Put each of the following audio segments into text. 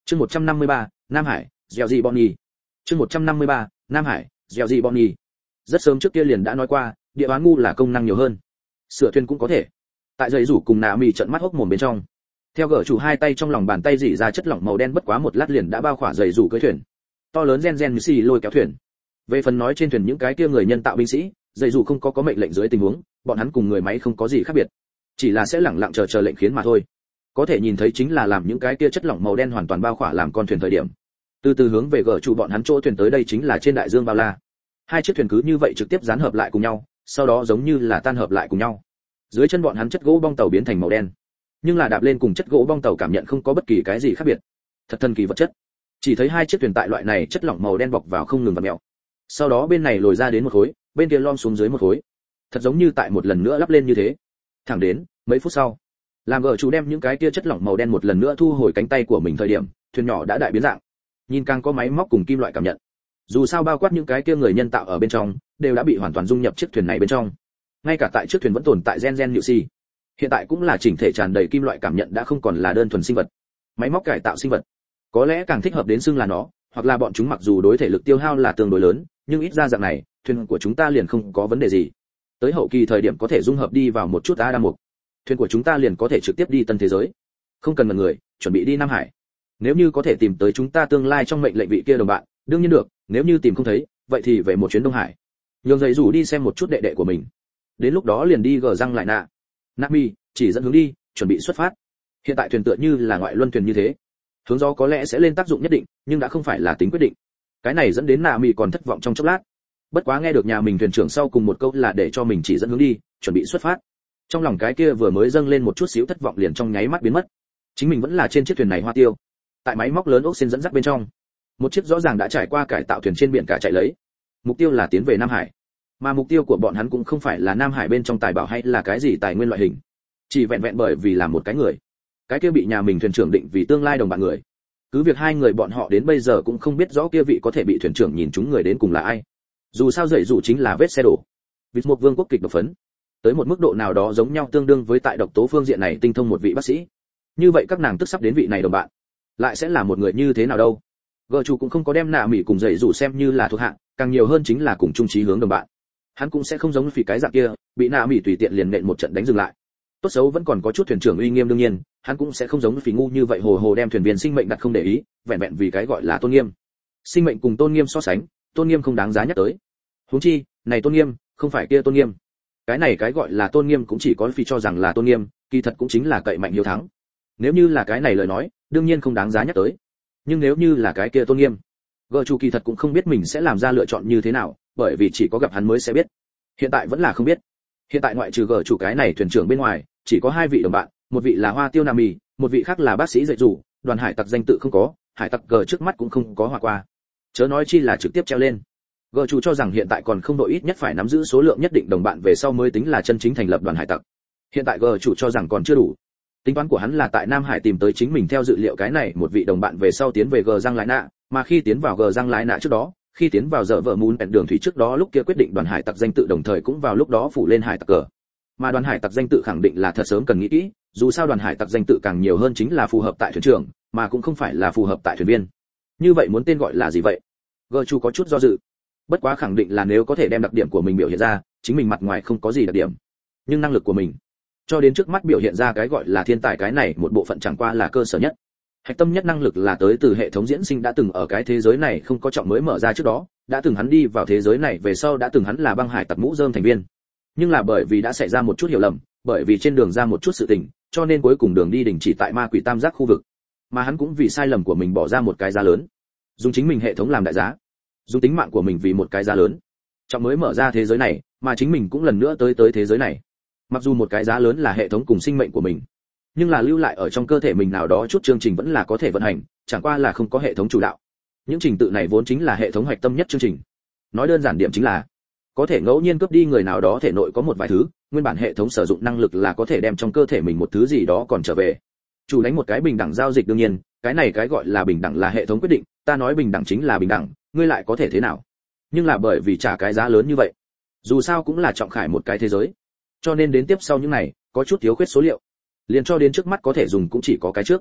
Chương 153, Nam Hải, Dẻo gì Bonnie. Chương 153, Nam Hải, Dẻo gì Bonnie. Rất sớm trước kia liền đã nói qua, địa bán ngu là công năng nhiều hơn. Sửa thuyền cũng có thể. Tại dây rủ cùng nạ mì trợn mắt hốc mồm bên trong. Theo gở chủ hai tay trong lòng bàn tay rỉ ra chất lỏng màu đen bất quá một lát liền đã bao khỏa dây rủ cưỡi thuyền. To lớn gen như xì lôi kéo thuyền. Về phần nói trên thuyền những cái kia người nhân tạo binh sĩ, dây rủ không có mệnh lệnh dưới tình huống, bọn hắn cùng người máy không có gì khác biệt. Chỉ là sẽ lẳng lặng chờ lệnh khiến mà thôi. Có thể nhìn thấy chính là làm những cái kia chất lỏng màu đen hoàn toàn bao khỏa làm con thuyền thời điểm. Từ từ hướng về gở chủ bọn hắn chỗ thuyền tới đây chính là trên đại dương bao la. Hai chiếc thuyền cứ như vậy trực tiếp dán hợp lại cùng nhau, sau đó giống như là tan hợp lại cùng nhau. Dưới chân bọn hắn chất gỗ bong tàu biến thành màu đen, nhưng là đạp lên cùng chất gỗ bong tàu cảm nhận không có bất kỳ cái gì khác biệt. Thật thần kỳ vật chất. Chỉ thấy hai chiếc thuyền tại loại này chất lỏng màu đen bọc vào không ngừng vặn mèo. Sau đó bên này lồi ra đến một khối, bên kia lom xuống dưới một khối. Thật giống như tại một lần nữa lắp lên như thế. Thẳng đến mấy phút sau, làm gở chủ đem những cái kia chất lỏng màu đen một lần nữa thu hồi cánh tay của mình thời điểm, thuyền nhỏ đã đại biến dạng. Nhìn càng có máy móc cùng kim loại cảm nhận. Dù sao bao quát những cái kia người nhân tạo ở bên trong, đều đã bị hoàn toàn dung nhập chiếc thuyền này bên trong. Ngay cả tại chiếc thuyền vẫn tồn tại gen nhự xì. Hiện tại cũng là chỉnh thể tràn đầy kim loại cảm nhận đã không còn là đơn thuần sinh vật. Máy móc cải tạo sinh vật. Có lẽ càng thích hợp đến xưng là nó, hoặc là bọn chúng mặc dù đối thể lực tiêu hao là tương đối lớn, nhưng ít ra dạng này, thuyền của chúng ta liền không có vấn đề gì. Tới hậu kỳ thời điểm có thể dung hợp đi vào một chút Adam mục. Thuyền của chúng ta liền có thể trực tiếp đi tân thế giới. Không cần ngần người, chuẩn bị đi Nam Hải. Nếu như có thể tìm tới chúng ta tương lai trong mệnh lệnh vị kia đồng bạn, đương nhiên được, nếu như tìm không thấy, vậy thì về một chuyến Đông Hải. Nhường dậy rủ đi xem một chút đệ đệ của mình. Đến lúc đó liền đi gờ răng lại nạ. Nami chỉ dẫn hướng đi, chuẩn bị xuất phát. Hiện tại thuyền tựa như là ngoại luân thuyền như thế. Hướng gió có lẽ sẽ lên tác dụng nhất định, nhưng đã không phải là tính quyết định. Cái này dẫn đến Nami còn thất vọng trong chốc lát. Bất quá nghe được nhà mình thuyền trưởng sau cùng một câu là để cho mình chỉ dẫn hướng đi, chuẩn bị xuất phát. Trong lòng cái kia vừa mới dâng lên một chút xíu thất vọng liền trong nháy mắt biến mất. Chính mình vẫn là trên chiếc thuyền này hoa tiêu. Tại máy móc lớn ốc xin dẫn dắt bên trong, một chiếc rõ ràng đã trải qua cải tạo thuyền trên biển cả chạy lấy. Mục tiêu là tiến về Nam Hải. Mà mục tiêu của bọn hắn cũng không phải là Nam Hải bên trong tài bảo hay là cái gì tài nguyên loại hình. Chỉ vẹn vẹn bởi vì là một cái người. Cái kia bị nhà mình thuyền trưởng định vì tương lai đồng bạn người. Cứ việc hai người bọn họ đến bây giờ cũng không biết rõ kia vị có thể bị thuyền trưởng nhìn chúng người đến cùng là ai. Dù sao dậy dụ chính là vết xe đổ. Vịt một vương quốc kịch độc phấn. Tới một mức độ nào đó giống nhau tương đương với tại độc tố phương diện này tinh thông một vị bác sĩ. Như vậy các nàng tức sắp đến vị này đồng bạn, lại sẽ là một người như thế nào đâu? Gờ chủ cũng không có đem nạ mỉ cùng dậy dụ xem như là thuộc hạ, càng nhiều hơn chính là cùng chung chí hướng đồng bạn. Hắn cũng sẽ không giống phỉ cái dạng kia, bị nạ mỉ tùy tiện liền nện một trận đánh dừng lại. Tốt xấu vẫn còn có chút thuyền trưởng uy nghiêm đương nhiên, hắn cũng sẽ không giống phỉ ngu như vậy hồ hồ đem thuyền viên sinh mệnh đặt không để ý, vẹn vẹn vì cái gọi là tôn nghiêm. Sinh mệnh cùng tôn nghiêm so sánh, tôn nghiêm không đáng giá nhắc tới. Huống chi, này tôn nghiêm, không phải kia tôn nghiêm. Cái này cái gọi là tôn nghiêm cũng chỉ có phỉ cho rằng là tôn nghiêm, kỳ thật cũng chính là cậy mạnh hiếu thắng. Nếu như là cái này lời nói, đương nhiên không đáng giá nhắc tới. Nhưng nếu như là cái kia tôn nghiêm, gờ chủ kỳ thật cũng không biết mình sẽ làm ra lựa chọn như thế nào, bởi vì chỉ có gặp hắn mới sẽ biết. Hiện tại vẫn là không biết. Hiện tại ngoại trừ gờ chủ cái này thuyền trưởng bên ngoài, chỉ có hai vị đồng bạn, một vị là Hoa Tiêu Nam Mì, một vị khác là bác sĩ dạy dù, đoàn hải tặc danh tự không có, hải tặc gờ trước mắt cũng không có hòa qua. Chớ nói chi là trực tiếp treo lên. Gờ chủ cho rằng hiện tại còn không đội ít nhất phải nắm giữ số lượng nhất định đồng bạn về sau mới tính là chân chính thành lập đoàn hải tặc. Hiện tại gờ chủ cho rằng còn chưa đủ. Tính toán của hắn là tại Nam Hải tìm tới chính mình theo dự liệu cái này một vị đồng bạn về sau tiến về gờ răng lái nạ, mà khi tiến vào gờ răng lái nạ trước đó, khi tiến vào giờ vợ mún bẹn đường thủy trước đó lúc kia quyết định đoàn hải tặc danh tự đồng thời cũng vào lúc đó phủ lên hải tặc cờ. Mà đoàn hải tặc danh tự khẳng định là thật sớm cần nghĩ kỹ, dù sao đoàn hải tặc danh tự càng nhiều hơn chính là phù hợp tại thuyền trưởng, mà cũng không phải là phù hợp tại thuyền viên. Như vậy muốn tên gọi là gì vậy? Gờ chủ có chút do dự. Bất quá khẳng định là nếu có thể đem đặc điểm của mình biểu hiện ra, chính mình mặt ngoài không có gì đặc điểm, nhưng năng lực của mình cho đến trước mắt biểu hiện ra cái gọi là thiên tài cái này một bộ phận chẳng qua là cơ sở nhất. Hạch tâm nhất năng lực là tới từ hệ thống diễn sinh đã từng ở cái thế giới này không có trọng mới mở ra trước đó, đã từng hắn đi vào thế giới này về sau đã từng hắn là băng hải tặc mũ rơm thành viên. Nhưng là bởi vì đã xảy ra một chút hiểu lầm, bởi vì trên đường ra một chút sự tình, cho nên cuối cùng đường đi đình chỉ tại ma quỷ tam giác khu vực. Mà hắn cũng vì sai lầm của mình bỏ ra một cái giá lớn. Dùng chính mình hệ thống làm đại giá, dùng tính mạng của mình vì một cái giá lớn. Trọng mới mở ra thế giới này, mà chính mình cũng lần nữa tới thế giới này. Mặc dù một cái giá lớn là hệ thống cùng sinh mệnh của mình, nhưng là lưu lại ở trong cơ thể mình nào đó chút chương trình vẫn là có thể vận hành, chẳng qua là không có hệ thống chủ đạo. Những trình tự này vốn chính là hệ thống hoạch tâm nhất chương trình. Nói đơn giản điểm chính là có thể ngẫu nhiên cướp đi người nào đó thể nội có một vài thứ, nguyên bản hệ thống sử dụng năng lực là có thể đem trong cơ thể mình một thứ gì đó còn trở về. Chủ đánh một cái bình đẳng giao dịch đương nhiên, cái này cái gọi là bình đẳng là hệ thống quyết định, ta nói bình đẳng chính là bình đẳng, ngươi lại có thể thế nào? Nhưng là bởi vì trả cái giá lớn như vậy, dù sao cũng là trọng khải một cái thế giới. Cho nên đến tiếp sau những này, có chút thiếu khuyết số liệu. Liền cho đến trước mắt có thể dùng cũng chỉ có cái trước.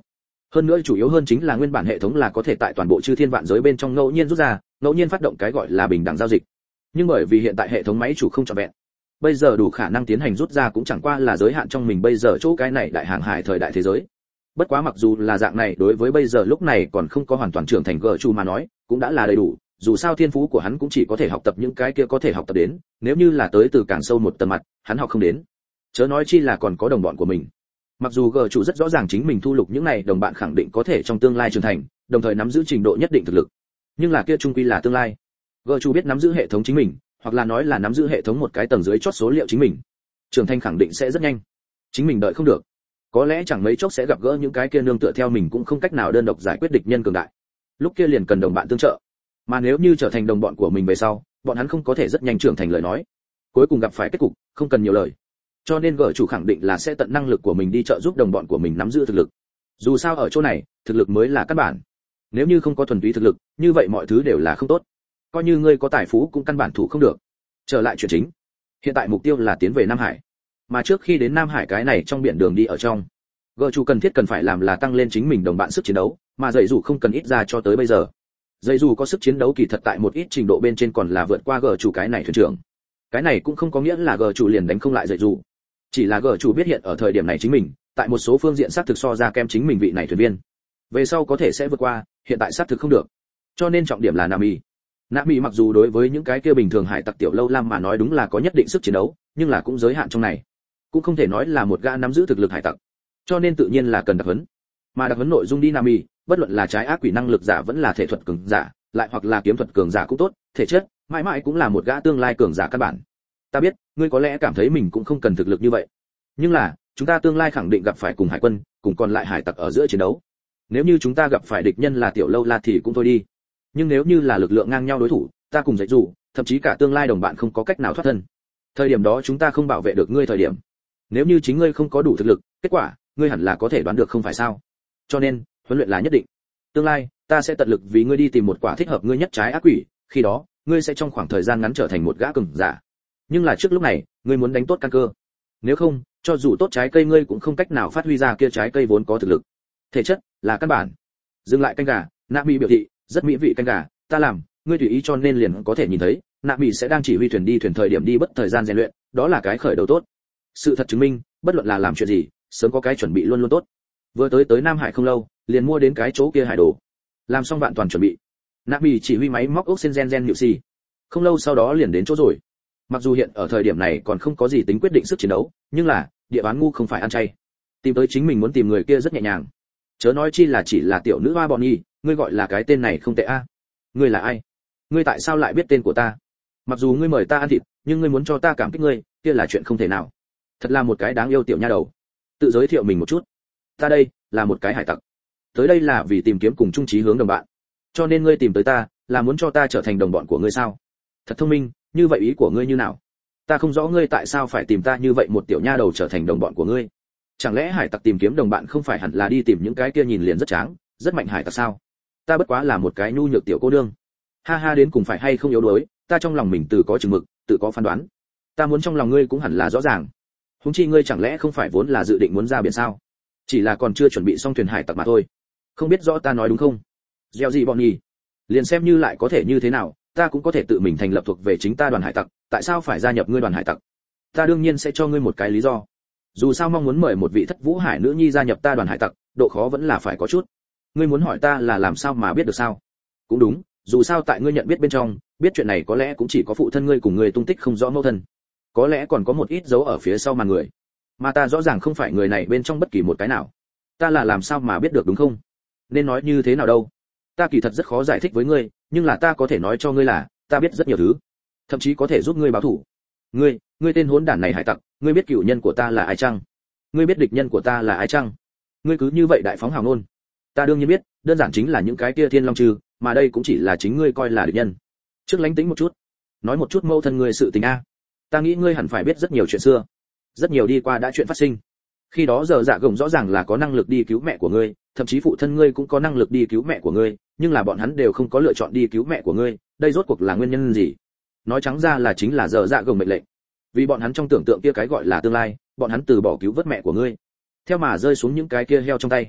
Hơn nữa chủ yếu hơn chính là nguyên bản hệ thống là có thể tại toàn bộ chư thiên vạn giới bên trong ngẫu nhiên rút ra, ngẫu nhiên phát động cái gọi là bình đẳng giao dịch. Nhưng bởi vì hiện tại hệ thống máy chủ không trọn vẹn, bây giờ đủ khả năng tiến hành rút ra cũng chẳng qua là giới hạn trong mình bây giờ chỗ cái này đại hàng hải thời đại thế giới. Bất quá mặc dù là dạng này, đối với bây giờ lúc này còn không có hoàn toàn trưởng thành gở chủ mà nói, cũng đã là đầy đủ, dù sao thiên phú của hắn cũng chỉ có thể học tập những cái kia có thể học tập đến, nếu như là tới từ càng sâu một tầng mặt, hắn học không đến. Chớ nói chi là còn có đồng bọn của mình. Mặc dù gở chủ rất rõ ràng chính mình thu lục những này đồng bạn khẳng định có thể trong tương lai trưởng thành, đồng thời nắm giữ trình độ nhất định thực lực. Nhưng là kia chung quy là tương lai. Gở chủ biết nắm giữ hệ thống chính mình, hoặc là nói là nắm giữ hệ thống một cái tầng dưới chót số liệu chính mình. Trưởng thành khẳng định sẽ rất nhanh. Chính mình đợi không được. Có lẽ chẳng mấy chốc sẽ gặp gỡ những cái kia nương tựa theo mình cũng không cách nào đơn độc giải quyết địch nhân cường đại. Lúc kia liền cần đồng bạn tương trợ. Mà nếu như trở thành đồng bọn của mình về sau, bọn hắn không có thể rất nhanh trưởng thành lời nói, cuối cùng gặp phải kết cục không cần nhiều lời. Cho nên gở chủ khẳng định là sẽ tận năng lực của mình đi trợ giúp đồng bọn của mình nắm giữ thực lực. Dù sao ở chỗ này, thực lực mới là căn bản. Nếu như không có thuần túy thực lực, như vậy mọi thứ đều là không tốt. Coi như ngươi có tài phú cũng căn bản thủ không được. Trở lại chuyện chính. Hiện tại mục tiêu là tiến về Nam Hải. Mà trước khi đến Nam Hải cái này trong biển đường đi ở trong, gở chủ cần thiết cần phải làm là tăng lên chính mình đồng bạn sức chiến đấu, mà dạy dù không cần ít ra cho tới bây giờ. Dạy dù có sức chiến đấu kỳ thật tại một ít trình độ bên trên còn là vượt qua gở chủ cái này thuyền trưởng. Cái này cũng không có nghĩa là gở chủ liền đánh không lại dạy dù. Chỉ là gở chủ biết hiện ở thời điểm này chính mình, tại một số phương diện xác thực so ra kem chính mình vị này thuyền viên. Về sau có thể sẽ vượt qua, hiện tại xác thực không được. Cho nên trọng điểm là Nami. Nami mặc dù đối với những cái kia bình thường hải tặc tiểu lâu lam mà nói đúng là có nhất định sức chiến đấu, nhưng là cũng giới hạn trong này. Cũng không thể nói là một gã nắm giữ thực lực hải tặc. Cho nên tự nhiên là cần đặc huấn. Mà đặc huấn nội dung đi Nami, bất luận là trái ác quỷ năng lực giả vẫn là thể thuật cường giả, lại hoặc là kiếm thuật cường giả cũng tốt, thể chất, mãi mãi cũng là một gã tương lai cường giả căn bản. Ta biết, ngươi có lẽ cảm thấy mình cũng không cần thực lực như vậy. Nhưng là, chúng ta tương lai khẳng định gặp phải cùng hải quân, cùng còn lại hải tặc ở giữa chiến đấu. Nếu như chúng ta gặp phải địch nhân là tiểu lâu la thì cũng thôi đi. Nhưng nếu như là lực lượng ngang nhau đối thủ, ta cùng dạy dù, thậm chí cả tương lai đồng bạn không có cách nào thoát thân. Thời điểm đó chúng ta không bảo vệ được ngươi thời điểm. Nếu như chính ngươi không có đủ thực lực, kết quả, ngươi hẳn là có thể đoán được không phải sao? Cho nên, huấn luyện là nhất định. Tương lai, ta sẽ tận lực vì ngươi đi tìm một quả thích hợp ngươi nhất trái ác quỷ, khi đó, ngươi sẽ trong khoảng thời gian ngắn trở thành một gã cường giả. Nhưng là trước lúc này, ngươi muốn đánh tốt căn cơ. Nếu không, cho dù tốt trái cây ngươi cũng không cách nào phát huy ra kia trái cây vốn có thực lực. Thể chất là căn bản. Dừng lại canh gà, Nami biểu thị, rất mỹ vị canh gà, ta làm, ngươi tùy ý cho nên liền có thể nhìn thấy, Nami sẽ đang chỉ huy thuyền đi thuyền thời điểm đi bất thời gian rèn luyện, đó là cái khởi đầu tốt. Sự thật chứng minh, bất luận là làm chuyện gì, sớm có cái chuẩn bị luôn luôn tốt. Vừa tới Nam Hải không lâu, liền mua đến cái chỗ kia hải đồ. Làm xong vạn toàn chuẩn bị, Nami chỉ huy máy móc ốc sen gen nhự xì. Không lâu sau đó liền đến chỗ rồi. Mặc dù hiện ở thời điểm này còn không có gì tính quyết định sức chiến đấu, nhưng là, địa bán ngu không phải ăn chay. Tìm tới chính mình muốn tìm người kia rất nhẹ nhàng. Chớ nói chi là chỉ là tiểu nữ hoa bọn nhi, ngươi gọi là cái tên này không tệ a. Ngươi là ai? Ngươi tại sao lại biết tên của ta? Mặc dù ngươi mời ta ăn thịt, nhưng ngươi muốn cho ta cảm kích ngươi, kia là chuyện không thể nào. Thật là một cái đáng yêu tiểu nha đầu. Tự giới thiệu mình một chút. Ta đây là một cái hải tặc. Tới đây là vì tìm kiếm cùng chung chí hướng đồng bạn. Cho nên ngươi tìm tới ta, là muốn cho ta trở thành đồng bọn của ngươi sao? Thật thông minh, như vậy ý của ngươi như nào? Ta không rõ ngươi tại sao phải tìm ta như vậy một tiểu nha đầu trở thành đồng bọn của ngươi. Chẳng lẽ hải tặc tìm kiếm đồng bạn không phải hẳn là đi tìm những cái kia nhìn liền rất tráng, rất mạnh hải tặc sao? Ta bất quá là một cái nhu nhược tiểu cô nương. Ha ha, đến cùng phải hay không yếu đuối, ta trong lòng mình tự có chừng mực, tự có phán đoán. Ta muốn trong lòng ngươi cũng hẳn là rõ ràng. Huống chi ngươi chẳng lẽ không phải vốn là dự định muốn ra biển sao? Chỉ là còn chưa chuẩn bị xong thuyền hải tặc mà thôi. Không biết rõ ta nói đúng không? Gieo gì bọn nhỉ? Liền xem như lại có thể như thế nào, ta cũng có thể tự mình thành lập thuộc về chính ta đoàn hải tặc, tại sao phải gia nhập ngươi đoàn hải tặc? Ta đương nhiên sẽ cho ngươi một cái lý do. Dù sao mong muốn mời một vị thất vũ hải nữ nhi gia nhập ta đoàn hải tặc, độ khó vẫn là phải có chút. Ngươi muốn hỏi ta là làm sao mà biết được sao? Cũng đúng, dù sao tại ngươi nhận biết bên trong, biết chuyện này có lẽ cũng chỉ có phụ thân ngươi cùng ngươi tung tích không rõ mẫu thân. Có lẽ còn có một ít dấu ở phía sau màn người. Mà ta rõ ràng không phải người này bên trong bất kỳ một cái nào. Ta là làm sao mà biết được đúng không? Nên nói như thế nào đâu? Ta kỳ thật rất khó giải thích với ngươi, nhưng là ta có thể nói cho ngươi là, ta biết rất nhiều thứ. Thậm chí có thể giúp ngươi báo thù. Ngươi tên hỗn đản này hải tặc, ngươi biết cựu nhân của ta là ai chăng? Ngươi biết địch nhân của ta là ai chăng? Ngươi cứ như vậy đại phóng hào ngôn. Ta đương nhiên biết, đơn giản chính là những cái kia thiên long trừ, mà đây cũng chỉ là chính ngươi coi là địch nhân. Trước lánh tính một chút, nói một chút mâu thân ngươi sự tình a. Ta nghĩ ngươi hẳn phải biết rất nhiều chuyện xưa, rất nhiều đi qua đã chuyện phát sinh. Khi đó giờ dạ gồng rõ ràng là có năng lực đi cứu mẹ của ngươi, thậm chí phụ thân ngươi cũng có năng lực đi cứu mẹ của ngươi, nhưng là bọn hắn đều không có lựa chọn đi cứu mẹ của ngươi, đây rốt cuộc là nguyên nhân gì? Nói trắng ra là chính là giờ dạ gồng mệnh lệnh. Vì bọn hắn trong tưởng tượng kia cái gọi là tương lai, bọn hắn từ bỏ cứu vớt mẹ của ngươi, theo mà rơi xuống những cái kia heo trong tay.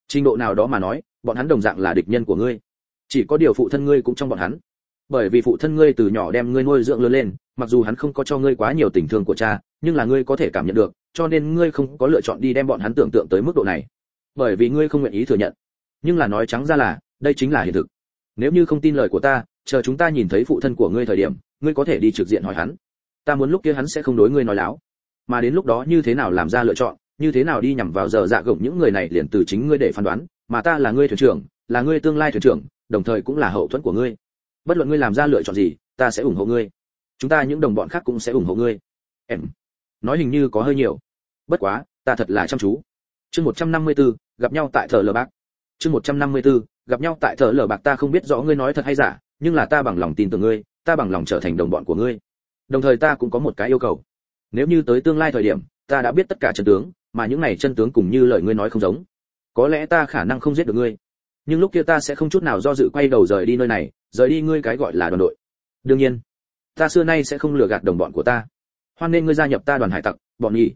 trình độ nào đó mà nói bọn hắn đồng dạng là địch nhân của ngươi. Chỉ có điều phụ thân ngươi cũng trong bọn hắn, bởi vì phụ thân ngươi từ nhỏ đem ngươi nuôi dưỡng lớn lên, mặc dù hắn không có cho ngươi quá nhiều tình thương của cha, nhưng là ngươi có thể cảm nhận được, cho nên ngươi không có lựa chọn đi đem bọn hắn tưởng tượng tới mức độ này, bởi vì ngươi không nguyện ý thừa nhận. Nhưng là nói trắng ra là đây chính là hiện thực. Nếu như không tin lời của ta, chờ chúng ta nhìn thấy phụ thân của ngươi thời điểm, ngươi có thể đi trực diện hỏi hắn. Ta muốn lúc kia hắn sẽ không đối ngươi nói láo, mà đến lúc đó như thế nào làm ra lựa chọn, như thế nào đi nhằm vào giờ dạ gồng những người này liền từ chính ngươi để phán đoán, mà ta là ngươi thuyền trưởng, là ngươi tương lai thuyền trưởng, đồng thời cũng là hậu thuẫn của ngươi. Bất luận ngươi làm ra lựa chọn gì, ta sẽ ủng hộ ngươi. Chúng ta những đồng bọn khác cũng sẽ ủng hộ ngươi. Em nói hình như có hơi nhiều, bất quá ta thật là chăm chú. Chương 154, gặp nhau tại thờ lờ bạc. Chương 154, gặp nhau tại thờ lờ bạc. Ta không biết rõ ngươi nói thật hay giả, nhưng là ta bằng lòng tin tưởng ngươi, ta bằng lòng trở thành đồng bọn của ngươi. Đồng thời ta cũng có một cái yêu cầu. Nếu như tới tương lai thời điểm, ta đã biết tất cả chân tướng, mà những này chân tướng cùng như lời ngươi nói không giống, có lẽ ta khả năng không giết được ngươi, nhưng lúc kia ta sẽ không chút nào do dự quay đầu rời đi nơi này, rời đi ngươi cái gọi là đoàn đội. Đương nhiên, ta xưa nay sẽ không lừa gạt đồng bọn của ta. Hoan nên ngươi gia nhập ta đoàn hải tặc, bọn nhỉ.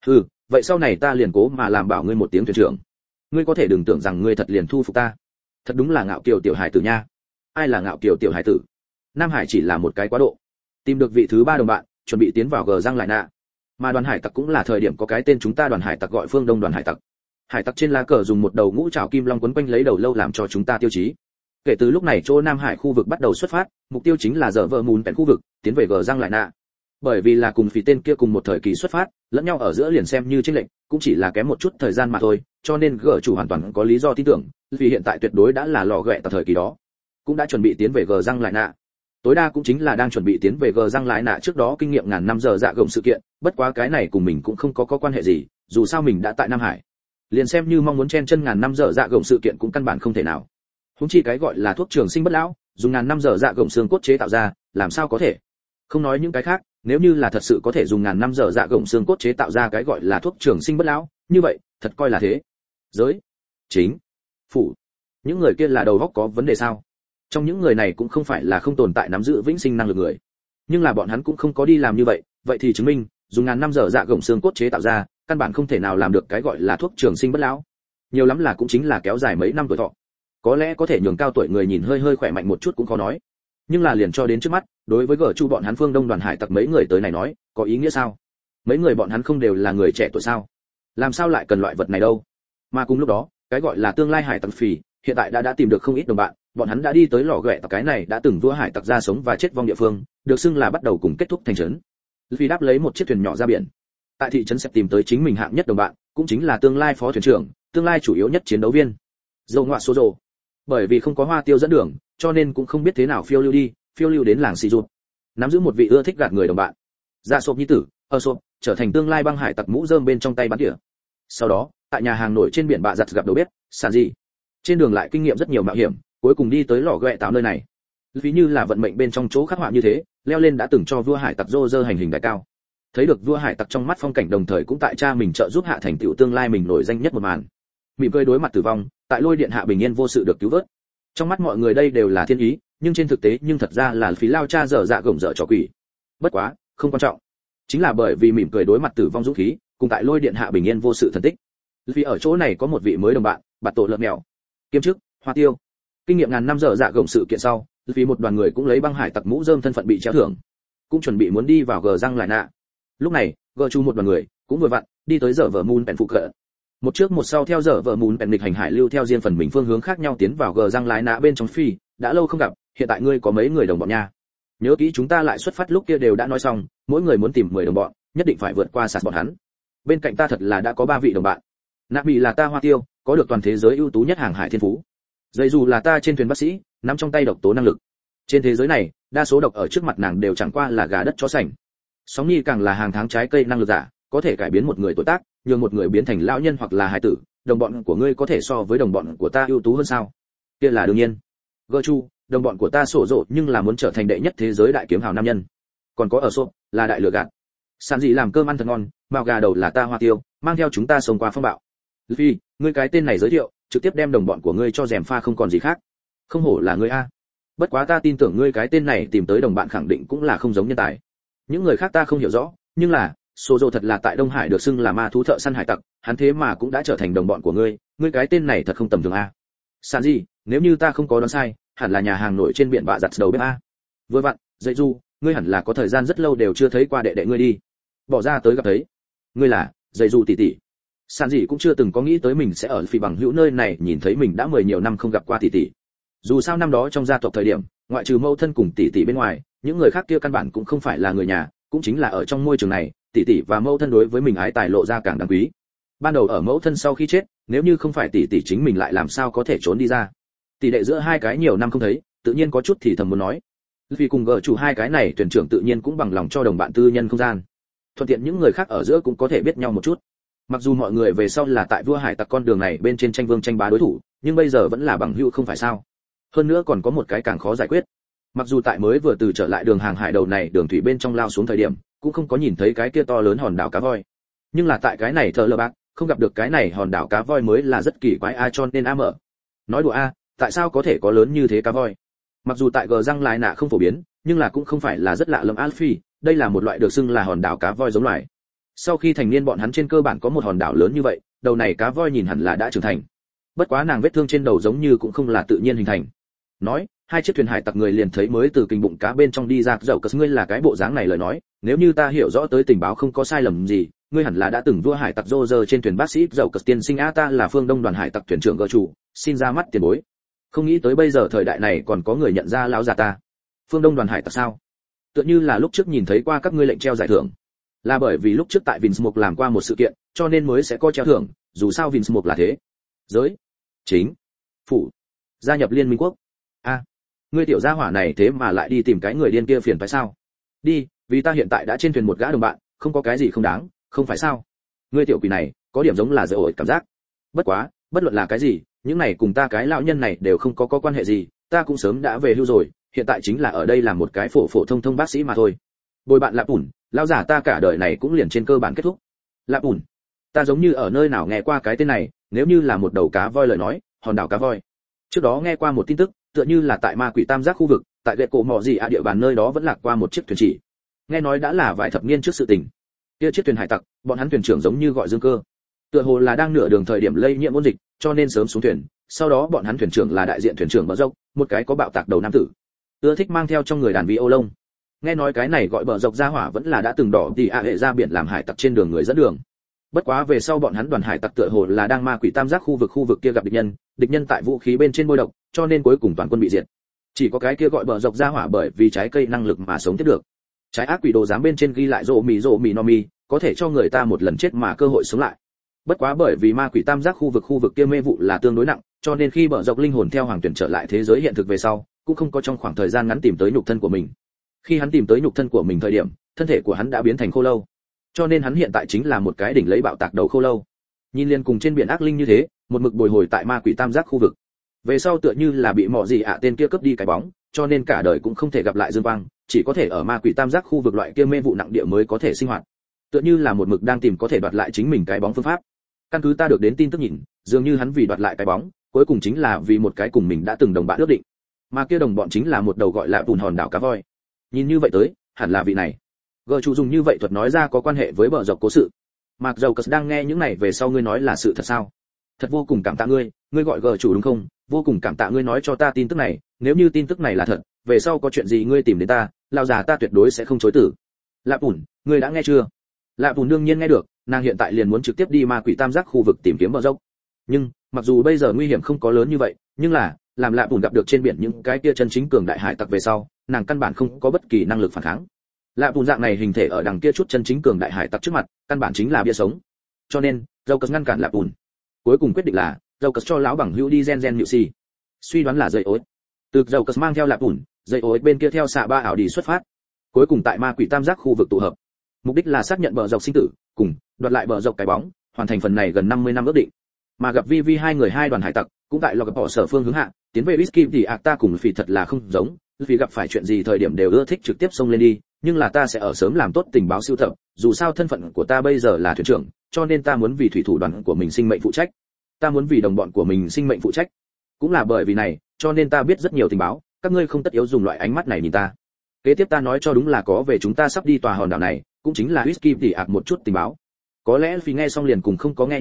Vậy sau này ta liền cố mà làm bảo ngươi một tiếng thuyền trưởng. Ngươi có thể đừng tưởng rằng ngươi thật liền thu phục ta. Thật đúng là ngạo kiều tiểu hải tử nha. Ai là ngạo kiều tiểu hải tử? Nam Hải chỉ là một cái quá độ. Tìm được vị thứ ba đồng bạn, chuẩn bị tiến vào gờ răng lại nạ. Mà đoàn hải tặc cũng là thời điểm có cái tên chúng ta đoàn hải tặc gọi phương Đông đoàn hải tặc. Hải tặc trên lá cờ dùng một đầu ngũ trảo kim long quấn quanh lấy đầu lâu làm cho chúng ta tiêu chí. Kể từ lúc này chỗ Nam Hải khu vực bắt đầu xuất phát, mục tiêu chính là giờ vợ mùn pèn khu vực, tiến về gờ răng lại nạ. Bởi vì là cùng phỉ tên kia cùng một thời kỳ xuất phát, lẫn nhau ở giữa liền xem như chênh lệch, cũng chỉ là kém một chút thời gian mà thôi, cho nên gở chủ hoàn toàn có lý do tin tưởng, vì hiện tại tuyệt đối đã là lò ghẹ tại thời kỳ đó, cũng đã chuẩn bị tiến về gờ răng lại nạ. Tối đa cũng chính là đang chuẩn bị tiến về gờ răng lại nạ trước đó kinh nghiệm ngàn năm giờ dạ gồng sự kiện, bất quá cái này cùng mình cũng không có quan hệ gì, dù sao mình đã tại Nam Hải, liền xem như mong muốn chen chân ngàn năm giờ dạ gồng sự kiện cũng căn bản không thể nào. Huống chi cái gọi là thuốc trường sinh bất lão, dùng ngàn năm giờ dạ gồng xương cốt chế tạo ra, làm sao có thể? Không nói những cái khác, nếu như là thật sự có thể dùng ngàn năm giờ dạ gồng xương cốt chế tạo ra cái gọi là thuốc trường sinh bất lão, như vậy, thật coi là thế. Giới, chính, phủ, những người kia là đầu óc có vấn đề sao? Trong những người này cũng không phải là không tồn tại nắm giữ vĩnh sinh năng lực người, nhưng là bọn hắn cũng không có đi làm như vậy, vậy thì chứng minh, dùng ngàn năm giờ dạ gồng xương cốt chế tạo ra, căn bản không thể nào làm được cái gọi là thuốc trường sinh bất lão. Nhiều lắm là cũng chính là kéo dài mấy năm tuổi thọ. Có lẽ có thể nhường cao tuổi người nhìn hơi khỏe mạnh một chút cũng khó nói. Nhưng là liền cho đến trước mắt, đối với gở chu bọn hắn phương Đông đoàn hải tặc mấy người tới này nói, có ý nghĩa sao? Mấy người bọn hắn không đều là người trẻ tuổi sao? Làm sao lại cần loại vật này đâu? Mà cùng lúc đó, cái gọi là tương lai hải tặc phì, hiện tại đã tìm được không ít đồng bạn, bọn hắn đã đi tới lò ghẹ tặc cái này đã từng vua hải tặc ra sống và chết vong địa phương, được xưng là bắt đầu cùng kết thúc thành trấn. Phi đáp lấy một chiếc thuyền nhỏ ra biển. Tại thị trấn sẽ tìm tới chính mình hạng nhất đồng bạn, cũng chính là tương lai phó thuyền trưởng, tương lai chủ yếu nhất chiến đấu viên. Dầu ngoạ số rồ. Bởi vì không có hoa tiêu dẫn đường, cho nên cũng không biết thế nào phiêu lưu đến làng xì rụt, nắm giữ một vị ưa thích gạt người đồng bạn. Dạ sộp nhi tử, sộp trở thành tương lai băng hải tặc mũ rơm bên trong tay bắn tỉa. Sau đó, tại nhà hàng nổi trên biển bạ giặt gặp đầu bếp, sản gì. Trên đường lại kinh nghiệm rất nhiều mạo hiểm, cuối cùng đi tới lò ghẹ tạo nơi này. Ví như là vận mệnh bên trong chỗ khắc họa như thế, leo lên đã từng cho vua hải tặc rô rơ hành hình đại cao. Thấy được vua hải tặc trong mắt phong cảnh đồng thời cũng tại cha mình trợ giúp hạ thành tựu tương lai mình nổi danh nhất một màn. Mỉm cười đối mặt tử vong, tại lôi điện hạ bình yên vô sự được cứu vớt. Trong mắt mọi người đây đều là thiên ý, nhưng trên thực tế nhưng thật ra là phí lao cha dở dạ gồng dở trò quỷ. Bất quá, không quan trọng, chính là bởi vì mỉm cười đối mặt tử vong dũng khí, cùng tại lôi điện hạ bình yên vô sự thần tích. Vì ở chỗ này có một vị mới đồng bạn, bạt tổ lợn mèo, kiêm chức hoa tiêu, kinh nghiệm ngàn năm dở dạ gồng sự kiện sau, vì một đoàn người cũng lấy băng hải tặc mũ rơm thân phận bị treo thưởng, cũng chuẩn bị muốn đi vào gờ răng lại nạ. Lúc này, gờ chu một đoàn người cũng vừa vặn đi tới giờ vợ moon pen phụ cận. Một trước một sau theo giờ vợ moon pen lịch hành hải lưu theo riêng phần mình phương hướng khác nhau tiến vào gờ răng lại nạ bên trong phi, đã lâu không gặp, hiện tại ngươi có mấy người đồng bọn nha? Nhớ kỹ chúng ta lại xuất phát lúc kia đều đã nói xong, mỗi người muốn tìm 10 đồng bọn, nhất định phải vượt qua sạt bọn hắn. Bên cạnh ta thật là đã có 3 vị đồng bạn. Nạp bị là ta hoa tiêu, có được toàn thế giới ưu tú nhất hàng hải thiên phú. Dây dù là ta trên thuyền bác sĩ, nắm trong tay độc tố năng lực. Trên thế giới này, đa số độc ở trước mặt nàng đều chẳng qua là gà đất chó sành. Sóng nhi càng là hàng tháng trái cây năng lực giả, có thể cải biến một người tuổi tác, nhường một người biến thành lão nhân hoặc là hải tử. Đồng bọn của ngươi có thể so với đồng bọn của ta ưu tú hơn sao? Kia là đương nhiên. Gơ chu, đồng bọn của ta sổ rộ nhưng là muốn trở thành đệ nhất thế giới đại kiếm hào nam nhân. Còn có ở sộp, là đại lừa gạt. Sản gì làm cơm ăn thật ngon, mạo gà đầu là ta hoa tiêu, mang theo chúng ta sống qua phong bạo. Luffy, ngươi cái tên này giới thiệu, trực tiếp đem đồng bọn của ngươi cho rèm pha không còn gì khác. Không hổ là ngươi a. Bất quá ta tin tưởng ngươi cái tên này tìm tới đồng bạn khẳng định cũng là không giống nhân tài. Những người khác ta không hiểu rõ, nhưng là, Sô Dô thật là tại Đông Hải được xưng là ma thú thợ săn hải tặc, hắn thế mà cũng đã trở thành đồng bọn của ngươi, ngươi cái tên này thật không tầm thường a. Sàn gì, nếu như ta không có đoán sai, hẳn là nhà hàng nổi trên biển bạ giặt đầu bếp a. Vừa vặn, dậy du, ngươi hẳn là có thời gian rất lâu đều chưa thấy qua đệ đệ ngươi đi. Bỏ ra tới gặp thấy. Ngươi là dậy du tỷ tỷ. Sàn gì cũng chưa từng có nghĩ tới mình sẽ ở phi bằng hữu nơi này nhìn thấy mình đã 10 nhiều năm không gặp qua tỷ tỷ. Dù sao năm đó trong gia tộc thời điểm, ngoại trừ mẫu thân cùng tỷ tỷ bên ngoài, những người khác kia căn bản cũng không phải là người nhà, cũng chính là ở trong môi trường này, tỷ tỷ và mẫu thân đối với mình ái tài lộ ra càng đáng quý. Ban đầu ở mẫu thân sau khi chết, nếu như không phải tỷ tỷ chính mình lại làm sao có thể trốn đi ra. Tỷ đệ giữa hai cái nhiều năm không thấy, tự nhiên có chút thì thầm muốn nói. Vì cùng gỡ chủ hai cái này thuyền trưởng tự nhiên cũng bằng lòng cho đồng bạn tư nhân không gian. Thuận tiện những người khác ở giữa cũng có thể biết nhau một chút. Mặc dù mọi người về sau là tại vua hải tặc con đường này bên trên tranh vương tranh bá đối thủ, nhưng bây giờ vẫn là bằng hữu không phải sao? Hơn nữa còn có một cái càng khó giải quyết. Mặc dù tại mới vừa từ trở lại đường hàng hải đầu này đường thủy bên trong lao xuống thời điểm, cũng không có nhìn thấy cái kia to lớn hòn đảo cá voi. Nhưng là tại cái này thờ lơ bạc, không gặp được cái này hòn đảo cá voi mới là rất kỳ quái a, cho nên a mở. Nói đùa a, tại sao có thể có lớn như thế cá voi? Mặc dù tại gờ răng lại nạ không phổ biến, nhưng là cũng không phải là rất lạ lẫm Alfie, đây là một loại được xưng là hòn đảo cá voi giống loài. Sau khi thành niên bọn hắn trên cơ bản có một hòn đảo lớn như vậy, đầu này cá voi nhìn hẳn là đã trưởng thành. Bất quá nàng vết thương trên đầu giống như cũng không là tự nhiên hình thành. Nói, hai chiếc thuyền hải tặc người liền thấy mới từ kinh bụng cá bên trong đi ra, dậu cất ngươi là cái bộ dáng này lời nói, nếu như ta hiểu rõ tới tình báo không có sai lầm gì, ngươi hẳn là đã từng vua hải tặc Roger trên thuyền bác sĩ dậu cất tiên sinh a, ta là phương Đông đoàn hải tặc thuyền trưởng gờ chủ, xin ra mắt tiền bối. Không nghĩ tới bây giờ thời đại này còn có người nhận ra lão già ta. Phương Đông đoàn hải tặc sao? Tựa như là lúc trước nhìn thấy qua các ngươi lệnh treo giải thưởng. Là bởi vì lúc trước tại Vinsmoke làm qua một sự kiện, cho nên mới sẽ có treo thưởng, dù sao Vinsmoke là thế. Giới, chính, phủ, gia nhập Liên Minh Quốc. A, ngươi tiểu gia hỏa này thế mà lại đi tìm cái người điên kia phiền phải sao? Đi, vì ta hiện tại đã trên thuyền một gã đồng bạn, không có cái gì không đáng, không phải sao? Ngươi tiểu quỷ này, có điểm giống là dễ ổi cảm giác. Bất quá, bất luận là cái gì, những này cùng ta cái lão nhân này đều không có quan hệ gì, ta cũng sớm đã về hưu rồi, hiện tại chính là ở đây làm một cái phổ phổ thông thông bác sĩ mà thôi. Bồi bạn Lạp Ủn, lão giả ta cả đời này cũng liền trên cơ bản kết thúc. Lạp Ủn, ta giống như ở nơi nào nghe qua cái tên này, nếu như là một đầu cá voi lời nói, hòn đảo cá voi. Trước đó nghe qua một tin tức, tựa như là tại ma quỷ tam giác khu vực, tại gậy cổ mỏ gì à, địa bàn nơi đó vẫn lạc qua một chiếc thuyền chỉ. Nghe nói đã là vài thập niên trước sự tình. Kia chiếc thuyền hải tặc, bọn hắn thuyền trưởng giống như gọi Dương Cơ. Tựa hồ là đang nửa đường thời điểm lây nhiễm ôn dịch, cho nên sớm xuống thuyền, sau đó bọn hắn thuyền trưởng là đại diện thuyền trưởng Bờ Dốc, một cái có bạo tạc đầu nam tử. Ưa thích mang theo trong người đàn vi ô lông. Nghe nói cái này gọi Bờ Dốc ra hỏa vẫn là đã từng đỏ thì hệ ra biển làm hải tặc trên đường người dẫn đường. Bất quá về sau bọn hắn đoàn hải tặc tựa hồ là đang ma quỷ tam giác khu vực kia gặp địch nhân tại vũ khí bên trên bôi độc, cho nên cuối cùng toàn quân bị diệt. Chỉ có cái kia gọi Bờ Dốc ra hỏa bởi vì trái cây năng lực mà sống tiếp được. Trái ác quỷ đồ giám bên trên ghi lại rộ mì no mi, có thể cho người ta một lần chết mà cơ hội sống lại. Bất quá bởi vì ma quỷ tam giác khu vực kia mê vụ là tương đối nặng, cho nên khi Bờ Dốc linh hồn theo hoàng tuyển trở lại thế giới hiện thực về sau, cũng không có trong khoảng thời gian ngắn tìm tới nhục thân của mình. Khi hắn tìm tới nhục thân của mình thời điểm, thân thể của hắn đã biến thành khô lâu, cho nên hắn hiện tại chính là một cái đỉnh lấy bạo tạc đầu khô lâu. Nhìn liền cùng trên biển ác linh như thế, một mực bồi hồi tại ma quỷ tam giác khu vực. Về sau tựa như là bị mọ gì ạ tên kia cướp đi cái bóng, cho nên cả đời cũng không thể gặp lại dương quang, chỉ có thể ở ma quỷ tam giác khu vực loại kia mê vụ nặng địa mới có thể sinh hoạt. Tựa như là một mực đang tìm có thể đoạt lại chính mình cái bóng phương pháp. Căn cứ ta được đến tin tức nhìn, dường như hắn vì đoạt lại cái bóng, cuối cùng chính là vì một cái cùng mình đã từng đồng bạn ước định. Mà kia đồng bọn chính là một đầu gọi là Bùn hòn đảo cá voi. Nhìn như vậy tới, hẳn là vị này. Gờ chủ dùng như vậy thuật nói ra có quan hệ với Bờ Dốc cố sự. Mạc Dầu Cật đang nghe những này về sau ngươi nói là sự thật sao? Thật vô cùng cảm tạ ngươi, ngươi gọi Gờ chủ đúng không? Vô cùng cảm tạ ngươi nói cho ta tin tức này, nếu như tin tức này là thật, về sau có chuyện gì ngươi tìm đến ta, lão già ta tuyệt đối sẽ không chối từ. Lạp Ủn, ngươi đã nghe chưa? Lạp Ủn đương nhiên nghe được, nàng hiện tại liền muốn trực tiếp đi ma quỷ tam giác khu vực tìm kiếm Bờ Dốc. Nhưng, mặc dù bây giờ nguy hiểm không có lớn như vậy, nhưng là, làm Lạp Ủn gặp được trên biển những cái kia chân chính cường đại hải tặc về sau, nàng căn bản không có bất kỳ năng lực phản kháng. Lạp Ủn dạng này hình thể ở đằng kia chút chân chính cường đại hải tặc trước mặt, căn bản chính là bia sống. Cho nên, Dâu Cật ngăn cản Lạp Ủn. Cuối cùng quyết định là, Dâu Cật cho lão bằng hữu đi gen nhự xì. Suy đoán là dây ối. Từ Dâu Cật mang theo Lạp Ủn, dây ối bên kia theo xạ ba ảo đi xuất phát. Cuối cùng tại ma quỷ tam giác khu vực tụ hợp. Mục đích là xác nhận Bờ Dốc sinh tử, cùng đoạt lại Bờ Dốc cái bóng, hoàn thành phần này gần 50 năm ước định. Mà gặp Vi hai người hai đoàn hải tặc, cũng tại lò gặp bỏ sở phương hướng hạ, tiến về Whisky thì ta cùng Phỉ thật là không giống, vì gặp phải chuyện gì thời điểm đều ưa thích trực tiếp xông lên đi, nhưng là ta sẽ ở sớm làm tốt tình báo sưu tập, dù sao thân phận của ta bây giờ là thuyền trưởng, cho nên ta muốn vì thủy thủ đoàn của mình sinh mệnh phụ trách. Ta muốn vì đồng bọn của mình sinh mệnh phụ trách. Cũng là bởi vì này, cho nên ta biết rất nhiều tình báo, các ngươi không tất yếu dùng loại ánh mắt này nhìn ta. Kế tiếp ta nói cho đúng là có về chúng ta sắp đi tòa hòn đảo này, cũng chính là Whisky thì một chút tình báo. Có lẽ vì nghe xong liền cùng không có nghe như thế,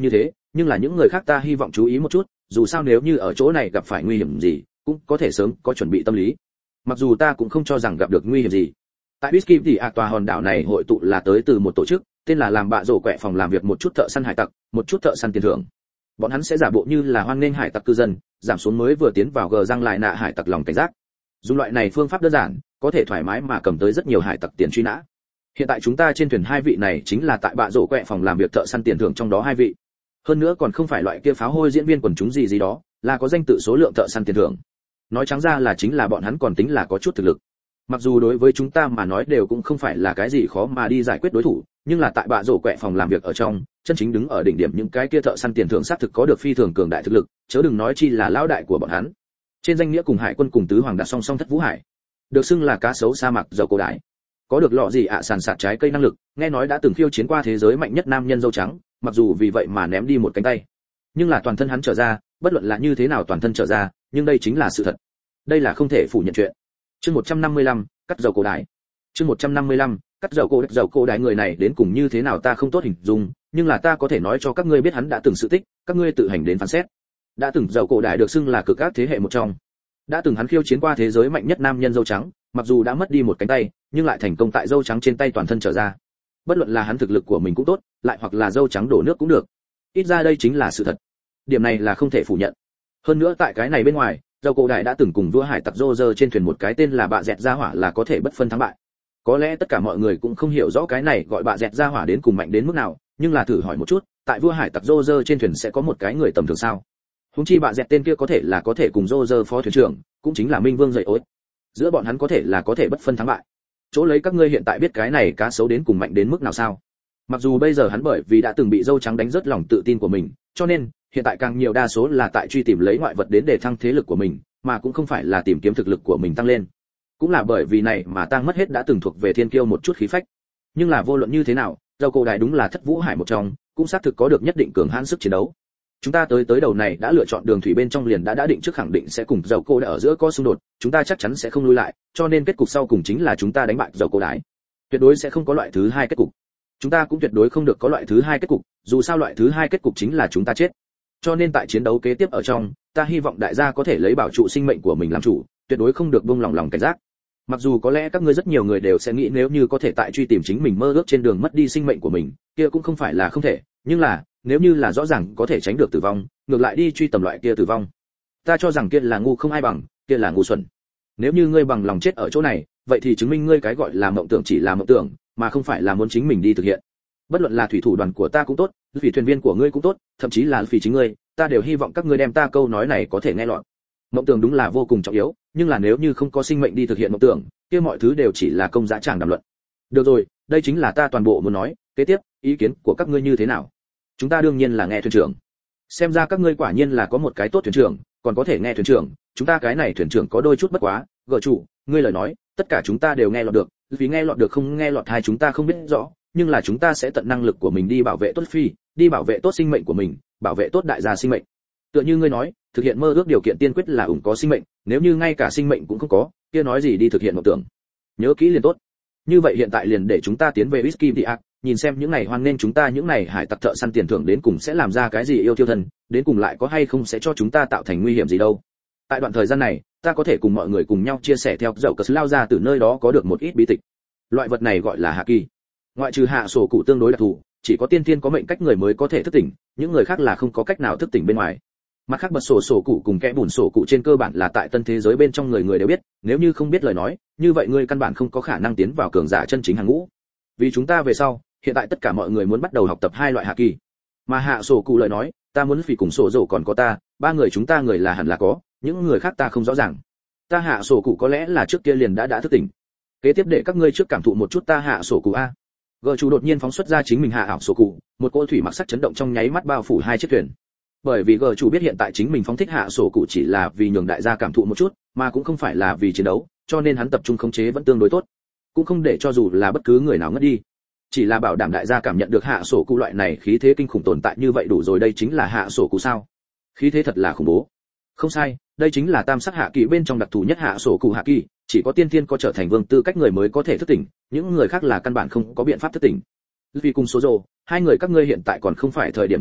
nhưng là những người khác ta hy vọng chú ý một chút, dù sao nếu như ở chỗ này gặp phải nguy hiểm gì cũng có thể sớm có chuẩn bị tâm lý. Mặc dù ta cũng không cho rằng gặp được nguy hiểm gì. Tại Whisky thì tòa hòn đảo này hội tụ là tới từ một tổ chức tên là làm bạ rổ quẹ phòng làm việc một chút thợ săn hải tặc, một chút thợ săn tiền thưởng. Bọn hắn sẽ giả bộ như là hoan nghênh hải tặc cư dân, giảm xuống mới vừa tiến vào gờ răng lại nạ hải tặc lòng cảnh giác. Dùng loại này phương pháp đơn giản có thể thoải mái mà cầm tới rất nhiều hải tặc tiền truy nã. Hiện tại chúng ta trên thuyền hai vị này chính là tại bạ rổ quẹ phòng làm việc thợ săn tiền thưởng trong đó hai vị. Hơn nữa còn không phải loại kia pháo hôi diễn viên quần chúng gì đó, là có danh tự số lượng thợ săn tiền thưởng. Nói trắng ra là chính là bọn hắn còn tính là có chút thực lực. Mặc dù đối với chúng ta mà nói đều cũng không phải là cái gì khó mà đi giải quyết đối thủ, nhưng là tại bạ rổ quẹ phòng làm việc ở trong, chân chính đứng ở đỉnh điểm những cái kia thợ săn tiền thưởng xác thực có được phi thường cường đại thực lực, chớ đừng nói chi là lão đại của bọn hắn. Trên danh nghĩa cùng hải quân cùng tứ hoàng đặt song song Thất Vũ Hải, được xưng là cá sấu sa mạc dầu cổ đại, có được lọ gì sàn sạt trái cây năng lực, nghe nói đã từng khiêu chiến qua thế giới mạnh nhất nam nhân dâu trắng, mặc dù vì vậy mà ném đi một cánh tay, nhưng là toàn thân hắn trở ra, bất luận là như thế nào toàn thân trở ra, nhưng đây chính là sự thật. Đây là không thể phủ nhận chuyện. Chương 155, cắt dầu cổ đại. Chương 155, cắt dầu cổ đại người này đến cùng như thế nào ta không tốt hình dung, nhưng là ta có thể nói cho các ngươi biết hắn đã từng sự tích, các ngươi tự hành đến phán xét. Đã từng dầu cổ đại được xưng là cực ác thế hệ một trong. Đã từng hắn khiêu chiến qua thế giới mạnh nhất nam nhân dâu trắng, mặc dù đã mất đi một cánh tay, nhưng lại thành công tại dâu trắng trên tay toàn thân trở ra. Bất luận là hắn thực lực của mình cũng tốt, lại hoặc là dâu trắng đổ nước cũng được. Ít ra đây chính là sự thật. Điểm này là không thể phủ nhận. Hơn nữa tại cái này bên ngoài, dầu cổ đại đã từng cùng vua hải tặc Roger trên thuyền một cái tên là bạ dẹt gia hỏa là có thể bất phân thắng bại. Có lẽ tất cả mọi người cũng không hiểu rõ cái này gọi bạ dẹt gia hỏa đến cùng mạnh đến mức nào, nhưng là thử hỏi một chút, tại vua hải tặc Roger trên thuyền sẽ có một cái người tầm thường sao? Huống chi bạ dẹt tên kia có thể cùng Roger phó thuyền trưởng, cũng chính là Minh Vương dậy ối. Giữa bọn hắn có thể bất phân thắng bại. Chỗ lấy các ngươi hiện tại biết cái này cá sấu đến cùng mạnh đến mức nào sao? Mặc dù bây giờ hắn bởi vì đã từng bị dâu trắng đánh rớt lòng tự tin của mình, cho nên hiện tại càng nhiều đa số là tại truy tìm lấy ngoại vật đến để thăng thế lực của mình, mà cũng không phải là tìm kiếm thực lực của mình tăng lên. Cũng là bởi vì này mà tăng mất hết đã từng thuộc về thiên kiêu một chút khí phách. Nhưng là vô luận như thế nào, dầu cổ đại đúng là Thất Vũ Hải một trong, cũng xác thực có được nhất định cường hãn sức chiến đấu. Chúng ta tới đầu này đã lựa chọn đường thủy bên trong liền đã định trước khẳng định sẽ cùng dầu cổ đại ở giữa có xung đột, chúng ta chắc chắn sẽ không lui lại, cho nên kết cục sau cùng chính là chúng ta đánh bại dầu cổ đại. Tuyệt đối sẽ không có loại thứ hai kết cục. Chúng ta cũng tuyệt đối không được có loại thứ hai kết cục, dù sao loại thứ hai kết cục chính là chúng ta chết. Cho nên tại chiến đấu kế tiếp ở trong, ta hy vọng đại gia có thể lấy bảo trụ sinh mệnh của mình làm chủ, tuyệt đối không được buông lòng cảnh giác. Mặc dù có lẽ các ngươi rất nhiều người đều sẽ nghĩ nếu như có thể tại truy tìm chính mình mơ ước trên đường mất đi sinh mệnh của mình, kia cũng không phải là không thể, nhưng là, nếu như là rõ ràng có thể tránh được tử vong, ngược lại đi truy tầm loại kia tử vong. Ta cho rằng kia là ngu không ai bằng, kia là ngu xuẩn. Nếu như ngươi bằng lòng chết ở chỗ này, vậy thì chứng minh ngươi cái gọi là mộng tưởng chỉ là mộng tưởng, mà không phải là muốn chính mình đi thực hiện. Bất luận là thủy thủ đoàn của ta cũng tốt, vì thuyền viên của ngươi cũng tốt, thậm chí là vì chính ngươi, ta đều hy vọng các ngươi đem ta câu nói này có thể nghe lọt. Mộng tưởng đúng là vô cùng trọng yếu, nhưng là nếu như không có sinh mệnh đi thực hiện mộng tưởng, kia mọi thứ đều chỉ là công dã tràng đàm luận. Được rồi, đây chính là ta toàn bộ muốn nói, kế tiếp, ý kiến của các ngươi như thế nào? Chúng ta đương nhiên là nghe thuyền trưởng. Xem ra các ngươi quả nhiên là có một cái tốt thuyền trưởng, còn có thể nghe thuyền trưởng, chúng ta cái này thuyền trưởng có đôi chút bất quá, gở chủ, ngươi lời nói, tất cả chúng ta đều nghe lọt được, vì nghe lọt được không nghe lọt hai chúng ta không biết rõ, nhưng là chúng ta sẽ tận năng lực của mình đi bảo vệ tốt phi, đi bảo vệ tốt sinh mệnh của mình, bảo vệ tốt đại gia sinh mệnh. Tựa như ngươi nói, thực hiện mơ ước điều kiện tiên quyết là có sinh mệnh, nếu như ngay cả sinh mệnh cũng không có, kia nói gì đi thực hiện mộng tưởng. Nhớ kỹ liền tốt. Như vậy hiện tại liền để chúng ta tiến về Whisky the Ark, nhìn xem những này hoan nên chúng ta những này hải tặc thợ săn tiền thưởng đến cùng sẽ làm ra cái gì yêu tiêu thân, đến cùng lại có hay không sẽ cho chúng ta tạo thành nguy hiểm gì đâu. Tại đoạn thời gian này, ta có thể cùng mọi người cùng nhau chia sẻ theo dậu cờ lao ra từ nơi đó có được một ít bí tịch. Loại vật này gọi là hạ kỳ. Ngoại trừ hạ sổ cụ tương đối đặc thù, chỉ có tiên thiên có mệnh cách người mới có thể thức tỉnh, những người khác là không có cách nào thức tỉnh bên ngoài. Mặt khác bật sổ cụ cùng kẽ bùn sổ cụ trên cơ bản là tại tân thế giới bên trong người đều biết, nếu như không biết lời nói, như vậy ngươi căn bản không có khả năng tiến vào cường giả chân chính hàng ngũ. Vì chúng ta về sau, hiện tại tất cả mọi người muốn bắt đầu học tập hai loại hạ kỳ. Mà hạ sổ cụ lời nói, ta muốn vì cùng sổ dầu còn có ta, ba người chúng ta người là hẳn là có, những người khác ta không rõ ràng. Ta hạ sổ cụ có lẽ là trước kia liền đã thức tỉnh. Kế tiếp để các ngươi trước cảm thụ một chút ta hạ sổ cụ a. Gờ chủ đột nhiên phóng xuất ra chính mình hạ ảo sổ cụ, một cỗ thủy mặc sắc chấn động trong nháy mắt bao phủ hai chiếc thuyền. Bởi vì gờ chủ biết hiện tại chính mình phóng thích hạ sổ cụ chỉ là vì nhường đại gia cảm thụ một chút, mà cũng không phải là vì chiến đấu, cho nên hắn tập trung khống chế vẫn tương đối tốt, cũng không để cho dù là bất cứ người nào ngất đi, chỉ là bảo đảm đại gia cảm nhận được hạ sổ cụ loại này khí thế kinh khủng tồn tại như vậy đủ rồi. Đây chính là hạ sổ cụ sao? Khí thế thật là khủng bố. Không sai, đây chính là tam sắc hạ kỳ bên trong đặc thù nhất hạ sổ cụ hạ kỳ, chỉ có tiên thiên có trở thành vương tư cách người mới có thể thức tỉnh, những người khác là căn bản không có biện pháp thức tỉnh. Vì cùng số rồ, hai người các ngươi hiện tại còn không phải thời điểm thức tỉnh,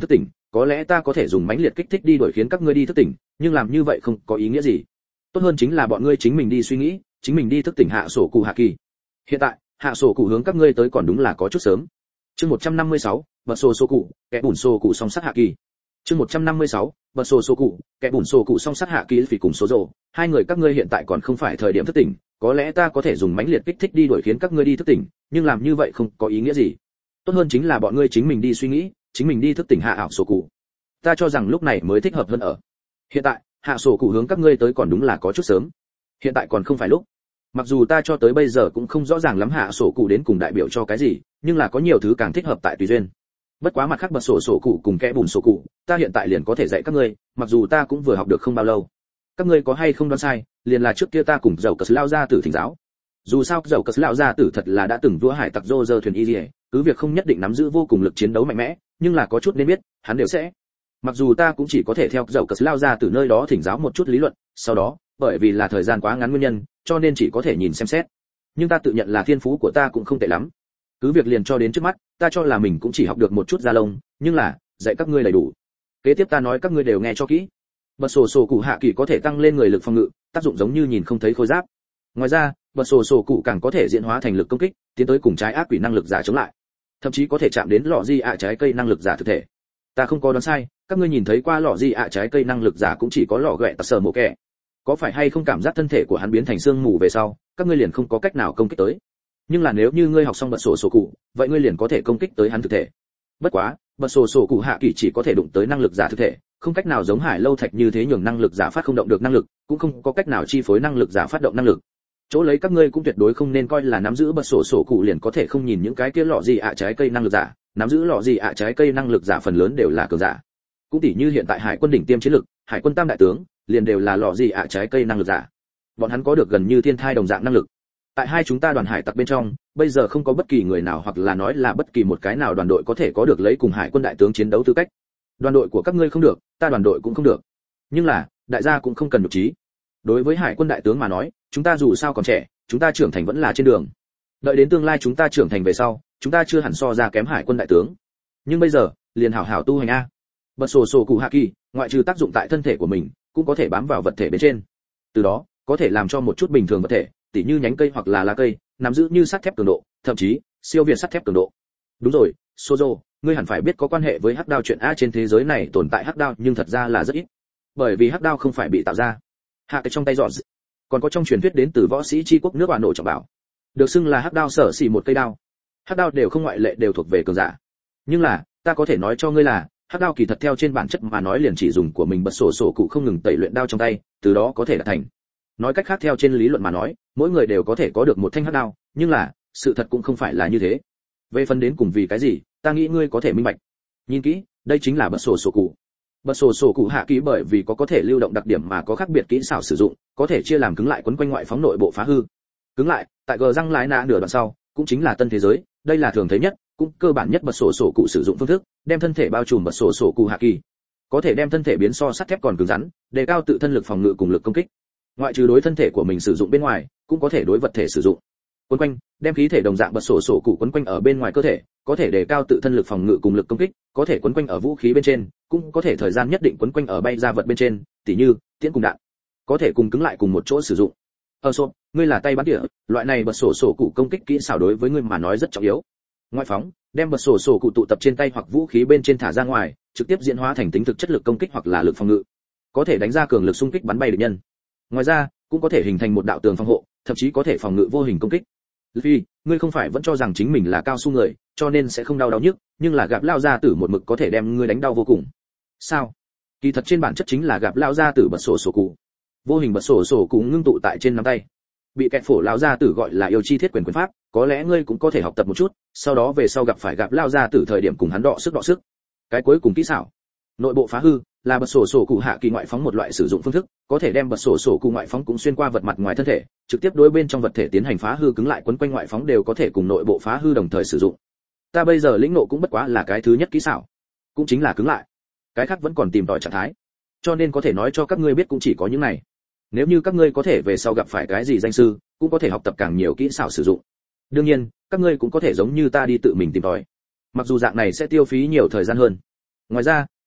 có lẽ ta có thể dùng mãnh liệt kích thích đi đuổi khiến các ngươi đi thức tỉnh, nhưng làm như vậy không có ý nghĩa gì. Tốt hơn chính là bọn ngươi chính mình đi suy nghĩ, chính mình đi thức tỉnh hạ sổ cụ hạ kỳ. Hiện tại, hạ sổ cụ hướng các ngươi tới còn đúng là có chút sớm. Chương 156, bật sổ cụ, kẻ bùn sổ cụ song sát hạ kỳ. Chương 156, bật sổ cụ, kẻ bùn sổ cụ song sát hạ kỳ vì cùng số rồ, hai người các ngươi hiện tại còn không phải thời điểm thức tỉnh, có lẽ ta có thể dùng mãnh liệt kích thích đi đuổi khiến các ngươi đi thức tỉnh, nhưng làm như vậy không có ý nghĩa gì. Tốt hơn chính là bọn ngươi chính mình đi suy nghĩ, chính mình đi thức tỉnh hạ ảo sổ cụ. Ta cho rằng lúc này mới thích hợp hơn ở. Hiện tại, hạ sổ cụ hướng các ngươi tới còn đúng là có chút sớm. Hiện tại còn không phải lúc. Mặc dù ta cho tới bây giờ cũng không rõ ràng lắm hạ sổ cụ đến cùng đại biểu cho cái gì, nhưng là có nhiều thứ càng thích hợp tại tùy duyên. Bất quá mặt khác bật sổ cụ cùng kẽ bùn sổ cụ, ta hiện tại liền có thể dạy các ngươi, mặc dù ta cũng vừa học được không bao lâu. Các ngươi có hay không đoán sai, liền là trước kia ta cùng dầu cất lao ra tử thỉnh giáo. Dù sao dầu cất lao ra tử thật là đã từng vua hải tặc dô dơ thuyền y liề, cứ việc không nhất định nắm giữ vô cùng lực chiến đấu mạnh mẽ, nhưng là có chút nên biết, hắn đều sẽ. Mặc dù ta cũng chỉ có thể theo dầu cất lao ra từ nơi đó thỉnh giáo một chút lý luận, sau đó, bởi vì là thời gian quá ngắn nguyên nhân, cho nên chỉ có thể nhìn xem xét. Nhưng ta tự nhận là thiên phú của ta cũng không tệ lắm. Cứ việc liền cho đến trước mắt, ta cho là mình cũng chỉ học được một chút da lông, nhưng là dạy các ngươi đầy đủ. Kế tiếp ta nói các ngươi đều nghe cho kỹ. Bật sổ cụ hạ kỳ có thể tăng lên người lực phòng ngự, tác dụng giống như nhìn không thấy khôi giáp. Ngoài ra, bật sổ cụ càng có thể diễn hóa thành lực công kích, tiến tới cùng trái ác quỷ năng lực giả chống lại. Thậm chí có thể chạm đến lọ di ạ trái cây năng lực giả thực thể. Ta không có đoán sai, các ngươi nhìn thấy qua lọ di ạ trái cây năng lực giả cũng chỉ có lọ ghẹ tạt sở mổ kẹ. Có phải hay không cảm giác thân thể của hắn biến thành xương mù về sau, các ngươi liền không có cách nào công kích tới. Nhưng là nếu như ngươi học xong bật sổ cụ, vậy ngươi liền có thể công kích tới hắn thực thể. Bất quá, bật sổ cụ hạ kỳ chỉ có thể đụng tới năng lực giả thực thể, không cách nào giống hải lâu thạch như thế nhường năng lực giả phát không động được năng lực, cũng không có cách nào chi phối năng lực giả phát động năng lực. Chỗ lấy các ngươi cũng tuyệt đối không nên coi là nắm giữ bật sổ cụ liền có thể không nhìn những cái kia lọ gì ạ trái cây năng lực giả, nắm giữ lọ gì ạ trái cây năng lực giả phần lớn đều là cường giả. Cũng tỉ như hiện tại hải quân đỉnh tiêm chiến lực, hải quân tam đại tướng, liền đều là lọ gì ạ trái cây năng lực giả. Bọn hắn có được gần như thiên thai đồng dạng năng lực. Tại hai chúng ta đoàn hải tặc bên trong, bây giờ không có bất kỳ người nào hoặc là nói là bất kỳ một cái nào đoàn đội có thể có được lấy cùng hải quân đại tướng chiến đấu tư cách. Đoàn đội của các ngươi không được, ta đoàn đội cũng không được. Nhưng là, đại gia cũng không cần nhục trí. Đối với hải quân đại tướng mà nói, chúng ta dù sao còn trẻ, chúng ta trưởng thành vẫn là trên đường. Đợi đến tương lai chúng ta trưởng thành về sau, chúng ta chưa hẳn so ra kém hải quân đại tướng. Nhưng bây giờ, liền hảo hảo tu hành a. Bật sổ cụ hạ kỳ, ngoại trừ tác dụng tại thân thể của mình, cũng có thể bám vào vật thể bên trên. Từ đó, có thể làm cho một chút bình thường vật thể, tỉ như nhánh cây hoặc là lá cây, nắm giữ như sắt thép cường độ, thậm chí siêu việt sắt thép cường độ. Đúng rồi, Sozo, ngươi hẳn phải biết có quan hệ với hắc đao chuyện a, trên thế giới này tồn tại hắc đao nhưng thật ra là rất ít. Bởi vì hắc đao không phải bị tạo ra. Hạ cái trong tay dọn, còn có trong truyền thuyết đến từ võ sĩ chi quốc nước Oa nổ trọng bảo, được xưng là hắc đao sở xỉ một cây đao. Hắc đao đều không ngoại lệ đều thuộc về cường giả. Nhưng là, ta có thể nói cho ngươi là, hắc đao kỳ thật theo trên bản chất mà nói liền chỉ dùng của mình bật sổ cụ không ngừng tẩy luyện đao trong tay, từ đó có thể đạt thành. Nói cách khác theo trên lý luận mà nói, mỗi người đều có thể có được một thanh hắc đao, nhưng là, sự thật cũng không phải là như thế. Về phần đến cùng vì cái gì, ta nghĩ ngươi có thể minh bạch. Nhìn kỹ, đây chính là bật sổ cụ. Bật sổ cụ hạ kỹ bởi vì có thể lưu động đặc điểm mà có khác biệt kỹ xảo sử dụng, có thể chia làm cứng lại quấn quanh ngoại phóng nội bộ phá hư. Cứng lại, tại gờ răng lái nạ nửa đoạn sau, cũng chính là tân thế giới, đây là thường thấy nhất, cũng cơ bản nhất bật sổ cụ sử dụng phương thức, đem thân thể bao trùm bật sổ cụ hạ kỳ. Có thể đem thân thể biến so sắt thép còn cứng rắn, đề cao tự thân lực phòng ngự cùng lực công kích. Ngoại trừ đối thân thể của mình sử dụng bên ngoài, cũng có thể đối vật thể sử dụng. Quấn quanh, đem khí thể đồng dạng bật sổ cụ quấn quanh ở bên ngoài cơ thể, có thể đề cao tự thân lực phòng ngự cùng lực công kích, có thể quấn quanh ở vũ khí bên trên, cũng có thể thời gian nhất định quấn quanh ở bay ra vật bên trên, tỉ như tiễn cùng đạn. Có thể cùng cứng lại cùng một chỗ sử dụng. Sộp, ngươi là tay bắn tỉa, loại này bật sổ cụ công kích kỹ xảo đối với ngươi mà nói rất trọng yếu. Ngoại phóng, đem bật sổ cụ tụ tập trên tay hoặc vũ khí bên trên thả ra ngoài, trực tiếp diễn hóa thành tính thực chất lực công kích hoặc là lực phòng ngự. Có thể đánh ra cường lực xung kích bắn bay địch nhân. Ngoài ra, cũng có thể hình thành một đạo tường phòng hộ, thậm chí có thể phòng ngự vô hình công kích. Luffy, ngươi không phải vẫn cho rằng chính mình là cao su người, cho nên sẽ không đau nhức, nhưng là gặp lao ra tử một mực có thể đem ngươi đánh đau vô cùng. Sao? Kỳ thật trên bản chất chính là gặp lao ra tử bật sổ cụ. Vô hình bật sổ cụ ngưng tụ tại trên nắm tay. Bị kẹt phổ lao ra tử gọi là yêu chi thiết quyền pháp, có lẽ ngươi cũng có thể học tập một chút, sau đó về sau gặp phải gặp lao ra tử thời điểm cùng hắn đọ sức. Cái cuối cùng kỹ xảo, nội bộ phá hư, là bật sổ cụ hạ kỳ ngoại phóng một loại sử dụng phương thức, có thể đem bật sổ cụ ngoại phóng cũng xuyên qua vật mặt ngoài thân thể, trực tiếp đối bên trong vật thể tiến hành phá hư, cứng lại quấn quanh ngoại phóng đều có thể cùng nội bộ phá hư đồng thời sử dụng. Ta bây giờ lĩnh ngộ cũng bất quá là cái thứ nhất kỹ xảo, cũng chính là cứng lại. Cái khác vẫn còn tìm tòi trạng thái. Cho nên có thể nói cho các ngươi biết cũng chỉ có những này. Nếu như các ngươi có thể về sau gặp phải cái gì danh sư, cũng có thể học tập càng nhiều kỹ xảo sử dụng. Đương nhiên, các ngươi cũng có thể giống như ta đi tự mình tìm tòi. Mặc dù dạng này sẽ tiêu phí nhiều thời gian hơn. Ngoài ra,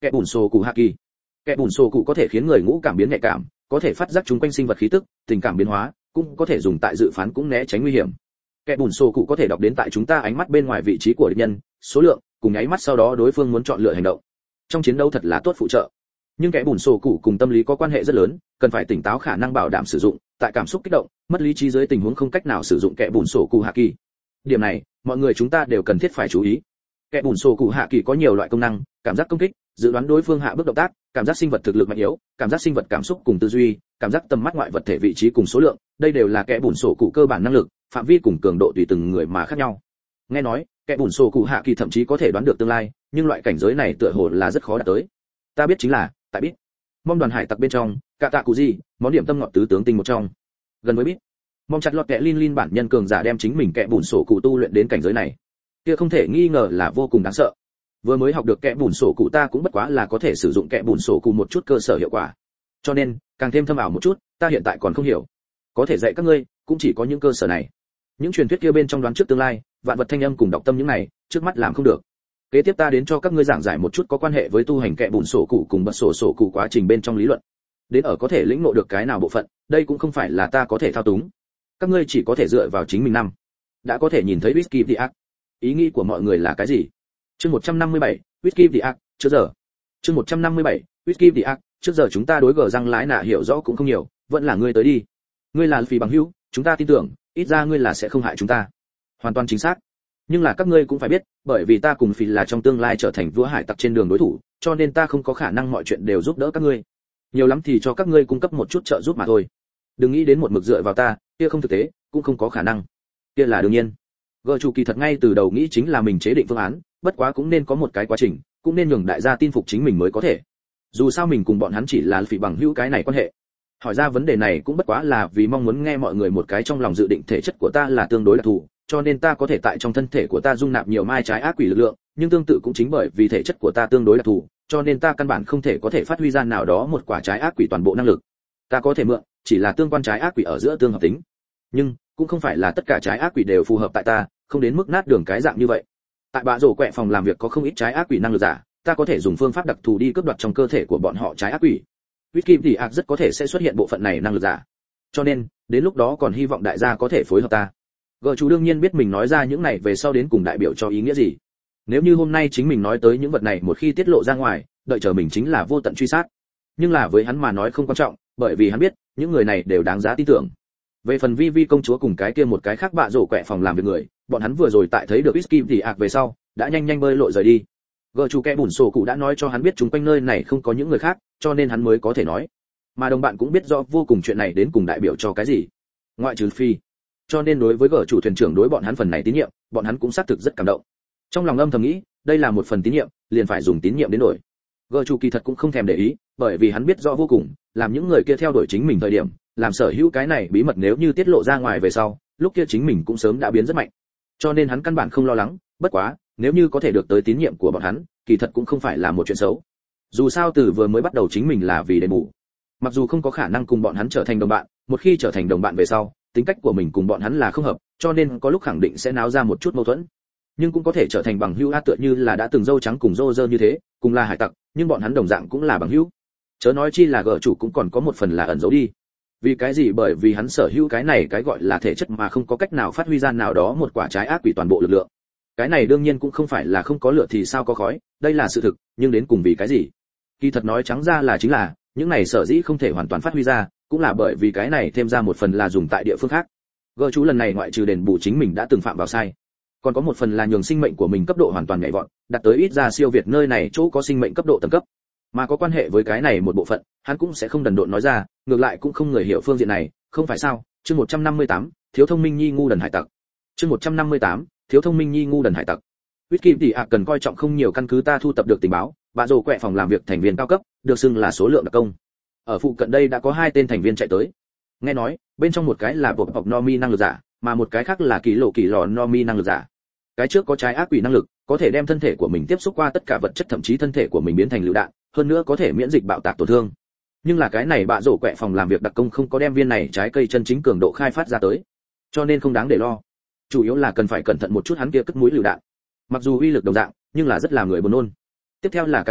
kẻ bùn sổ cụ hạ kỳ. Kẻ bùn sổ cụ có thể khiến người ngũ cảm biến nhạy cảm, có thể phát giác chúng quanh sinh vật khí tức, tình cảm biến hóa, cũng có thể dùng tại dự phán cũng né tránh nguy hiểm. Kẻ bùn sổ cụ có thể đọc đến tại chúng ta ánh mắt bên ngoài vị trí của địch nhân, số lượng, cùng nháy mắt sau đó đối phương muốn chọn lựa hành động. Trong chiến đấu thật là tốt phụ trợ. Nhưng kẻ bùn sổ cụ cùng tâm lý có quan hệ rất lớn, cần phải tỉnh táo khả năng bảo đảm sử dụng, tại cảm xúc kích động, mất lý trí dưới tình huống không cách nào sử dụng kẻ bùn sổ cụ hạ kỳ. Điểm này, mọi người chúng ta đều cần thiết phải chú ý. Kẻ bùn sổ cụ hạ kỳ có nhiều loại công năng, cảm giác công kích, dự đoán đối phương hạ bước động tác, cảm giác sinh vật thực lực mạnh yếu, cảm giác sinh vật cảm xúc cùng tư duy, cảm giác tầm mắt ngoại vật thể vị trí cùng số lượng, đây đều là kẻ bùn sổ cụ cơ bản năng lực, phạm vi cùng cường độ tùy từng người mà khác nhau. Nghe nói, kẻ bùn sổ cụ hạ kỳ thậm chí có thể đoán được tương lai, nhưng loại cảnh giới này tựa hồ là rất khó đạt tới. Ta biết chính là, tại biết. Mong đoàn hải tặc bên trong, cả tạ cụ gì, món điểm tâm ngọt tứ tướng tinh một trong. Gần với biết. Mong chặt lọt kẻ Lin bản nhân cường giả đem chính mình kẻ bùn sổ cụ tu luyện đến cảnh giới này. Kia không thể nghi ngờ là vô cùng đáng sợ. Vừa mới học được kẻ bùn sổ cụ ta cũng bất quá là có thể sử dụng kẻ bùn sổ cụ một chút cơ sở hiệu quả. Cho nên, càng thêm thâm ảo một chút, ta hiện tại còn không hiểu. Có thể dạy các ngươi, cũng chỉ có những cơ sở này. Những truyền thuyết kia bên trong đoán trước tương lai, vạn vật thanh âm cùng đọc tâm những này, trước mắt làm không được. Kế tiếp ta đến cho các ngươi giảng giải một chút có quan hệ với tu hành kẻ bùn sổ cụ cùng bật sổ cụ quá trình bên trong lý luận. Đến ở có thể lĩnh ngộ được cái nào bộ phận, đây cũng không phải là ta có thể thao túng. Các ngươi chỉ có thể dựa vào chính mình năm. Đã có thể nhìn thấy whisky the ác. Ý nghĩ của mọi người là cái gì? Chương 157, whisky the ác, trước giờ. Chương 157, whisky the ác, trước giờ chúng ta đối gờ răng lái nạ hiểu rõ cũng không nhiều, vẫn là ngươi tới đi. Ngươi là phì bằng hữu, chúng ta tin tưởng, ít ra ngươi là sẽ không hại chúng ta. Hoàn toàn chính xác. Nhưng là các ngươi cũng phải biết, bởi vì ta cùng phì là trong tương lai trở thành vua hải tặc trên đường đối thủ, cho nên ta không có khả năng mọi chuyện đều giúp đỡ các ngươi. Nhiều lắm thì cho các ngươi cung cấp một chút trợ giúp mà thôi. Đừng nghĩ đến một mực dựa vào ta, kia không thực tế, cũng không có khả năng. Kia là đương nhiên. Gờ chủ kỳ thật ngay từ đầu nghĩ chính là mình chế định phương án, bất quá cũng nên có một cái quá trình, cũng nên nhường đại gia tin phục chính mình mới có thể. Dù sao mình cùng bọn hắn chỉ là phỉ bằng hữu cái này quan hệ. Hỏi ra vấn đề này cũng bất quá là vì mong muốn nghe mọi người một cái trong lòng dự định thể chất của ta là tương đối đặc thù, cho nên ta có thể tại trong thân thể của ta dung nạp nhiều mai trái ác quỷ lực lượng, nhưng tương tự cũng chính bởi vì thể chất của ta tương đối đặc thù, cho nên ta căn bản không thể có thể phát huy ra nào đó một quả trái ác quỷ toàn bộ năng lực. Ta có thể mượn, chỉ là tương quan trái ác quỷ ở giữa tương hợp tính. Nhưng cũng không phải là tất cả trái ác quỷ đều phù hợp tại ta, không đến mức nát đường cái dạng như vậy. Tại bạ rổ quẹ phòng làm việc có không ít trái ác quỷ năng lực giả, ta có thể dùng phương pháp đặc thù đi cướp đoạt trong cơ thể của bọn họ trái ác quỷ. Whisky thì ác rất có thể sẽ xuất hiện bộ phận này năng lực giả. Cho nên, đến lúc đó còn hy vọng đại gia có thể phối hợp ta. Gờ chú đương nhiên biết mình nói ra những này về sau đến cùng đại biểu cho ý nghĩa gì. Nếu như hôm nay chính mình nói tới những vật này một khi tiết lộ ra ngoài, đợi chờ mình chính là vô tận truy sát. Nhưng là với hắn mà nói không quan trọng, bởi vì hắn biết, những người này đều đáng giá tin tưởng. Về phần vi vi công chúa cùng cái kia một cái khác bạ rổ quẹ phòng làm việc người, bọn hắn vừa rồi tại thấy được Whisky thì ác về sau, đã nhanh nhanh bơi lội rời đi. Gờ chủ kẻ bùn sổ cụ đã nói cho hắn biết chúng quanh nơi này không có những người khác, cho nên hắn mới có thể nói. Mà đồng bạn cũng biết rõ vô cùng chuyện này đến cùng đại biểu cho cái gì. Ngoại trừ phi. Cho nên đối với gờ chủ thuyền trưởng đối bọn hắn phần này tín nhiệm, bọn hắn cũng xác thực rất cảm động. Trong lòng âm thầm nghĩ, đây là một phần tín nhiệm, liền phải dùng tín nhiệm đến đổi. Gờ chủ kỳ thật cũng không thèm để ý, bởi vì hắn biết rõ vô cùng, làm những người kia theo đuổi chính mình thời điểm, làm sở hữu cái này bí mật nếu như tiết lộ ra ngoài về sau, lúc kia chính mình cũng sớm đã biến rất mạnh. Cho nên hắn căn bản không lo lắng, bất quá, nếu như có thể được tới tín nhiệm của bọn hắn, kỳ thật cũng không phải là một chuyện xấu. Dù sao từ vừa mới bắt đầu chính mình là vì đền bù. Mặc dù không có khả năng cùng bọn hắn trở thành đồng bạn, một khi trở thành đồng bạn về sau, tính cách của mình cùng bọn hắn là không hợp, cho nên có lúc khẳng định sẽ náo ra một chút mâu thuẫn. Nhưng cũng có thể trở thành bằng hữu tựa như là đã từng dâu trắng cùng Roger như thế, cùng là hải tặc, nhưng bọn hắn đồng dạng cũng là bằng hữu. Chớ nói chi là gở chủ cũng còn có một phần là ẩn giấu đi. Vì cái gì? Bởi vì hắn sở hữu cái này cái gọi là thể chất mà không có cách nào phát huy ra nào đó một quả trái ác quỷ toàn bộ lực lượng. Cái này đương nhiên cũng không phải là không có lửa thì sao có khói, đây là sự thực, nhưng đến cùng vì cái gì? Kỳ thật nói trắng ra là chính là, những này sở dĩ không thể hoàn toàn phát huy ra, cũng là bởi vì cái này thêm ra một phần là dùng tại địa phương khác. Gỡ chú lần này ngoại trừ đền bù chính mình đã từng phạm vào sai, còn có một phần là nhường sinh mệnh của mình cấp độ hoàn toàn nhảy vọt, đạt tới ít ra siêu việt nơi này chỗ có sinh mệnh cấp độ tầng cấp. Mà có quan hệ với cái này một bộ phận, hắn cũng sẽ không đần độn nói ra, ngược lại cũng không người hiểu phương diện này, không phải sao? Chương 158, thiếu thông minh nhi ngu đần hải tặc. Chương 158, thiếu thông minh nhi ngu đần hải tặc. Whisky thì cần coi trọng không nhiều căn cứ ta thu tập được tình báo, bà rồ quẹ phòng làm việc thành viên cao cấp, được xưng là số lượng đặc công. Ở phụ cận đây đã có 2 tên thành viên chạy tới. Nghe nói, bên trong một cái là bộ học Nomi năng lực giả, mà một cái khác là kỳ lò Nomi năng lực giả. Cái trước có trái ác quỷ năng lực, có thể đem thân thể của mình tiếp xúc qua tất cả vật chất thậm chí thân thể của mình biến thành lựu đạn, hơn nữa có thể miễn dịch bạo tạc tổn thương. Nhưng là cái này bạ rổ quẹ phòng làm việc đặc công không có đem viên này trái cây chân chính cường độ khai phát ra tới, cho nên không đáng để lo. Chủ yếu là cần phải cẩn thận một chút hắn kia cất mũi lựu đạn. Mặc dù uy lực đồng dạng, nhưng là rất làm người buồn nôn. Tiếp theo là cái sau,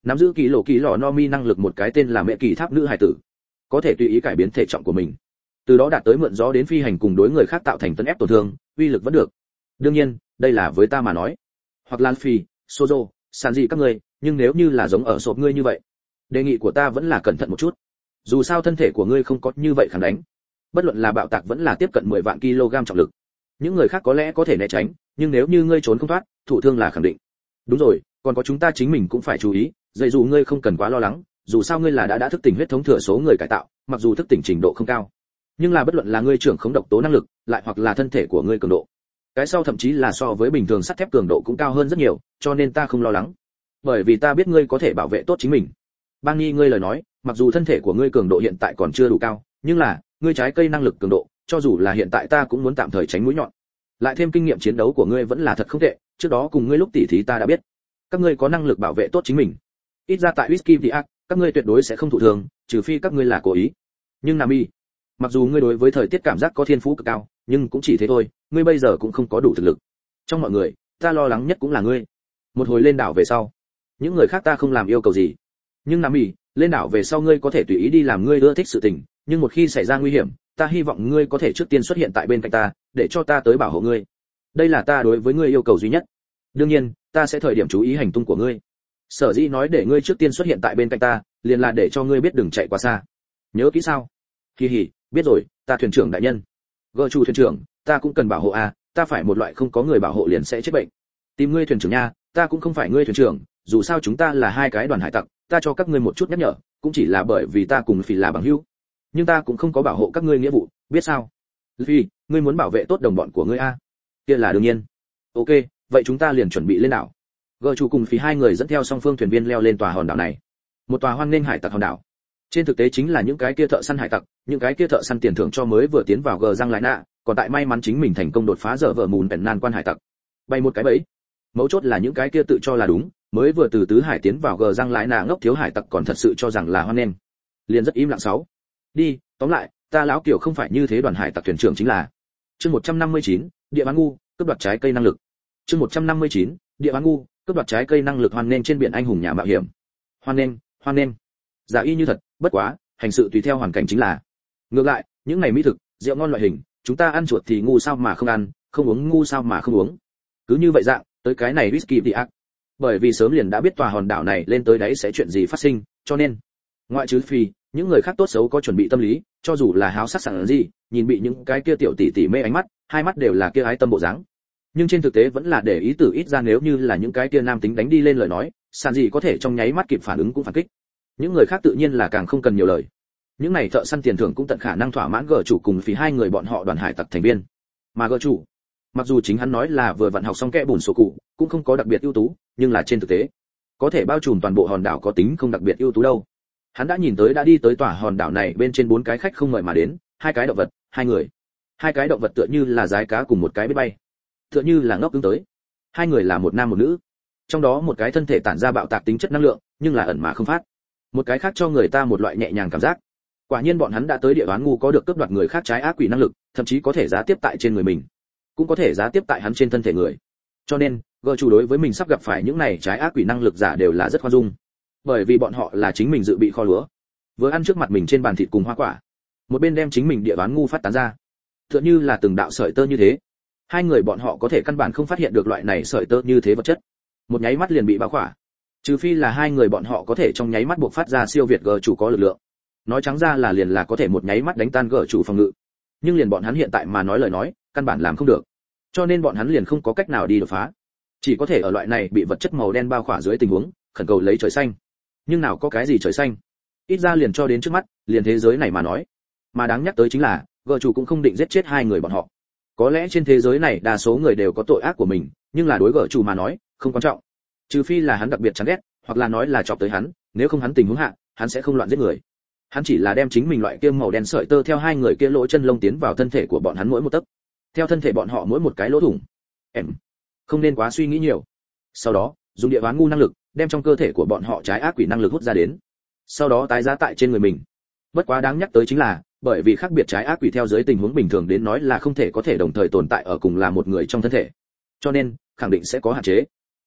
nắm giữ kỳ lò no mi năng lực một cái tên là mẹ kỳ tháp nữ hài tử, có thể tùy ý cải biến thể trọng của mình, từ đó đạt tới mượn gió đến phi hành cùng đối người khác tạo thành tấn ép tổn thương, uy lực vẫn được. đương nhiên đây là với ta mà nói, hoặc lan phi sozo sàn gì các ngươi, nhưng nếu như là giống ở sộp ngươi như vậy, đề nghị của ta vẫn là cẩn thận một chút, dù sao thân thể của ngươi không có như vậy kháng đánh, bất luận là bạo tạc vẫn là tiếp cận 10 vạn kg trọng lực, những người khác có lẽ có thể né tránh, nhưng nếu như ngươi trốn không thoát, thụ thương là khẳng định. Đúng rồi, còn có chúng ta chính mình cũng phải chú ý, dạy dù ngươi không cần quá lo lắng, dù sao ngươi là đã thức tỉnh huyết thống thừa số người cải tạo, mặc dù thức tỉnh trình độ không cao, nhưng là bất luận là ngươi trưởng khống độc tố năng lực, lại hoặc là thân thể của ngươi cường độ, cái sau thậm chí là so với bình thường sắt thép cường độ cũng cao hơn rất nhiều, cho nên ta không lo lắng, bởi vì ta biết ngươi có thể bảo vệ tốt chính mình. Bang Nhi, ngươi lời nói, mặc dù thân thể của ngươi cường độ hiện tại còn chưa đủ cao, nhưng là ngươi trái cây năng lực cường độ, cho dù là hiện tại ta cũng muốn tạm thời tránh mũi nhọn. Lại thêm kinh nghiệm chiến đấu của ngươi vẫn là thật không tệ, trước đó cùng ngươi lúc tỉ thí ta đã biết, các ngươi có năng lực bảo vệ tốt chính mình. Ít ra tại Whisky Diak, các ngươi tuyệt đối sẽ không thụ thương, trừ phi các ngươi là cố ý. Nhưng Nami, mặc dù ngươi đối với thời tiết cảm giác có thiên phú cực cao, nhưng cũng chỉ thế thôi, ngươi bây giờ cũng không có đủ thực lực. Trong mọi người, ta lo lắng nhất cũng là ngươi. Một hồi lên đảo về sau, những người khác ta không làm yêu cầu gì, nhưng Nami, lên đảo về sau ngươi có thể tùy ý đi làm ngươi ưa thích sự tình, nhưng một khi xảy ra nguy hiểm, ta hy vọng ngươi có thể trước tiên xuất hiện tại bên cạnh ta, để cho ta tới bảo hộ ngươi. Đây là ta đối với ngươi yêu cầu duy nhất. Đương nhiên, ta sẽ thời điểm chú ý hành tung của ngươi. Sở dĩ nói để ngươi trước tiên xuất hiện tại bên cạnh ta, liền là để cho ngươi biết đừng chạy quá xa. Nhớ kỹ sao? Hi hi, biết rồi, ta thuyền trưởng đại nhân. Gơ chủ thuyền trưởng, ta cũng cần bảo hộ à, ta phải một loại không có người bảo hộ liền sẽ chết bệnh. Tìm ngươi thuyền trưởng nha, ta cũng không phải ngươi thuyền trưởng, dù sao chúng ta là hai cái đoàn hải tặc, ta cho các ngươi một chút nhắc nhở, cũng chỉ là bởi vì ta cùng Phi là bằng hữu, nhưng ta cũng không có bảo hộ các ngươi nghĩa vụ, biết sao? Phi, ngươi muốn bảo vệ tốt đồng bọn của ngươi a? Kia là đương nhiên. Ok, vậy chúng ta liền chuẩn bị lên đảo. Gơ chủ cùng Phi hai người dẫn theo song phương thuyền viên leo lên tòa hòn đảo này, một tòa hoan nghênh hải tặc hòn đảo. Trên thực tế chính là những cái kia thợ săn hải tặc, những cái kia thợ săn tiền thưởng cho mới vừa tiến vào gờ răng lại nạ, còn tại may mắn chính mình thành công đột phá dở vợ mùn bèn nan quan hải tặc. Bay một cái bẫy. Mấu chốt là những cái kia tự cho là đúng, mới vừa từ tứ hải tiến vào gờ răng lại nạ ngốc thiếu hải tặc còn thật sự cho rằng là hoan nghênh. Liền rất im lặng sáu. Đi, tóm lại, ta lão kiểu không phải như thế, đoàn hải tặc thuyền trưởng chính là. Chương 159, địa bán ngu, cướp đoạt trái cây năng lực. Chương 159, địa bán ngu, cướp đoạt trái cây năng lực, hoan nghênh trên biển anh hùng nhà mạo hiểm. Hoan nghênh, hoan nghênh. Giả y như thật, bất quá, hành sự tùy theo hoàn cảnh chính là. Ngược lại, những ngày mỹ thực, rượu ngon loại hình, chúng ta ăn chuột thì ngu sao mà không ăn, không uống ngu sao mà không uống. Cứ như vậy dạng, tới cái này whisky đi ác. Bởi vì sớm liền đã biết tòa hòn đảo này lên tới đấy sẽ chuyện gì phát sinh, cho nên, ngoại trừ Phi, những người khác tốt xấu có chuẩn bị tâm lý, cho dù là háo sắc sẵn gì, nhìn bị những cái kia tiểu tỷ tỷ mê ánh mắt, hai mắt đều là kia ái tâm bộ dáng. Nhưng trên thực tế vẫn là để ý tử, ít ra nếu như là những cái kia nam tính đánh đi lên lời nói, sàn gì có thể trong nháy mắt kịp phản ứng cũng phản kích. Những người khác tự nhiên là càng không cần nhiều lời. Những này thợ săn tiền thưởng cũng tận khả năng thỏa mãn gở chủ cùng Phi hai người bọn họ đoàn hải tặc thành viên. Mà gở chủ, mặc dù chính hắn nói là vừa vận học xong kẽ bùn sổ cụ, cũng không có đặc biệt ưu tú, nhưng là trên thực tế, có thể bao trùm toàn bộ hòn đảo có tính không đặc biệt ưu tú đâu. Hắn đã nhìn tới đã đi tới tòa hòn đảo này bên trên 4 cái khách không mời mà đến, 2 cái động vật, 2 người. 2 cái động vật tựa như là giái cá cùng một cái biết bay, tựa như là ngốc ứng tới. 2 người là một nam một nữ, trong đó một cái thân thể tản ra bạo tạc tính chất năng lượng, nhưng là ẩn mà không phát. Một cái khác cho người ta một loại nhẹ nhàng cảm giác. Quả nhiên bọn hắn đã tới địa đoán ngu có được cướp đoạt người khác trái ác quỷ năng lực, thậm chí có thể giá tiếp tại trên người mình, cũng có thể giá tiếp tại hắn trên thân thể người. Cho nên, gờ chủ đối với mình sắp gặp phải những này trái ác quỷ năng lực giả đều là rất khoan dung, bởi vì bọn họ là chính mình dự bị kho lúa, vừa ăn trước mặt mình trên bàn thịt cùng hoa quả, một bên đem chính mình địa đoán ngu phát tán ra, tựa như là từng đạo sợi tơ như thế. 2 người bọn họ có thể căn bản không phát hiện được loại này sợi tơ như thế vật chất, một nháy mắt liền bị bao khỏa, trừ phi là 2 người bọn họ có thể trong nháy mắt buộc phát ra siêu việt gờ chủ có lực lượng, nói trắng ra là liền là có thể một nháy mắt đánh tan gờ chủ phòng ngự. Nhưng liền bọn hắn hiện tại mà nói lời nói, căn bản làm không được, cho nên bọn hắn liền không có cách nào đi đột phá, chỉ có thể ở loại này bị vật chất màu đen bao khỏa dưới tình huống khẩn cầu lấy trời xanh. Nhưng nào có cái gì trời xanh, ít ra liền cho đến trước mắt, liền thế giới này mà nói. Mà đáng nhắc tới chính là, gờ chủ cũng không định giết chết 2 người bọn họ. Có lẽ trên thế giới này đa số người đều có tội ác của mình, nhưng là đối gờ chủ mà nói, không quan trọng. Trừ phi là hắn đặc biệt chán ghét, hoặc là nói là chọc tới hắn, nếu không hắn tình huống hạ, hắn sẽ không loạn giết người. Hắn chỉ là đem chính mình loại kia màu đen sợi tơ theo 2 người kia lỗ chân lông tiến vào thân thể của bọn hắn mỗi một tấc, theo thân thể bọn họ mỗi một cái lỗ thủng. Em không nên quá suy nghĩ nhiều. Sau đó, dùng địa đoán ngu năng lực, đem trong cơ thể của bọn họ trái ác quỷ năng lực hút ra đến, sau đó tái giá tại trên người mình. Bất quá đáng nhắc tới chính là, bởi vì khác biệt trái ác quỷ theo dưới tình huống bình thường đến nói là không thể có thể đồng thời tồn tại ở cùng là một người trong thân thể, cho nên khẳng định sẽ có hạn chế.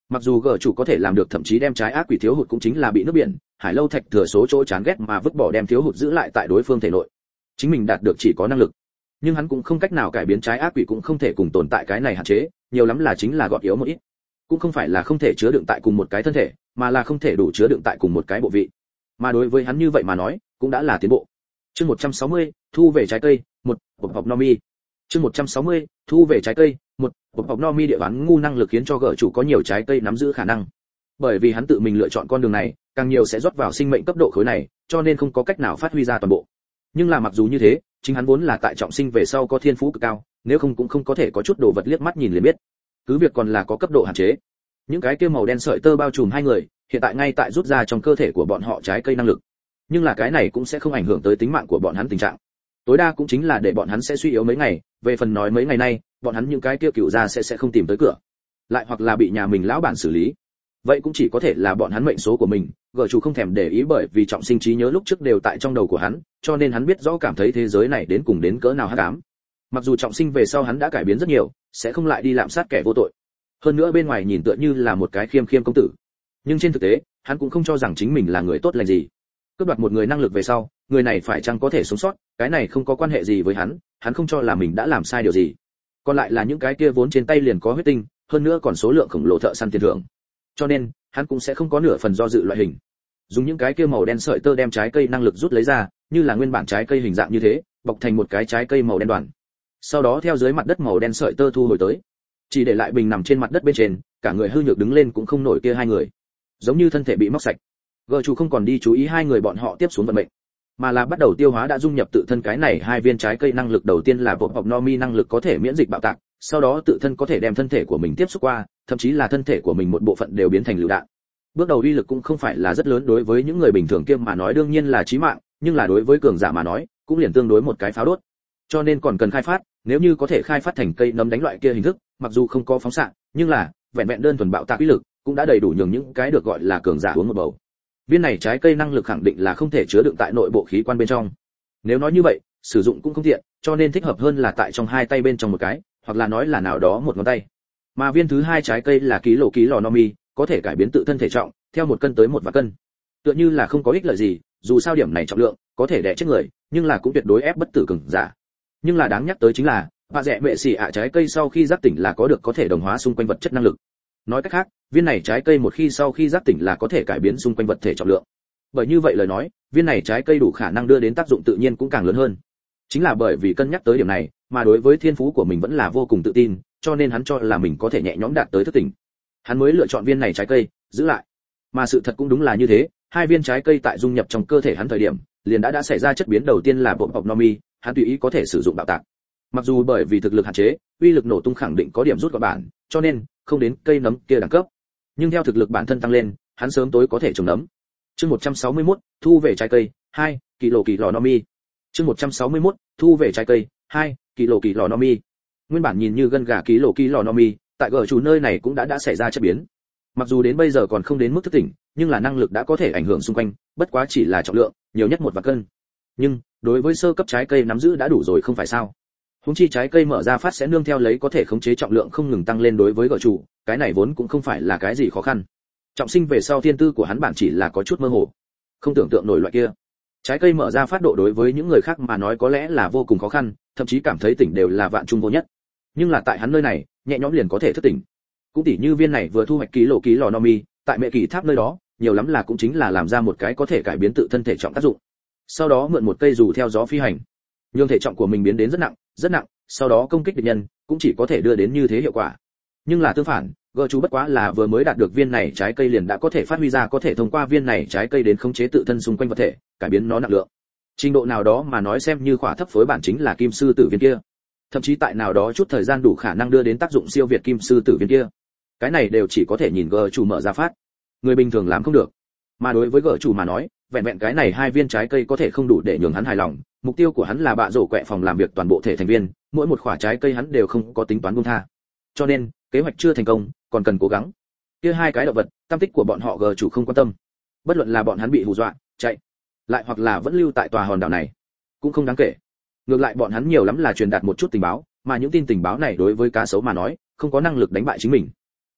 Mặc dù gở chủ có thể làm được thậm chí đem trái ác quỷ thiếu hụt cũng chính là bị nước biển, hải lâu thạch thừa số chỗ chán ghét mà vứt bỏ đem thiếu hụt giữ lại tại đối phương thể nội. Chính mình đạt được chỉ có năng lực, nhưng hắn cũng không cách nào cải biến trái ác quỷ, cũng không thể cùng tồn tại cái này hạn chế, nhiều lắm là chính là gọt yếu một ít. Cũng không phải là không thể chứa đựng tại cùng một cái thân thể, mà là không thể đủ chứa đựng tại cùng một cái bộ vị. Mà đối với hắn như vậy mà nói, cũng đã là tiến bộ. Chương 160, thu về trái cây, một hộp Nomi. Chương 160, thu về trái cây, một hộp Nomi. Địa bán ngu năng lực khiến cho gở chủ có nhiều trái cây nắm giữ khả năng. Bởi vì hắn tự mình lựa chọn con đường này, càng nhiều sẽ rót vào sinh mệnh cấp độ khối này, cho nên không có cách nào phát huy ra toàn bộ. Nhưng là mặc dù như thế, chính hắn vốn là tại trọng sinh về sau có thiên phú cực cao, nếu không cũng không có thể có chút đồ vật liếc mắt nhìn liền biết. Cứ việc còn là có cấp độ hạn chế. Những cái kia màu đen sợi tơ bao trùm hai người, hiện tại ngay tại rút ra trong cơ thể của bọn họ trái cây năng lực. Nhưng là cái này cũng sẽ không ảnh hưởng tới tính mạng của bọn hắn tình trạng. Tối đa cũng chính là để bọn hắn sẽ suy yếu mấy ngày, về phần nói mấy ngày nay, bọn hắn những cái kia cựu gia sẽ không tìm tới cửa. Lại hoặc là bị nhà mình lão bản xử lý. Vậy cũng chỉ có thể là bọn hắn mệnh số của mình, gở chủ không thèm để ý, bởi vì trọng sinh trí nhớ lúc trước đều tại trong đầu của hắn, cho nên hắn biết rõ cảm thấy thế giới này đến cùng đến cỡ nào hắc ám. Mặc dù trọng sinh về sau hắn đã cải biến rất nhiều, sẽ không lại đi lạm sát kẻ vô tội. Hơn nữa bên ngoài nhìn tựa như là một cái khiêm khiêm công tử, nhưng trên thực tế, hắn cũng không cho rằng chính mình là người tốt lành gì. Cướp đoạt một người năng lực về sau, người này phải chăng có thể sống sót, cái này không có quan hệ gì với hắn, hắn không cho là mình đã làm sai điều gì. Còn lại là những cái kia vốn trên tay liền có huyết tinh, hơn nữa còn số lượng khổng lồ thợ săn tiền thưởng. Cho nên, hắn cũng sẽ không có nửa phần do dự loại hình. Dùng những cái kia màu đen sợi tơ đem trái cây năng lực rút lấy ra, như là nguyên bản trái cây hình dạng như thế, bọc thành một cái trái cây màu đen đoàn. Sau đó theo dưới mặt đất màu đen sợi tơ thu hồi tới, chỉ để lại bình nằm trên mặt đất bên trên, cả người hư nhược đứng lên cũng không nổi kia hai người, giống như thân thể bị móc sạch. Gở chủ không còn đi chú ý hai người bọn họ tiếp xuống vận mệnh, mà là bắt đầu tiêu hóa đã dung nhập tự thân cái này hai viên trái cây năng lực. Đầu tiên là hộp Nomi năng lực có thể miễn dịch bạo tạc, sau đó tự thân có thể đem thân thể của mình tiếp xúc qua, thậm chí là thân thể của mình một bộ phận đều biến thành lựu đạn. Bước đầu uy lực cũng không phải là rất lớn, đối với những người bình thường kia mà nói đương nhiên là chí mạng, nhưng là đối với cường giả mà nói, cũng liền tương đối một cái pháo đốt. Cho nên còn cần khai phát, nếu như có thể khai phát thành cây nấm đánh loại kia hình thức, mặc dù không có phóng xạ, nhưng là vẹn vẹn đơn thuần bạo tạc uy lực, cũng đã đầy đủ nhường những cái được gọi là cường giả uống một bầu. Viên này trái cây năng lực khẳng định là không thể chứa đựng tại nội bộ khí quan bên trong. Nếu nói như vậy, sử dụng cũng không tiện, cho nên thích hợp hơn là tại trong hai tay bên trong một cái, hoặc là nói là nào đó một ngón tay. Mà viên thứ hai trái cây là ký lò Nomi, có thể cải biến tự thân thể trọng, theo 1 cân tới 1 vạn cân. Tựa như là không có ích lợi gì, dù sao điểm này trọng lượng có thể đè chết người, nhưng là cũng tuyệt đối ép bất tử cường giả. Nhưng là đáng nhắc tới chính là, và rẻ mẹ xì ạ trái cây sau khi giác tỉnh là có được có thể đồng hóa xung quanh vật chất năng lực. Nói cách khác, viên này trái cây một khi sau khi giác tỉnh là có thể cải biến xung quanh vật thể trọng lượng. Bởi như vậy lời nói, viên này trái cây đủ khả năng đưa đến tác dụng tự nhiên cũng càng lớn hơn. Chính là bởi vì cân nhắc tới điểm này, mà đối với thiên phú của mình vẫn là vô cùng tự tin, cho nên hắn cho là mình có thể nhẹ nhõm đạt tới thức tỉnh. Hắn mới lựa chọn viên này trái cây, giữ lại. Mà sự thật cũng đúng là như thế, hai viên trái cây tại dung nhập trong cơ thể hắn thời điểm, liền đã xảy ra chất biến đầu tiên là hộp Nomi, hắn tùy ý có thể sử dụng bạo tạc. Mặc dù bởi vì thực lực hạn chế, uy lực nổ tung khẳng định có điểm rút gọn bản, cho nên không đến cây nấm kia đẳng cấp. Nhưng theo thực lực bản thân tăng lên, hắn sớm tối có thể trồng nấm. Chương 161, thu về trái cây, 2, kỳ lò Nomi. Chương 161, thu về trái cây, 2, kỳ lò Nomi. Nguyên bản nhìn như gân gà kỳ lò Nomi, tại gở chủ nơi này cũng đã xảy ra chất biến. Mặc dù đến bây giờ còn không đến mức thức tỉnh, nhưng là năng lực đã có thể ảnh hưởng xung quanh, bất quá chỉ là trọng lượng, nhiều nhất 1 vạn cân. Nhưng đối với sơ cấp trái cây nắm giữ đã đủ rồi không phải sao? Húng chi trái cây mở ra phát sẽ nương theo lấy có thể khống chế trọng lượng không ngừng tăng lên. Đối với gở chủ, cái này vốn cũng không phải là cái gì khó khăn. Trọng sinh về sau thiên tư của hắn bản chỉ là có chút mơ hồ, không tưởng tượng nổi loại kia. Trái cây mở ra phát độ đối với những người khác mà nói có lẽ là vô cùng khó khăn, thậm chí cảm thấy tỉnh đều là vạn trung vô nhất. Nhưng là tại hắn nơi này, nhẹ nhõm liền có thể thức tỉnh. Cũng tỉ như viên này vừa thu hoạch ký lò Nomi, tại mẹ kỳ tháp nơi đó, nhiều lắm là cũng chính là làm ra một cái có thể cải biến tự thân thể trọng tác dụng. Sau đó mượn một cây dù theo gió phi hành, nhưng thể trọng của mình biến đến rất nặng, sau đó công kích địch nhân, cũng chỉ có thể đưa đến như thế hiệu quả. Nhưng là tương phản, gở chủ bất quá là vừa mới đạt được viên này trái cây liền đã có thể phát huy ra có thể thông qua viên này trái cây đến khống chế tự thân xung quanh vật thể, cải biến nó nặng lượng. Trình độ nào đó mà nói xem như khỏa thấp phối bản chính là kim sư tử viên kia. Thậm chí tại nào đó chút thời gian đủ khả năng đưa đến tác dụng siêu việt kim sư tử viên kia. Cái này đều chỉ có thể nhìn gở chủ mở ra phát. Người bình thường làm không được. Mà đối với gở chủ mà nói, vẹn vẹn cái này hai viên trái cây có thể không đủ để nhường hắn hài lòng. Mục tiêu của hắn là bạ rổ quẹ phòng làm việc toàn bộ thể thành viên, mỗi một quả trái cây hắn đều không có tính toán buông tha. Cho nên, kế hoạch chưa thành công, còn cần cố gắng. Kia hai cái động vật, tâm tích của bọn họ gở chủ không quan tâm. Bất luận là bọn hắn bị hù dọa, chạy, lại hoặc là vẫn lưu tại tòa hòn đảo này, cũng không đáng kể. Ngược lại bọn hắn nhiều lắm là truyền đạt một chút tình báo, mà những tin tình báo này đối với cá sấu mà nói, không có năng lực đánh bại chính mình.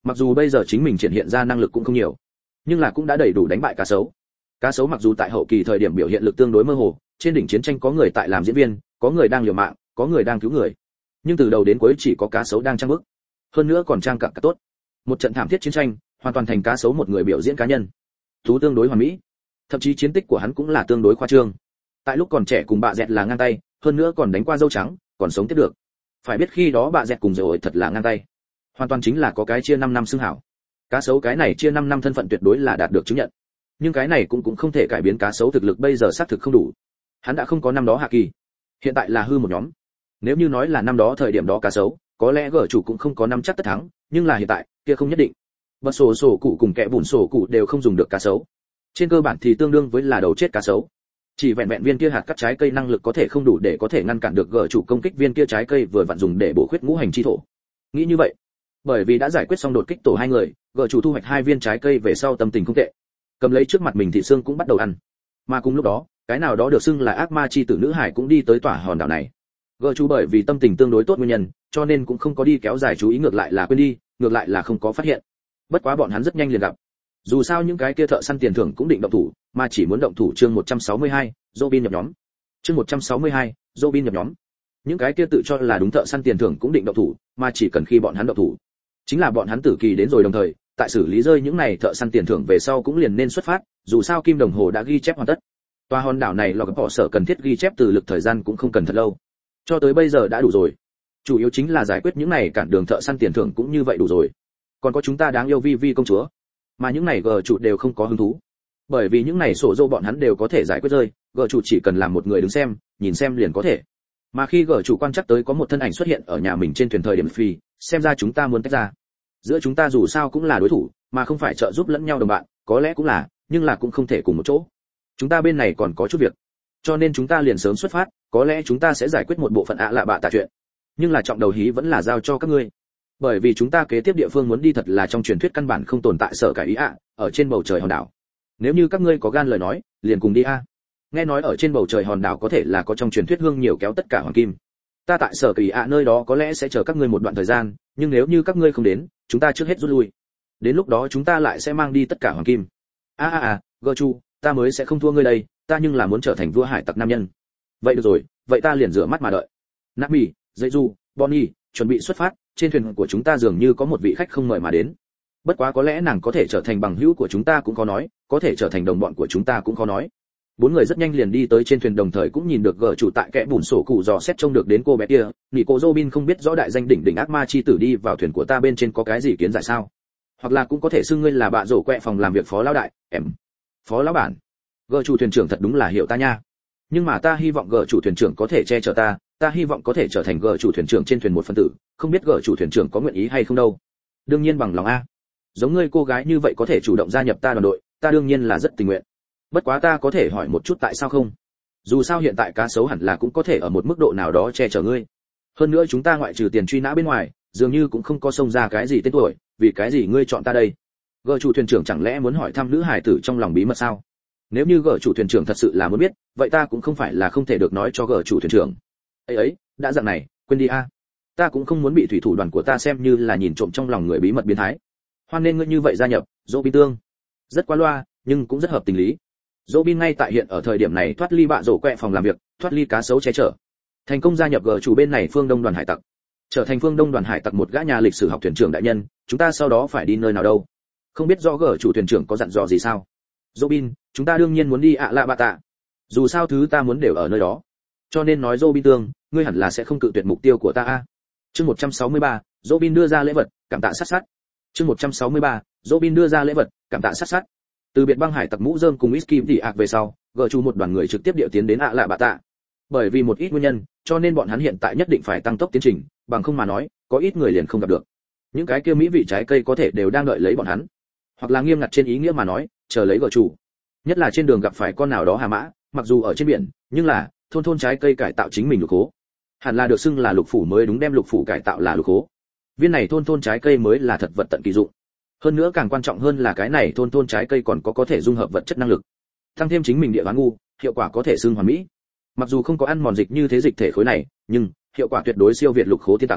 Mặc dù bây giờ chính mình triển hiện ra năng lực cũng không nhiều, nhưng là cũng đã đầy đủ đánh bại cá sấu. Cá sấu mặc dù tại hậu kỳ thời điểm biểu hiện lực tương đối mơ hồ, trên đỉnh chiến tranh có người tại làm diễn viên, có người đang liều mạng, có người đang cứu người, nhưng từ đầu đến cuối chỉ có cá sấu đang trang bức, hơn nữa còn trang cặn cả tốt. Một trận thảm thiết chiến tranh, hoàn toàn thành cá sấu một người biểu diễn cá nhân, thú tương đối hoàn mỹ, thậm chí chiến tích của hắn cũng là tương đối khoa trương. Tại lúc còn trẻ cùng bà dẹt là ngang tay, hơn nữa còn đánh qua dâu trắng, còn sống tiếp được. Phải biết khi đó bà dẹt cùng rồi thật là ngang tay, hoàn toàn chính là có cái chia 5 năm xưng hảo. Cá sấu cái này chia 5 năm thân phận tuyệt đối là đạt được chứng nhận, nhưng cái này cũng không thể cải biến cá sấu thực lực bây giờ xác thực không đủ. Hắn đã không có năm đó hạ kỳ, hiện tại là hư một nhóm. Nếu như nói là năm đó thời điểm đó cá sấu, có lẽ gở chủ cũng không có năm chắc tất thắng, nhưng là hiện tại kia không nhất định. Bật sổ cụ cùng kẻ bùn sổ cụ đều không dùng được cá sấu, trên cơ bản thì tương đương với là đầu chết cá sấu. Chỉ vẹn vẹn viên kia hạt cắt trái cây năng lực có thể không đủ để có thể ngăn cản được gở chủ công kích, viên kia trái cây vừa vặn dùng để bổ khuyết ngũ hành chi thổ. Nghĩ như vậy, bởi vì đã giải quyết xong đột kích tổ hai người, gở chủ thu hoạch 2 viên trái cây về sau tâm tình không tệ, cầm lấy trước mặt mình thị xương cũng bắt đầu ăn. Mà cùng lúc đó, cái nào đó được xưng là ác ma chi tử nữ hải cũng đi tới tỏa hòn đảo này. Gở chủ bởi vì tâm tình tương đối tốt nguyên nhân, cho nên cũng không có đi kéo dài chú ý, ngược lại là quên đi, ngược lại là không có phát hiện. Bất quá bọn hắn rất nhanh liền gặp. Dù sao những cái kia thợ săn tiền thưởng cũng định động thủ, mà chỉ muốn động thủ. Chương 162, Robin nhập nhóm. Chương 162, Robin nhập nhóm. Những cái kia tự cho là đúng thợ săn tiền thưởng cũng định động thủ, mà chỉ cần khi bọn hắn động thủ, chính là bọn hắn tử kỳ đến rồi, đồng thời, tại xử lý rơi những này thợ săn tiền thưởng về sau cũng liền nên xuất phát, dù sao kim đồng hồ đã ghi chép hoàn tất. Tòa hòn đảo này log bỏ sở cần thiết ghi chép từ lực thời gian cũng không cần thật lâu. Cho tới bây giờ đã đủ rồi. Chủ yếu chính là giải quyết những này cản đường thợ săn tiền thưởng cũng như vậy đủ rồi. Còn có chúng ta đáng yêu Vi Vi công chúa, mà những này gờ chủ đều không có hứng thú, bởi vì những này sổ dô bọn hắn đều có thể giải quyết rơi, gờ chủ chỉ cần làm một người đứng xem, nhìn xem liền có thể. Mà khi gờ chủ quan chắc tới có một thân ảnh xuất hiện ở nhà mình trên thuyền thời điểm phi, xem ra chúng ta muốn tách ra. Giữa chúng ta dù sao cũng là đối thủ, mà không phải trợ giúp lẫn nhau đồng bạn, có lẽ cũng là, nhưng là cũng không thể cùng một chỗ. Chúng ta bên này còn có chút việc, cho nên chúng ta liền sớm xuất phát, có lẽ chúng ta sẽ giải quyết một bộ phận lạ bạ tạ chuyện, nhưng là trọng đầu hí vẫn là giao cho các ngươi. Bởi vì chúng ta kế tiếp địa phương muốn đi thật là trong truyền thuyết căn bản không tồn tại sở cải ý ở trên bầu trời hòn đảo. Nếu như các ngươi có gan lời nói, liền cùng đi a. Nghe nói ở trên bầu trời hòn đảo có thể là có trong truyền thuyết hương nhiều kéo tất cả hoàng kim. Ta tại sở cải nơi đó có lẽ sẽ chờ các ngươi một đoạn thời gian, nhưng nếu như các ngươi không đến, chúng ta trước hết rút lui. Đến lúc đó chúng ta lại sẽ mang đi tất cả hoàng kim. Gơ chu, ta mới sẽ không thua ngươi đây, ta nhưng là muốn trở thành vua hải tặc nam nhân. Vậy được rồi, vậy ta liền rửa mắt mà đợi. Nami, Jeju, Bonnie, chuẩn bị xuất phát, trên thuyền của chúng ta dường như có một vị khách không mời mà đến. Bất quá có lẽ nàng có thể trở thành bằng hữu của chúng ta cũng khó nói, có thể trở thành đồng bọn của chúng ta cũng khó nói. 4 người rất nhanh liền đi tới trên thuyền, đồng thời cũng nhìn được gở chủ tại kẽ bùn sổ cụ dò xét trông được đến cô bé kia. Nico Robin không biết rõ đại danh đỉnh ác ma chi tử đi vào thuyền của ta bên trên có cái gì kiến giải sao? Hoặc là cũng có thể xưng ngươi là bạ rổ quẹ phòng làm việc phó lão đại, em. Phó lão bản. Gở chủ thuyền trưởng thật đúng là hiểu ta nha. Nhưng mà ta hy vọng gở chủ thuyền trưởng có thể che chở ta hy vọng có thể trở thành gở chủ thuyền trưởng trên thuyền một phần tử, không biết gở chủ thuyền trưởng có nguyện ý hay không đâu. Đương nhiên bằng lòng a. Giống ngươi cô gái như vậy có thể chủ động gia nhập ta đoàn đội, ta đương nhiên là rất tình nguyện. Bất quá ta có thể hỏi một chút tại sao không? Dù sao hiện tại cá sấu hẳn là cũng có thể ở một mức độ nào đó che chở ngươi. Hơn nữa chúng ta ngoại trừ tiền truy nã bên ngoài, dường như cũng không có xông ra cái gì tên tuổi, vì cái gì ngươi chọn ta đây? Gở chủ thuyền trưởng chẳng lẽ muốn hỏi thăm nữ hải tử trong lòng bí mật sao? Nếu như gở chủ thuyền trưởng thật sự là muốn biết, vậy ta cũng không phải là không thể được nói cho gở chủ thuyền trưởng. Ấy, đã dạng này, quên đi a. Ta cũng không muốn bị thủy thủ đoàn của ta xem như là nhìn trộm trong lòng người bí mật biến thái. Hoan nên ngươi như vậy gia nhập, Robin tương. Rất quá loa, nhưng cũng rất hợp tình lý. Robin ngay tại hiện ở thời điểm này thoát ly bạ rổ quẹ phòng làm việc, thoát ly cá sấu che chở, thành công gia nhập gở chủ bên này phương Đông đoàn hải tặc, trở thành phương Đông đoàn hải tặc một gã nhà lịch sử học thuyền trưởng đại nhân. Chúng ta sau đó phải đi nơi nào đâu? Không biết rõ gở chủ thuyền trưởng có dặn dò gì sao? Robin, chúng ta đương nhiên muốn đi lạ bạ tạ. Dù sao thứ ta muốn đều ở nơi đó. Cho nên nói Robin tương, ngươi hẳn là sẽ không cự tuyệt mục tiêu của ta a. Chương 163, Robin đưa ra lễ vật, cảm tạ sát sát. Chương 163, Robin đưa ra lễ vật, cảm tạ sát sát. Từ biệt băng hải tặc mũ rơm cùng whisky đi về sau, gở chủ một đoàn người trực tiếp điệu tiến đến lạ bạ tạ. Bởi vì một ít nguyên nhân, cho nên bọn hắn hiện tại nhất định phải tăng tốc tiến trình, bằng không mà nói, có ít người liền không gặp được. Những cái kia mỹ vị trái cây có thể đều đang đợi lấy bọn hắn, hoặc là nghiêm ngặt trên ý nghĩa mà nói, chờ lấy gở chủ. Nhất là trên đường gặp phải con nào đó hà mã, mặc dù ở trên biển, nhưng là thôn trái cây cải tạo chính mình lục hố. Hẳn là được xưng là lục phủ mới đúng, đem lục phủ cải tạo là lục hố. Viên này thôn trái cây mới là thật vật tận kỳ dụng. Hơn nữa càng quan trọng hơn là cái này thôn trái cây còn có thể dung hợp vật chất năng lực, tăng thêm chính mình địa bán ngu, hiệu quả có thể xưng hoàn mỹ. Mặc dù không có ăn mòn dịch như thế dịch thể khối này, nhưng hiệu quả tuyệt đối siêu việt lục khố tiên tặc.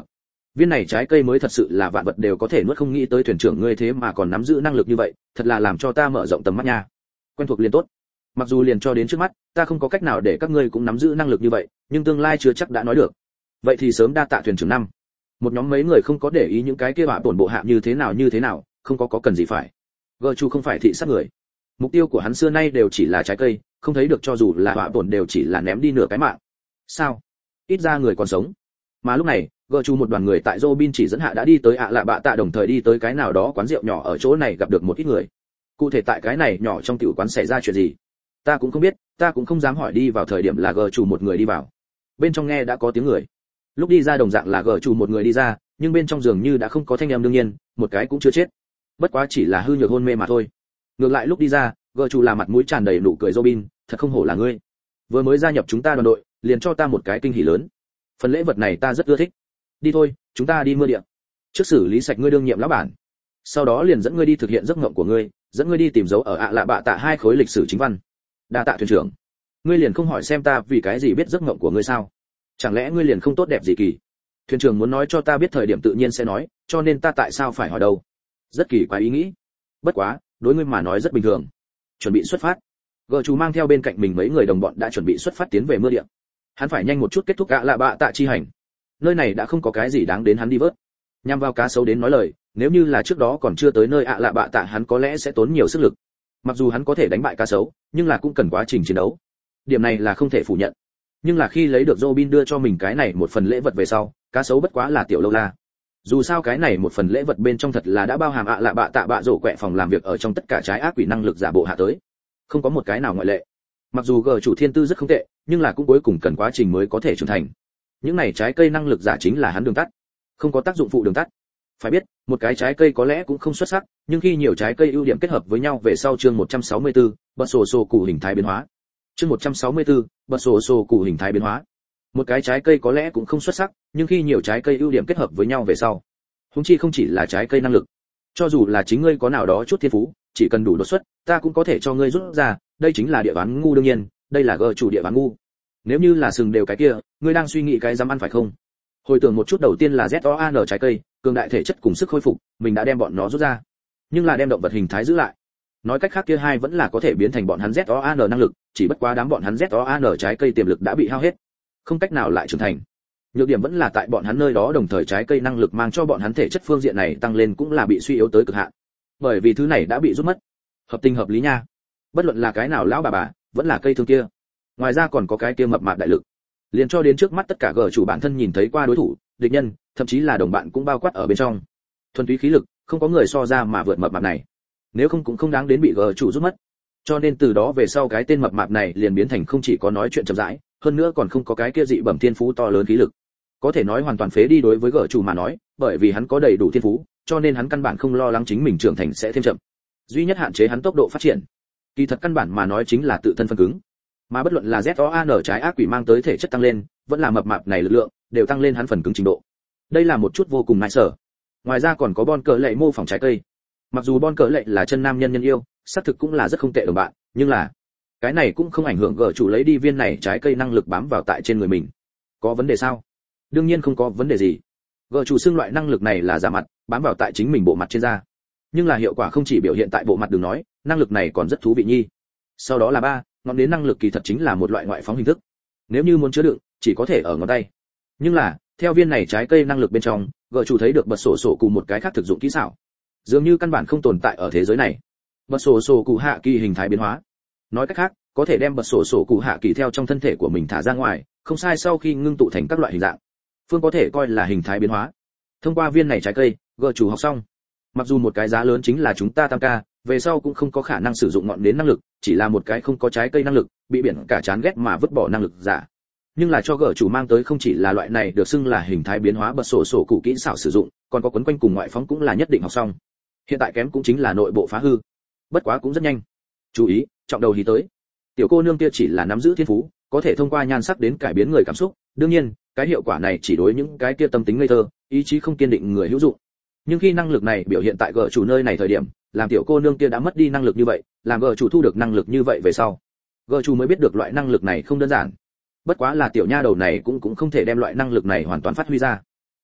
viên này trái cây mới thật sự là vạn vật đều có thể nuốt, không nghĩ tới thuyền trưởng ngươi thế mà còn nắm giữ năng lực như vậy, thật là làm cho ta mở rộng tầm mắt nha. Quen thuộc liền tốt. Mặc dù liền cho đến trước mắt, ta không có cách nào để các ngươi cũng nắm giữ năng lực như vậy, nhưng tương lai chưa chắc đã nói được. Vậy thì sớm đa tạ thuyền trưởng năm. Một nhóm mấy người không có để ý những cái kia bạ tổn bộ hạ như thế nào, không có cần gì phải. Gờ chu không phải thị sát người. Mục tiêu của hắn xưa nay đều chỉ là trái cây, không thấy được cho dù là bạ tổn đều chỉ là ném đi nửa cái mạng. Sao? Ít ra người còn sống. Mà lúc này, gờ chu một đoàn người tại Robin chỉ dẫn hạ đã đi tới ạ lạ bạ tạ, đồng thời đi tới cái nào đó quán rượu nhỏ ở chỗ này gặp được một ít người. Cụ thể tại cái này nhỏ trong tiểu quán xảy ra chuyện gì, ta cũng không biết, ta cũng không dám hỏi. Đi vào thời điểm là gờ chủ một người đi vào, bên trong nghe đã có tiếng người. Lúc đi ra đồng dạng là gờ chủ một người đi ra, nhưng bên trong giường như đã không có thanh em, đương nhiên một cái cũng chưa chết, bất quá chỉ là hư nhược hôn mê mà thôi. Ngược lại lúc đi ra, gờ chủ là mặt mũi tràn đầy nụ cười. Robin, thật không hổ là ngươi, vừa mới gia nhập chúng ta đoàn đội liền cho ta một cái kinh hỉ lớn, phần lễ vật này ta rất ưa thích. Đi thôi, chúng ta đi mưa địa, trước xử lý sạch ngươi đương nhiệm lão bản, sau đó liền dẫn ngươi đi thực hiện giấc mộng của ngươi, dẫn ngươi đi tìm dấu ở ạ lạ bạ tạ 2 khối lịch sử chính văn. Đa tạ thuyền trưởng. Ngươi liền không hỏi xem ta vì cái gì biết giấc mộng của ngươi sao? Chẳng lẽ ngươi liền không tốt đẹp gì kỳ? Thuyền trưởng muốn nói cho ta biết thời điểm tự nhiên sẽ nói, cho nên ta tại sao phải hỏi đâu? Rất kỳ quái ý nghĩ. Bất quá, đối ngươi mà nói rất bình thường. Chuẩn bị xuất phát. Gờ chú mang theo bên cạnh mình mấy người đồng bọn đã chuẩn bị xuất phát tiến về mưa địa. Hắn phải nhanh một chút kết thúc ạ lạ bạ tạ chi hành. Nơi này đã không có cái gì đáng đến hắn đi vớt. Nhằm vào cá sấu đến nói lời, nếu như là trước đó còn chưa tới nơi ạ lạ bạ tạ, hắn có lẽ sẽ tốn nhiều sức lực. Mặc dù hắn có thể đánh bại cá sấu, nhưng là cũng cần quá trình chiến đấu. Điểm này là không thể phủ nhận. Nhưng là khi lấy được Robin đưa cho mình cái này một phần lễ vật về sau, cá sấu bất quá là tiểu lâu la. Dù sao cái này một phần lễ vật bên trong thật là đã bao hàm ạ lạ bạ tạ bạ rổ quẹ phòng làm việc ở trong tất cả trái ác quỷ năng lực giả bộ hạ tới, không có một cái nào ngoại lệ. Mặc dù gờ chủ thiên tư rất không tệ, nhưng là cũng cuối cùng cần quá trình mới có thể trưởng thành. Những này trái cây năng lực giả chính là hắn đường tắt, không có tác dụng phụ đường tắt. Phải biết, một cái trái cây có lẽ cũng không xuất sắc, nhưng khi nhiều trái cây ưu điểm kết hợp với nhau về sau. Chương 164, bật sổ cụ hình thái biến hóa. Chương 164, bật sổ cụ hình thái biến hóa. Một cái trái cây có lẽ cũng không xuất sắc, nhưng khi nhiều trái cây ưu điểm kết hợp với nhau về sau, huống chi không chỉ là trái cây năng lực, cho dù là chính ngươi có nào đó chút thiên phú, chỉ cần đủ đột xuất, ta cũng có thể cho ngươi rút ra. Đây chính là địa bán ngu. đương nhiên, đây là gờ chủ địa bán ngu. Nếu như là sừng đều cái kia, ngươi đang suy nghĩ cái dám ăn phải không? Hồi tưởng một chút, đầu tiên là ZOAN trái cây, cường đại thể chất cùng sức khôi phục, mình đã đem bọn nó rút ra, nhưng là đem động vật hình thái giữ lại. Nói cách khác, kia hai vẫn là có thể biến thành bọn hắn ZOAN năng lực, chỉ bất quá đám bọn hắn ZOAN trái cây tiềm lực đã bị hao hết, không cách nào lại trưởng thành. Nhược điểm vẫn là tại bọn hắn nơi đó, đồng thời trái cây năng lực mang cho bọn hắn thể chất phương diện này tăng lên cũng là bị suy yếu tới cực hạn, bởi vì thứ này đã bị rút mất. Hợp tình hợp lý nha. Bất luận là cái nào lão bà, vẫn là cây thương kia. Ngoài ra còn có cái kia mập mạp đại lực. Liền cho đến trước mắt tất cả gờ chủ bản thân nhìn thấy qua đối thủ, địch nhân, thậm chí là đồng bạn cũng bao quát ở bên trong. Thuần túy khí lực, không có người so ra mà vượt mập mạp này. Nếu không cũng không đáng đến bị gờ chủ rút mất. Cho nên từ đó về sau cái tên mập mạp này liền biến thành không chỉ có nói chuyện chậm rãi, hơn nữa còn không có cái kia dị bẩm thiên phú to lớn khí lực. Có thể nói hoàn toàn phế đi đối với gờ chủ mà nói, bởi vì hắn có đầy đủ thiên phú, cho nên hắn căn bản không lo lắng chính mình trưởng thành sẽ thêm chậm. Duy nhất hạn chế hắn tốc độ phát triển, kỳ thật căn bản mà nói chính là tự thân phân cứng. Mà bất luận là ZOAN trái ác quỷ mang tới thể chất tăng lên, vẫn là mập mạp này lực lượng, đều tăng lên hắn phần cứng trình độ. Đây là một chút vô cùng nại sở. Ngoài ra còn có Bon cờ lệ mô phỏng trái cây. Mặc dù Bon cờ lệ là chân nam nhân nhân yêu, xác thực cũng là rất không tệ đồng bạn, nhưng là cái này cũng không ảnh hưởng gờ chủ lấy đi viên này trái cây năng lực bám vào tại trên người mình. Có vấn đề sao? Đương nhiên không có vấn đề gì. Gờ chủ xưng loại năng lực này là giả mặt, bám vào tại chính mình bộ mặt trên da. Nhưng là hiệu quả không chỉ biểu hiện tại bộ mặt, đừng nói, năng lực này còn rất thú vị nhi. Sau đó là ngọn nến năng lực kỳ thật chính là một loại ngoại phóng hình thức. Nếu như muốn chứa đựng, chỉ có thể ở ngón tay. Nhưng là, theo viên này trái cây năng lực bên trong, gờ chủ thấy được bật sổ cùng một cái khác thực dụng kỹ xảo, dường như căn bản không tồn tại ở thế giới này. Bật sổ cụ hạ kỳ hình thái biến hóa. Nói cách khác, có thể đem bật sổ cụ hạ kỳ theo trong thân thể của mình thả ra ngoài, không sai, sau khi ngưng tụ thành các loại hình dạng, phương có thể coi là hình thái biến hóa. Thông qua viên này trái cây, gờ chủ học xong. Mặc dù một cái giá lớn chính là chúng ta tam ca, về sau cũng không có khả năng sử dụng ngọn nến năng lực, chỉ là một cái không có trái cây năng lực, bị biển cả chán ghét mà vứt bỏ năng lực giả. Nhưng là cho gở chủ mang tới không chỉ là loại này được xưng là hình thái biến hóa bật sổ cụ kỹ xảo sử dụng, còn có quấn quanh cùng ngoại phóng cũng là nhất định học xong. Hiện tại kém cũng chính là nội bộ phá hư. Bất quá cũng rất nhanh. Chú ý, trọng đầu hí tới. Tiểu cô nương kia chỉ là nắm giữ thiên phú, có thể thông qua nhan sắc đến cải biến người cảm xúc, đương nhiên, cái hiệu quả này chỉ đối những cái kia tâm tính ngây thơ, ý chí không kiên định người hữu dụng. Nhưng khi năng lực này biểu hiện tại gở chủ nơi này thời điểm, làm tiểu cô nương kia đã mất đi năng lực như vậy, làm gở chủ thu được năng lực như vậy về sau, gở chủ mới biết được loại năng lực này không đơn giản. Bất quá là tiểu nha đầu này cũng không thể đem loại năng lực này hoàn toàn phát huy ra.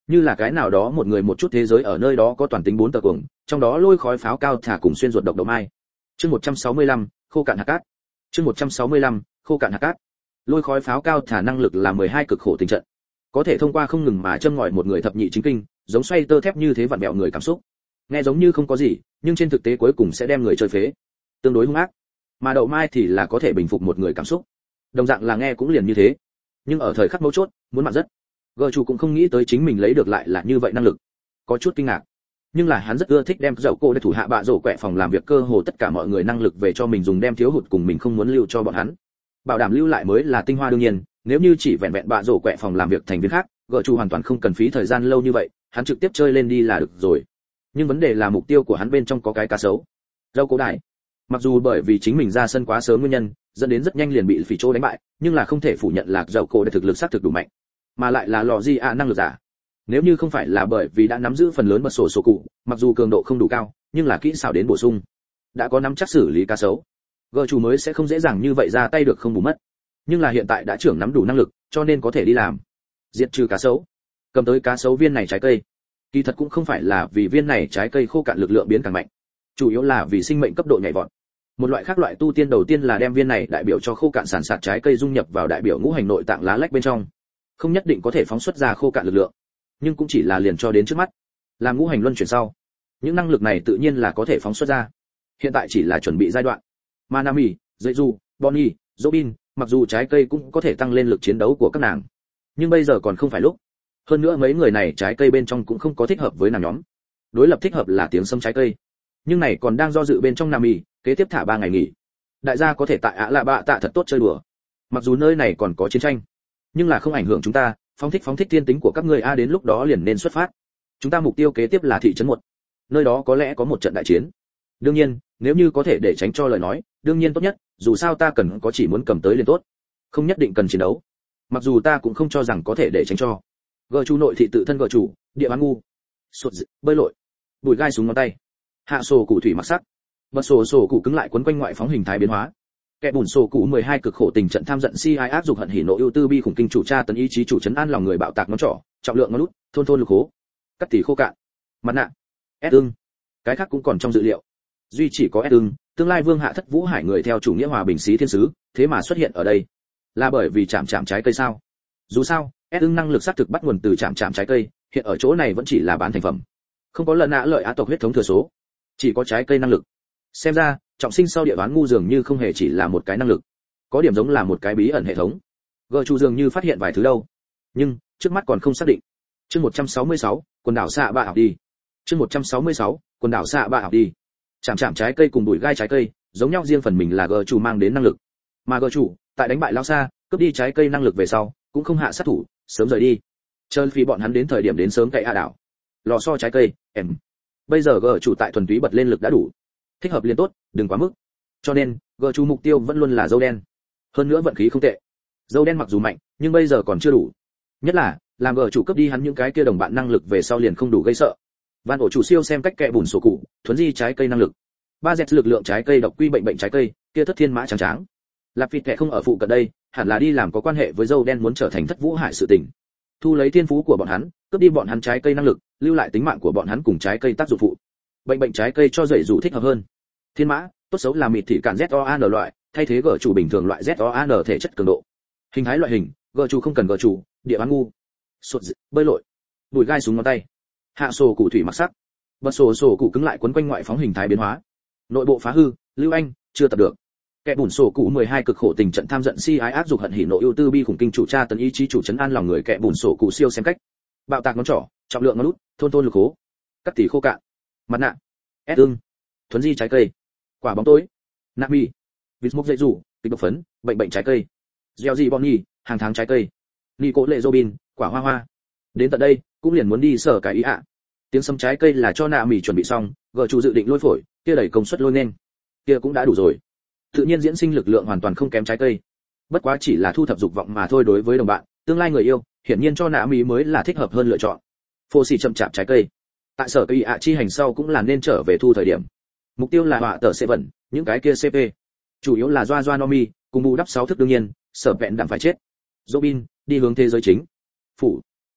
như là cái nào đó một người một chút thế giới ở nơi đó có toàn tính 4 tờ cuồng, trong đó lôi khói pháo cao thả cùng xuyên ruột độc đậu mai. Chương 165, khô cạn hạt cát. Chương 165, khô cạn hạt cát. Lôi khói pháo cao thả năng lực là 12 cực khổ tình trận. Có thể thông qua không ngừng mà châm ngòi một người thập nhị chính kinh, giống xoay tơ thép như thế vặn vẹo người cảm xúc. Nghe giống như không có gì, nhưng trên thực tế cuối cùng sẽ đem người chơi phế. Tương đối hung ác. Mà đậu mai thì là có thể bình phục một người cảm xúc. Đồng dạng là nghe cũng liền như thế. Nhưng ở thời khắc mấu chốt, muốn mặt rất. Gờ chủ cũng không nghĩ tới chính mình lấy được lại là như vậy năng lực. Có chút kinh ngạc. Nhưng là hắn rất ưa thích đem dậu cô để thủ hạ bạ rổ quẹ phòng làm việc cơ hồ tất cả mọi người năng lực về cho mình dùng, đem thiếu hụt cùng mình không muốn lưu cho bọn hắn. Bảo đảm lưu lại mới là tinh hoa đương nhiên, nếu như chỉ vẹn vẹn bạ rổ quẹ phòng làm việc thành viên khác, gờ chủ hoàn toàn không cần phí thời gian lâu như vậy, hắn trực tiếp chơi lên đi là được rồi. Nhưng vấn đề là mục tiêu của hắn bên trong có cái cá sấu. Dâu cố đại. Mặc dù bởi vì chính mình ra sân quá sớm nguyên nhân, dẫn đến rất nhanh liền bị phỉ trô đánh bại, nhưng là không thể phủ nhận là dậu cô để thực lực xác thực đủ mạnh, mà lại là lò gì năng lực giả. Nếu như không phải là bởi vì đã nắm giữ phần lớn bật sổ cụ, mặc dù cường độ không đủ cao, nhưng là kỹ xảo đến bổ sung, đã có nắm chắc xử lý cá sấu, gờ chủ mới sẽ không dễ dàng như vậy ra tay được không bù mất. Nhưng là hiện tại đã trưởng nắm đủ năng lực, cho nên có thể đi làm, diệt trừ cá sấu, cầm tới cá sấu viên này trái cây. Kỳ thật cũng không phải là vì viên này trái cây khô cạn lực lượng biến càng mạnh, chủ yếu là vì sinh mệnh cấp độ nhảy vọt. Một loại khác loại tu tiên đầu tiên là đem viên này đại biểu cho khô cạn sản sạt trái cây dung nhập vào đại biểu ngũ hành nội tạng lá lách bên trong, không nhất định có thể phóng xuất ra khô cạn lực lượng, nhưng cũng chỉ là liền cho đến trước mắt. Làm ngũ hành luân chuyển sau, những năng lực này tự nhiên là có thể phóng xuất ra. Hiện tại chỉ là chuẩn bị giai đoạn. Manami, Jeju, Bonnie, Robin, mặc dù trái cây cũng có thể tăng lên lực chiến đấu của các nàng, nhưng bây giờ còn không phải lúc. Hơn nữa mấy người này trái cây bên trong cũng không có thích hợp với nàng nhóm. Đối lập thích hợp là tiếng sấm trái cây, nhưng này còn đang do dự bên trong Nami, kế tiếp thả 3 ngày nghỉ. Đại gia có thể tại Ả Lạ Bạ Tạ thật tốt chơi đùa. Mặc dù nơi này còn có chiến tranh, nhưng là không ảnh hưởng chúng ta, phóng thích thiên tính của các ngươi đến lúc đó liền nên xuất phát. Chúng ta mục tiêu kế tiếp là thị trấn 1. Nơi đó có lẽ có một trận đại chiến. Đương nhiên, nếu như có thể để tránh cho lời nói, đương nhiên tốt nhất, dù sao ta cần có chỉ muốn cầm tới liền tốt, không nhất định cần chiến đấu. Mặc dù ta cũng không cho rằng có thể để tránh cho. Gờ chủ nội thị tự thân gờ chủ, địa bán ngu, sụt bơi lội, bùi gai súng ngón tay, hạ sổ cụ thủy mặc sắc, bật sổ cụ cứng lại quấn quanh ngoại phóng hình thái biến hóa. Kẻ bùn sổ cụ 12 cực khổ tình trận tham giận si ai áp dục hận hỉ nộ ưu tư bi khủng kinh chủ tra tấn ý chí chủ trấn an lòng người bạo tạc ngón trỏ, trọng lượng ngón út, thôn lục hố, cắt tỉ khô cạn, mặt nạ, ép ưng, cái khác cũng còn trong dự liệu. Duy chỉ có ép ưng, tương lai vương hạ thất vũ hải người theo chủ nghĩa hòa bình sĩ thiên sứ, thế mà xuất hiện ở đây, là bởi vì chạm trái cây sao? Dù sao, ép ưng năng lực xác thực bắt nguồn từ chạm trái cây, hiện ở chỗ này vẫn chỉ là bán thành phẩm, không có lần nã lợi á tộc huyết thống thừa số, chỉ có trái cây năng lực. Xem ra trọng sinh sau địa đoán ngu dường như không hề chỉ là một cái năng lực, có điểm giống là một cái bí ẩn hệ thống. Gờ chủ dường như phát hiện vài thứ đâu, nhưng trước mắt còn không xác định. Chương 166, quần đảo xạ bạ học đi. Chương 166, quần đảo xạ bạ học đi. Chạm trái cây cùng bụi gai trái cây, giống nhau riêng phần mình là gờ chủ mang đến năng lực, mà gờ chủ tại đánh bại lao xa, cướp đi trái cây năng lực về sau, cũng không hạ sát thủ, sớm rời đi. Chơi vì bọn hắn đến thời điểm đến sớm cậy đảo. Lò xo trái cây, em. Bây giờ gờ chủ tại thuần túy bật lên lực đã đủ, thích hợp liền tốt, đừng quá mức. Cho nên gờ chủ mục tiêu vẫn luôn là dâu đen, hơn nữa vận khí không tệ. Dâu đen mặc dù mạnh, nhưng bây giờ còn chưa đủ, nhất là làm gờ chủ cướp đi hắn những cái kia đồng bạn năng lực về sau liền không đủ gây sợ. Van ổ chủ siêu xem cách kẹ bùn sổ cụ, thuấn di trái cây năng lực, ba dẹt lực lượng trái cây độc quy bệnh trái cây, kia thất thiên mã trắng tráng. Lạp Phịt kẹ không ở phụ cận đây, hẳn là đi làm có quan hệ với dâu đen muốn trở thành thất vũ hải sự tình, thu lấy thiên phú của bọn hắn, cướp đi bọn hắn trái cây năng lực, lưu lại tính mạng của bọn hắn cùng trái cây tác dụng phụ. Bệnh trái cây cho dậy dù thích hợp hơn. Thiên mã, tốt xấu là mịt thì cản ZOAN loại, thay thế gở chủ bình thường loại ZOAN thể chất cường độ. Hình thái loại hình, gở chủ không cần gở chủ, địa bán ngu, sụt bơi lội, bùi gai súng ngón tay, hạ sổ cụ thủy mặc sắc, bật sổ cụ cứng lại quấn quanh ngoại phóng hình thái biến hóa. Nội bộ phá hư, lưu anh chưa tập được. Kẻ bùn sổ cụ 12 cực khổ tình trận tham giận si ái áp dục hận hỉ nộ ưu tư bi khủng kinh chủ tra tấn ý chí chủ trấn an lòng người. Kẻ bùn sổ cụ siêu xem cách, bạo tạc ngón trỏ, trọng lượng ngón út, thôn lục hố, cắt tỉ khô cạn, mặt nạ, ép ưng, thuấn di trái cây, quả bóng tối, Nami, vịt mốc dây rủ, kịch độc phấn, bệnh trái cây, gieo gì Bonnie, hàng tháng trái cây, Nico lệ Robin, quả hoa. Đến tận đây cũng liền muốn đi sở cái ý ạ. Tiếng sấm trái cây là cho Nami chuẩn bị xong, gờ chủ dự định lôi phổi, kia đẩy công suất lôi nên, kia cũng đã đủ rồi. Tự nhiên diễn sinh lực lượng hoàn toàn không kém trái cây, bất quá chỉ là thu thập dục vọng mà thôi. Đối với đồng bạn, tương lai người yêu, hiển nhiên cho Nami mới là thích hợp hơn lựa chọn. Phô xì chậm chạp trái cây, tại sở cây ạ chi hành sau cũng là nên trở về thu thời điểm. Mục tiêu là họa tờ sẽ vẩn, những cái kia CP, chủ yếu là Doa Nomi, cùng bù đắp 6 thức đương nhiên, sở vẹn đặng phải chết. Robin đi hướng thế giới chính. Phủ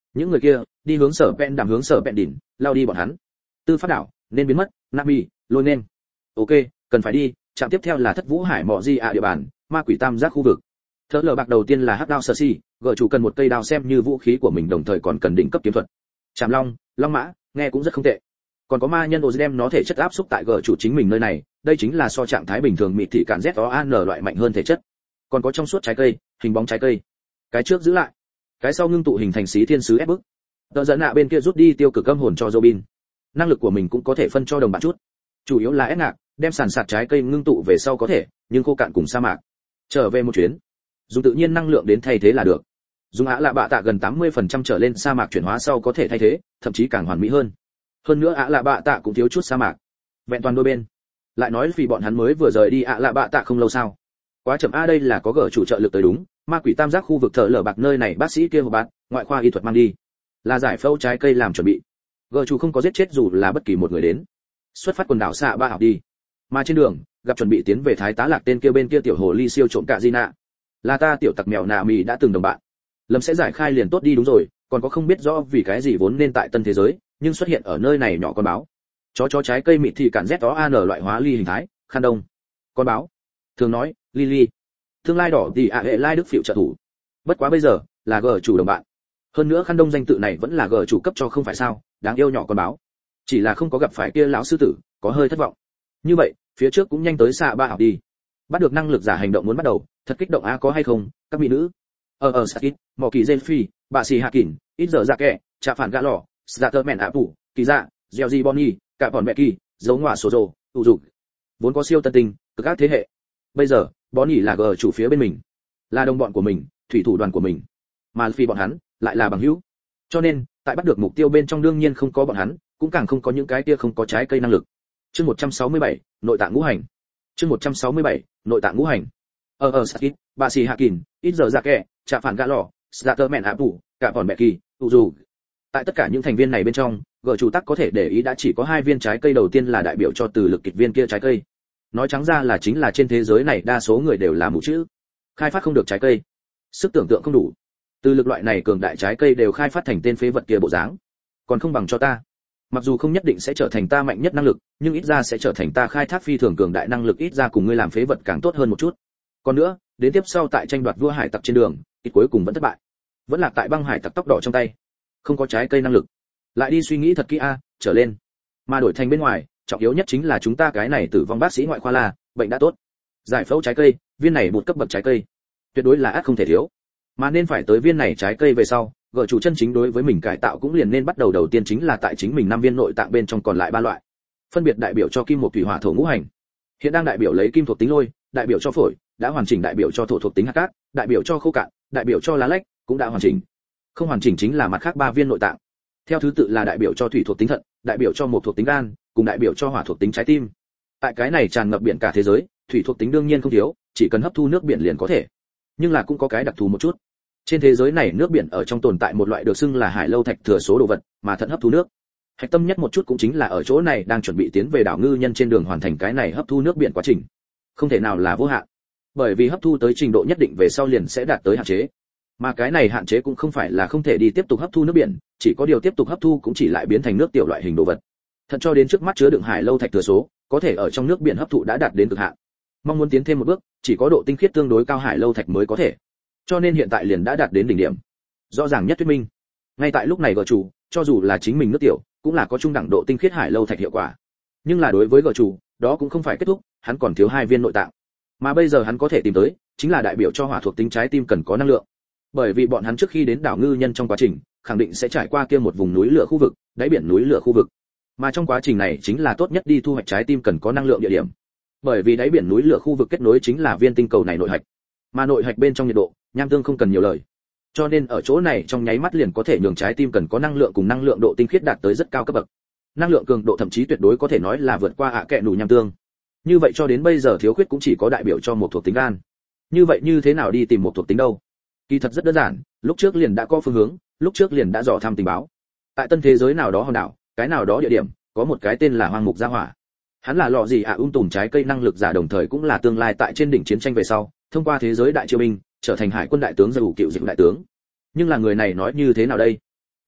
những người kia đi hướng sở pen đảm hướng sở pen đỉnh lao đi bọn hắn. Tư pháp đảo nên biến mất, Nabi lôi nên. Ok, cần phải đi. Trạm tiếp theo là Thất Vũ Hải Mọ Di ạ địa bàn, ma quỷ tam giác khu vực. Thợ lờ bạc đầu tiên là hắc đao sở si, gỡ chủ cần một cây đao xem như vũ khí của mình, đồng thời còn cần đỉnh cấp kiếm thuật. Trảm long, long mã, nghe cũng rất không tệ. Còn có ma nhân ô đem nó thể chất áp xúc tại gỡ chủ chính mình nơi này, đây chính là so trạng thái bình thường mịt thị cản ZOAN loại mạnh hơn thể chất. Còn có trong suốt trái cây, hình bóng trái cây. Cái trước giữ lại, cái sau ngưng tụ hình thành xí thiên sứ ép bức. Tờ giận nạ bên kia rút đi tiêu cực âm hồn cho Robin. Năng lực của mình cũng có thể phân cho đồng bạn chút. Chủ yếu là ép ngạc, đem sàn sạt trái cây ngưng tụ về sau có thể, nhưng khô cạn cùng sa mạc. Trở về một chuyến, dùng tự nhiên năng lượng đến thay thế là được. Dùng ạ lạ bạ tạ gần 80% trở lên sa mạc chuyển hóa sau có thể thay thế, thậm chí càng hoàn mỹ hơn. Hơn nữa ạ lạ bạ tạ cũng thiếu chút sa mạc. Vẹn toàn đôi bên. Lại nói vì bọn hắn mới vừa rời đi ạ lạ bạ tạ không lâu sao? Quá chậm a, đây là có gở chủ trợ lực tới đúng. Ma quỷ tam giác khu vực thợ lở bạc nơi này bác sĩ kia hộp bạc, ngoại khoa y thuật mang đi. Là giải phẫu trái cây làm chuẩn bị. Gở chủ không có giết chết dù là bất kỳ một người đến. Xuất phát quần đảo xạ ba học đi. Mà trên đường, gặp chuẩn bị tiến về thái tá lạc tên kia bên kia tiểu hồ ly siêu trộm cạ Gina. Là ta tiểu tặc mèo nà mì đã từng đồng bạn. Lâm sẽ giải khai liền tốt đi đúng rồi, còn có không biết rõ vì cái gì vốn nên tại tân thế giới, nhưng xuất hiện ở nơi này nhỏ con báo. Chó trái cây mịt thì cản ZOAN loại hóa ly hình thái, khăn đông. Con báo. Thường nói, Lily. Tương lai đỏ thì hệ lai đức phiệu trợ thủ. Bất quá bây giờ, là gở chủ đồng bạn. Hơn nữa khăn đông danh tự này vẫn là gở chủ cấp cho không phải sao, đáng yêu nhỏ con báo. Chỉ là không có gặp phải kia lão sư tử, có hơi thất vọng. Như vậy, phía trước cũng nhanh tới xạ ba học đi. Bắt được năng lực giả hành động muốn bắt đầu, thật kích động a, có hay không, các mỹ nữ. Sakit, mỏ kỳ Zelfi, bà xì hạ kỉn, ít giờ ra kẻ, trả phản gã lỏ, Starterman ạ phụ, kỳ dạ, Gielzy Bonnie, cả bọn mẹ kỳ, dấu ngọa số rồ, tụ dục. Vốn có siêu tân tinh, cực các thế hệ. Bây giờ, Bonnie là gờ chủ phía bên mình, là đồng bọn của mình, thủy thủ đoàn của mình. Mà vì bọn hắn, lại là bằng hữu. Cho nên, tại bắt được mục tiêu bên trong đương nhiên không có bọn hắn, cũng càng không có những cái kia không có trái cây năng lực. Chương 167, nội tạng ngũ hành. Chương 167, nội tạng ngũ hành. Sakit, bà xì hạ kỉn, ít giờ ra kẻ, trả phản gã lỏ, Starterman ạ phụ, cả bọn mẹ kỳ, tụ dục. Tại tất cả những thành viên này bên trong, gở chủ tắc có thể để ý đã chỉ có 2 viên trái cây, đầu tiên là đại biểu cho từ lực kịch viên kia trái cây. Nói trắng ra là chính là trên thế giới này đa số người đều là mù chữ, khai phát không được trái cây, sức tưởng tượng không đủ. Từ lực loại này cường đại trái cây đều khai phát thành tên phế vật kia bộ dáng, còn không bằng cho ta. Mặc dù không nhất định sẽ trở thành ta mạnh nhất năng lực, nhưng ít ra sẽ trở thành ta khai thác phi thường cường đại năng lực, ít ra cùng ngươi làm phế vật càng tốt hơn một chút. Còn nữa, đến tiếp sau tại tranh đoạt vua hải tặc trên đường, ít cuối cùng vẫn thất bại, vẫn là tại băng hải tặc tóc đỏ trong tay, không có trái cây năng lực. Lại đi suy nghĩ thật kỹ a, trở lên. Mà đổi thành bên ngoài, trọng yếu nhất chính là chúng ta cái này tử vong bác sĩ ngoại khoa là, bệnh đã tốt. Giải phẫu trái cây, viên này một cấp bậc trái cây, tuyệt đối là ác không thể thiếu. Mà nên phải tới viên này trái cây về sau, gở chủ chân chính đối với mình cải tạo cũng liền nên bắt đầu, đầu tiên chính là tại chính mình 5 viên nội tạng bên trong còn lại 3 loại, phân biệt đại biểu cho kim một thủy hỏa thổ ngũ hành. Hiện đang đại biểu lấy kim thuộc tính lôi, đại biểu cho phổi, đã hoàn chỉnh đại biểu cho thổ thuộc tính hạt cát, đại biểu cho khô cạn, đại biểu cho lá lách, cũng đã hoàn chỉnh. Không hoàn chỉnh chính là mặt khác 3 viên nội tạng. Theo thứ tự là đại biểu cho thủy thuộc tính thận, đại biểu cho mộc thuộc tính gan, cùng đại biểu cho hỏa thuộc tính trái tim. Tại cái này tràn ngập biển cả thế giới, thủy thuộc tính đương nhiên không thiếu, chỉ cần hấp thu nước biển liền có thể. Nhưng là cũng có cái đặc thù một chút. Trên thế giới này nước biển ở trong tồn tại một loại được xưng là hải lâu thạch thừa số đồ vật, mà thận hấp thu nước. Hạch tâm nhất một chút cũng chính là ở chỗ này đang chuẩn bị tiến về đảo ngư nhân trên đường hoàn thành cái này hấp thu nước biển quá trình. Không thể nào là vô hạn, bởi vì hấp thu tới trình độ nhất định về sau liền sẽ đạt tới hạn chế. Mà cái này hạn chế cũng không phải là không thể đi tiếp tục hấp thu nước biển, chỉ có điều tiếp tục hấp thu cũng chỉ lại biến thành nước tiểu loại hình đồ vật. Thận cho đến trước mắt chứa đựng hải lâu thạch thừa số, có thể ở trong nước biển hấp thụ đã đạt đến cực hạn. Mong muốn tiến thêm một bước, chỉ có độ tinh khiết tương đối cao hải lâu thạch mới có thể. Cho nên hiện tại liền đã đạt đến đỉnh điểm. Rõ ràng nhất thuyết minh. Ngay tại lúc này gở chủ, cho dù là chính mình nước tiểu, cũng là có trung đẳng độ tinh khiết hải lâu thạch hiệu quả. Nhưng là đối với gở chủ, đó cũng không phải kết thúc, hắn còn thiếu 2 viên nội tạng. Mà bây giờ hắn có thể tìm tới, chính là đại biểu cho hỏa thuộc tính trái tim cần có năng lượng. Bởi vì bọn hắn trước khi đến đảo ngư nhân trong quá trình, khẳng định sẽ trải qua kia một vùng núi lửa khu vực, đáy biển núi lửa khu vực. Mà trong quá trình này chính là tốt nhất đi thu hoạch trái tim cần có năng lượng địa điểm. Bởi vì đáy biển núi lửa khu vực kết nối chính là viên tinh cầu này nội hạch. Mà nội hạch bên trong nhiệt độ, nham tương không cần nhiều lời. Cho nên ở chỗ này trong nháy mắt liền có thể nhường trái tim cần có năng lượng cùng năng lượng độ tinh khiết đạt tới rất cao cấp bậc. Năng lượng cường độ thậm chí tuyệt đối có thể nói là vượt qua kẹ nủ nham tương. Như vậy cho đến bây giờ thiếu khuyết cũng chỉ có đại biểu cho một thuộc tính gan. Như vậy như thế nào đi tìm một thuộc tính đâu? Kỳ thật rất đơn giản, lúc trước liền đã có phương hướng, lúc trước liền đã dò thăm tình báo. Tại tân thế giới nào đó hòn đảo, cái nào đó địa điểm, có một cái tên là Hoang Mục Gia Hỏa. Hắn là lọ gì tùm trái cây năng lực giả, đồng thời cũng là tương lai tại trên đỉnh chiến tranh về sau, thông qua thế giới đại triều binh, trở thành hải quân đại tướng, giải ủ cựu dịch đại tướng. Nhưng là người này nói như thế nào đây?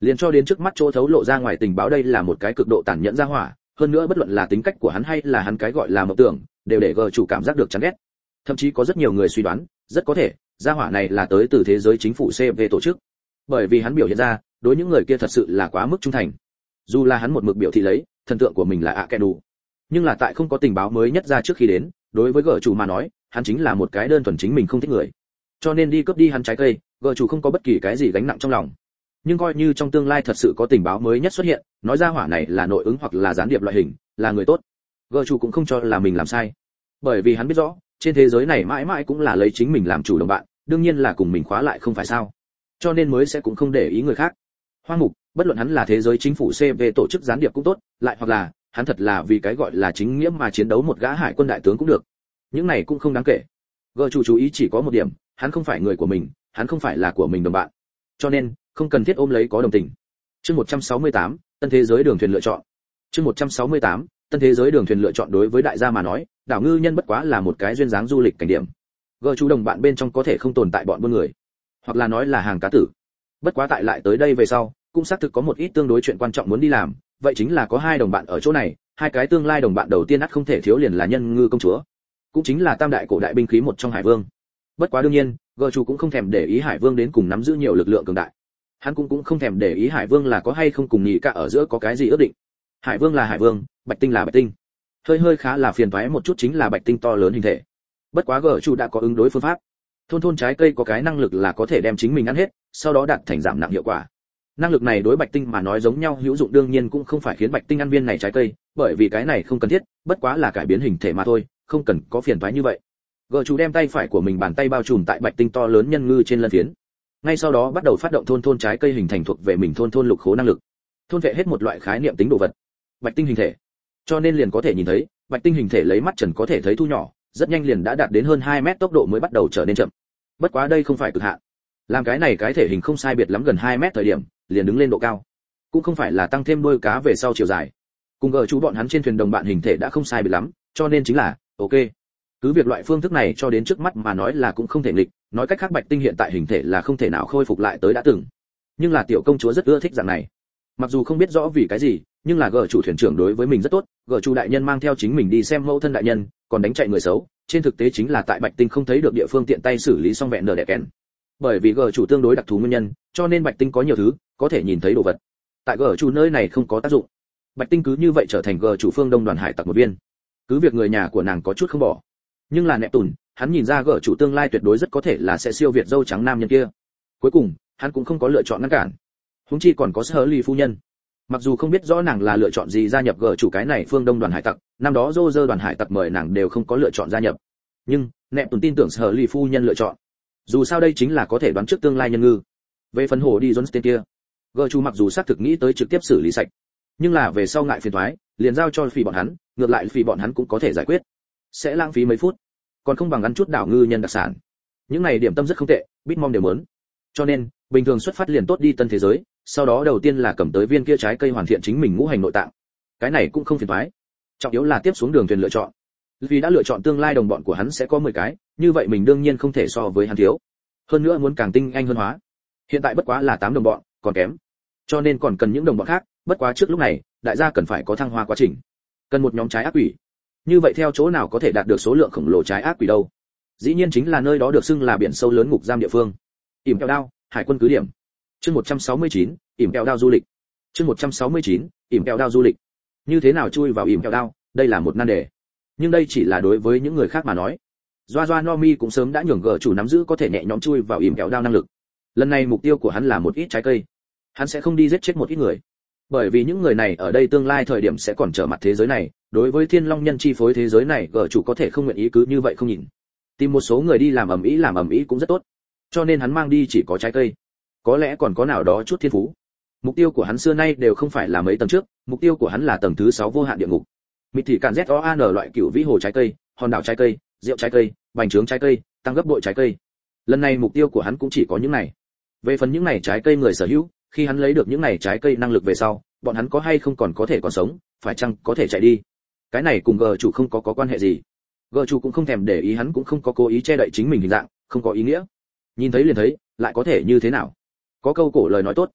liền cho đến trước mắt chỗ thấu lộ ra ngoài tình báo đây là một cái cực độ tàn nhẫn ra hỏa, hơn nữa bất luận là tính cách của hắn hay là hắn cái gọi là mộng tưởng, đều để gờ chủ cảm giác được chán ghét. Thậm chí có rất nhiều người suy đoán, rất có thể gia hỏa này là tới từ thế giới chính phủ CV tổ chức, bởi vì hắn biểu hiện ra đối những người kia thật sự là quá mức trung thành. Dù là hắn một mực biểu thị lấy thần tượng của mình là ạ kẻ đủ, nhưng là tại không có tình báo mới nhất ra trước khi đến, đối với gờ chủ mà nói hắn chính là một cái đơn thuần chính mình không thích người, cho nên đi cướp đi hắn trái cây, gờ chủ không có bất kỳ cái gì gánh nặng trong lòng. Nhưng coi như trong tương lai thật sự có tình báo mới nhất xuất hiện, nói ra hỏa này là nội ứng hoặc là gián điệp loại hình, là người tốt, gờ chủ cũng không cho là mình làm sai, bởi vì hắn biết rõ trên thế giới này mãi mãi cũng là lấy chính mình làm chủ đồng bạn, đương nhiên là cùng mình khóa lại không phải sao, cho nên mới sẽ cũng không để ý người khác. Hoang mục, bất luận hắn là thế giới chính phủ CV tổ chức gián điệp cũng tốt, lại hoặc là hắn thật là vì cái gọi là chính nghĩa mà chiến đấu một gã hải quân đại tướng cũng được, những này cũng không đáng kể. Gờ chủ chú ý chỉ có một điểm, hắn không phải người của mình, hắn không phải là của mình đồng bạn, cho nên không cần thiết ôm lấy có đồng tình. Chương 168, tân thế giới đường thuyền lựa chọn. Chương 168, tân thế giới đường thuyền lựa chọn đối với đại gia mà nói, đảo ngư nhân bất quá là một cái duyên dáng du lịch cảnh điểm. Gờ chủ đồng bạn bên trong có thể không tồn tại bọn buôn người, hoặc là nói là hàng cá tử. Bất quá tại lại tới đây về sau, cũng xác thực có một ít tương đối chuyện quan trọng muốn đi làm, vậy chính là có hai đồng bạn ở chỗ này, hai cái tương lai đồng bạn đầu tiên ắt không thể thiếu liền là nhân ngư công chúa, cũng chính là tam đại cổ đại binh khí một trong hải vương. Bất quá đương nhiên, gờ chủ cũng không thèm để ý hải vương đến cùng nắm giữ nhiều lực lượng cường đại, hắn cũng không thèm để ý hải vương là có hay không cùng nhị cả ở giữa có cái gì ước định. Hải vương là hải vương, bạch tinh là bạch tinh, hơi khá là phiền toái một chút chính là bạch tinh to lớn hình thể. Bất quá gờ chủ đã có ứng đối phương pháp, thôn trái cây có cái năng lực là có thể đem chính mình ăn hết, sau đó đạt thành giảm nặng hiệu quả. Năng lực này đối bạch tinh mà nói giống nhau hữu dụng, đương nhiên cũng không phải khiến bạch tinh ăn viên này trái cây, bởi vì cái này không cần thiết, bất quá là cải biến hình thể mà thôi, không cần có phiền toái như vậy. Gờ chủ đem tay phải của mình bàn tay bao trùm tại bạch tinh to lớn nhân ngư trên lân phiến, ngay sau đó bắt đầu phát động thôn trái cây hình thành thuộc về mình thôn lục khố năng lực, thôn vệ hết một loại khái niệm tính đồ vật, bạch tinh hình thể, cho nên liền có thể nhìn thấy bạch tinh hình thể lấy mắt trần có thể thấy thu nhỏ, rất nhanh liền đã đạt đến hơn 2 mét, tốc độ mới bắt đầu trở nên chậm. Bất quá đây không phải cực hạn, làm cái này cái thể hình không sai biệt lắm gần 2 mét thời điểm liền đứng lên độ cao, cũng không phải là tăng thêm đuôi cá về sau chiều dài, cùng gờ chú bọn hắn trên thuyền đồng bạn hình thể đã không sai biệt lắm, cho nên chính là ok. Cứ việc loại phương thức này cho đến trước mắt mà nói là cũng không thể nghịch, nói cách khác bạch tinh hiện tại hình thể là không thể nào khôi phục lại tới đã từng, nhưng là tiểu công chúa rất ưa thích dạng này. Mặc dù không biết rõ vì cái gì, nhưng là gờ chủ thuyền trưởng đối với mình rất tốt, gờ chủ đại nhân mang theo chính mình đi xem mẫu thân đại nhân, còn đánh chạy người xấu, trên thực tế chính là tại bạch tinh không thấy được địa phương tiện tay xử lý xong vẹn nở đẻ kén. Bởi vì gờ chủ tương đối đặc thù nguyên nhân, cho nên bạch tinh có nhiều thứ có thể nhìn thấy đồ vật, tại gờ chủ nơi này không có tác dụng. Bạch tinh cứ như vậy trở thành gờ chủ phương đông đoàn hải tặc một viên. Cứ việc người nhà của nàng có chút không bỏ, nhưng là nẹp tùn, hắn nhìn ra gờ chủ tương lai tuyệt đối rất có thể là sẽ siêu việt dâu trắng nam nhân kia. Cuối cùng hắn cũng không có lựa chọn ngăn cản, huống chi còn có Sở Ly phu nhân. Mặc dù không biết rõ nàng là lựa chọn gì gia nhập gờ chủ cái này phương đông đoàn hải tặc, năm đó Roger đoàn hải tặc mời nàng đều không có lựa chọn gia nhập, nhưng nẹp tùn tin tưởng Sở Ly phu nhân lựa chọn. Dù sao đây chính là có thể đoán trước tương lai nhân ngư. Về phần hồ đi Johnston kia, gờ chủ mặc dù xác thực nghĩ tới trực tiếp xử lý sạch, nhưng là về sau ngại phiền toái, liền giao cho phỉ bọn hắn, ngược lại phỉ bọn hắn cũng có thể giải quyết, sẽ lãng phí mấy phút, còn không bằng ăn chút đảo ngư nhân đặc sản. Những này điểm tâm rất không tệ, Bitmom đều muốn. Cho nên bình thường xuất phát liền tốt đi tân thế giới, sau đó đầu tiên là cầm tới viên kia trái cây hoàn thiện chính mình ngũ hành nội tạng, cái này cũng không phiền toái. Trọng yếu là tiếp xuống đường thuyền lựa chọn, vì đã lựa chọn tương lai đồng bọn của hắn sẽ có 10 cái, như vậy mình đương nhiên không thể so với hắn thiếu, hơn nữa muốn càng tinh anh hơn hóa. Hiện tại bất quá là 8 đồng bọn, còn kém, cho nên còn cần những đồng bọn khác. Bất quá trước lúc này đại gia cần phải có thăng hoa quá trình, cần một nhóm trái ác quỷ. Như vậy theo chỗ nào có thể đạt được số lượng khổng lồ trái ác quỷ đâu? Dĩ nhiên chính là nơi đó được xưng là biển sâu lớn ngục giam địa phương, ỉm kẹo đao hải quân cứ điểm. Chương 169, ỉm kẹo đao du lịch. Chương 169, ỉm kẹo đao du lịch. Như thế nào chui vào ỉm kẹo đao, đây là một nan đề, nhưng đây chỉ là đối với những người khác mà nói. Doa Nomi cũng sớm đã nhường gờ chủ nắm giữ có thể nhẹ nhõm chui vào ỉm kẹo đao năng lực. Lần này mục tiêu của hắn là một ít trái cây, hắn sẽ không đi giết chết một ít người, bởi vì những người này ở đây tương lai thời điểm sẽ còn trở mặt thế giới này. Đối với thiên long nhân chi phối thế giới này, gờ chủ có thể không nguyện ý cứ như vậy không nhìn, tìm một số người đi làm ầm ĩ cũng rất tốt, cho nên hắn mang đi chỉ có trái cây, có lẽ còn có nào đó chút thiên phú. Mục tiêu của hắn xưa nay đều không phải là mấy tầng trước, mục tiêu của hắn là tầng thứ 6 vô hạn địa ngục. Mịt thì cản ZOAN loại cựu vĩ hồ trái cây, hòn đảo trái cây, rượu trái cây, bành trướng trái cây, tăng gấp bội trái cây. Lần này mục tiêu của hắn cũng chỉ có những này. Về phần những này trái cây người sở hữu, khi hắn lấy được những này trái cây năng lực về sau, bọn hắn có hay không còn có thể còn sống, phải chăng có thể chạy đi, cái này cùng gờ chủ không có quan hệ gì. Gờ chủ cũng không thèm để ý, hắn cũng không có cố ý che đậy chính mình hình dạng, không có ý nghĩa. Nhìn thấy liền thấy, lại có thể như thế nào? Có câu cổ lời nói tốt,